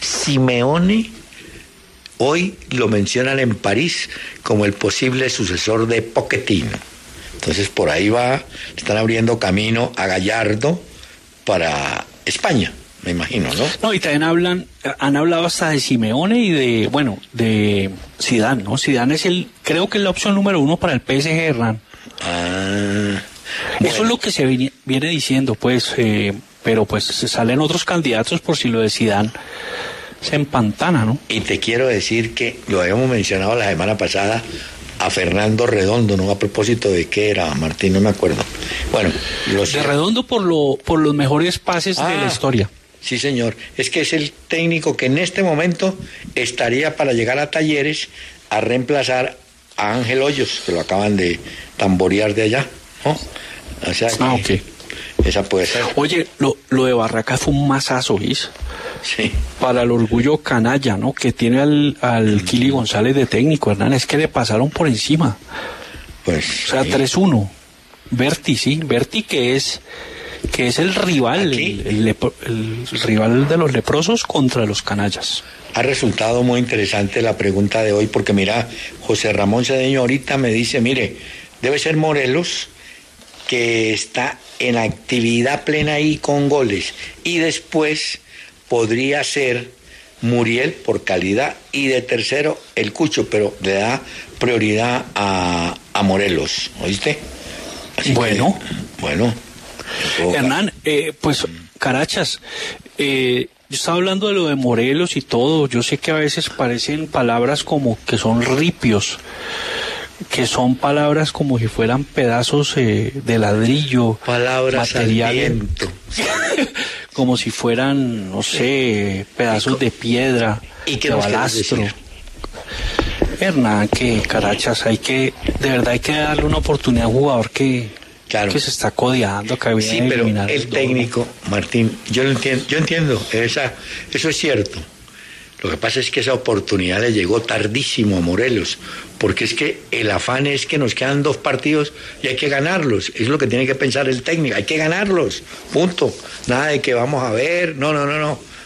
Simeone hoy lo mencionan en París como el posible sucesor de Pochettino? Entonces por ahí va, están abriendo camino a Gallardo para España, me imagino, ¿no? No, y también hablan, han hablado hasta de Simeone y de, bueno, de Zidane, ¿no? Zidane es el, creo que es la opción número uno para el P S G, Hernán. Ah, bueno. Eso es lo que se viene, viene diciendo, pues, eh, pero pues se salen otros candidatos por si lo de Zidane se empantana, ¿no? Y te quiero decir que lo habíamos mencionado la semana pasada a Fernando Redondo, ¿no? A propósito de qué era, Martín, no me acuerdo. Bueno, los... de Redondo por lo por los mejores pases ah, de la historia. Sí, señor. Es que es el técnico que en este momento estaría para llegar a Talleres a reemplazar a Ángel Hoyos, que lo acaban de tamborear de allá, ¿no? O sea que ah, okay. Esa puede ser. Oye, lo, lo de Barracas fue un masazo, ¿viste? Sí. Para el orgullo canalla, ¿no? Que tiene al, al mm. Kili González de técnico, Hernán, es que le pasaron por encima. Pues. O sea, sí. tres uno. Berti, sí, Berti que es que es el rival, el, el, lepro, el rival de los leprosos contra los canallas. Ha resultado muy interesante la pregunta de hoy, porque mira, José Ramón Cedeño ahorita me dice, mire, debe ser Morelos, que está en actividad plena ahí con goles, y después podría ser Muriel por calidad, y de tercero el Cucho, pero le da prioridad a, a Morelos, ¿oíste? Así bueno. Que, bueno. Hernán, eh, pues, Carachas, eh, yo estaba hablando de lo de Morelos y todo, yo sé que a veces parecen palabras como que son ripios, que son palabras como si fueran pedazos eh, de ladrillo, palabras material, al viento. Como si fueran, no sé, pedazos de piedra, ¿Y qué de balastro. Hernán, que Carachas, hay que, de verdad hay que darle una oportunidad a un jugador que, claro. que se está codeando, que viene sí, a pero eliminar el técnico, Martín, yo lo entiendo, yo entiendo, esa, eso es cierto. Lo que pasa es que esa oportunidad le llegó tardísimo a Morelos, porque es que el afán es que nos quedan dos partidos y hay que ganarlos. Es lo que tiene que pensar el técnico, hay que ganarlos, punto. Nada de que vamos a ver, no, no, no, no.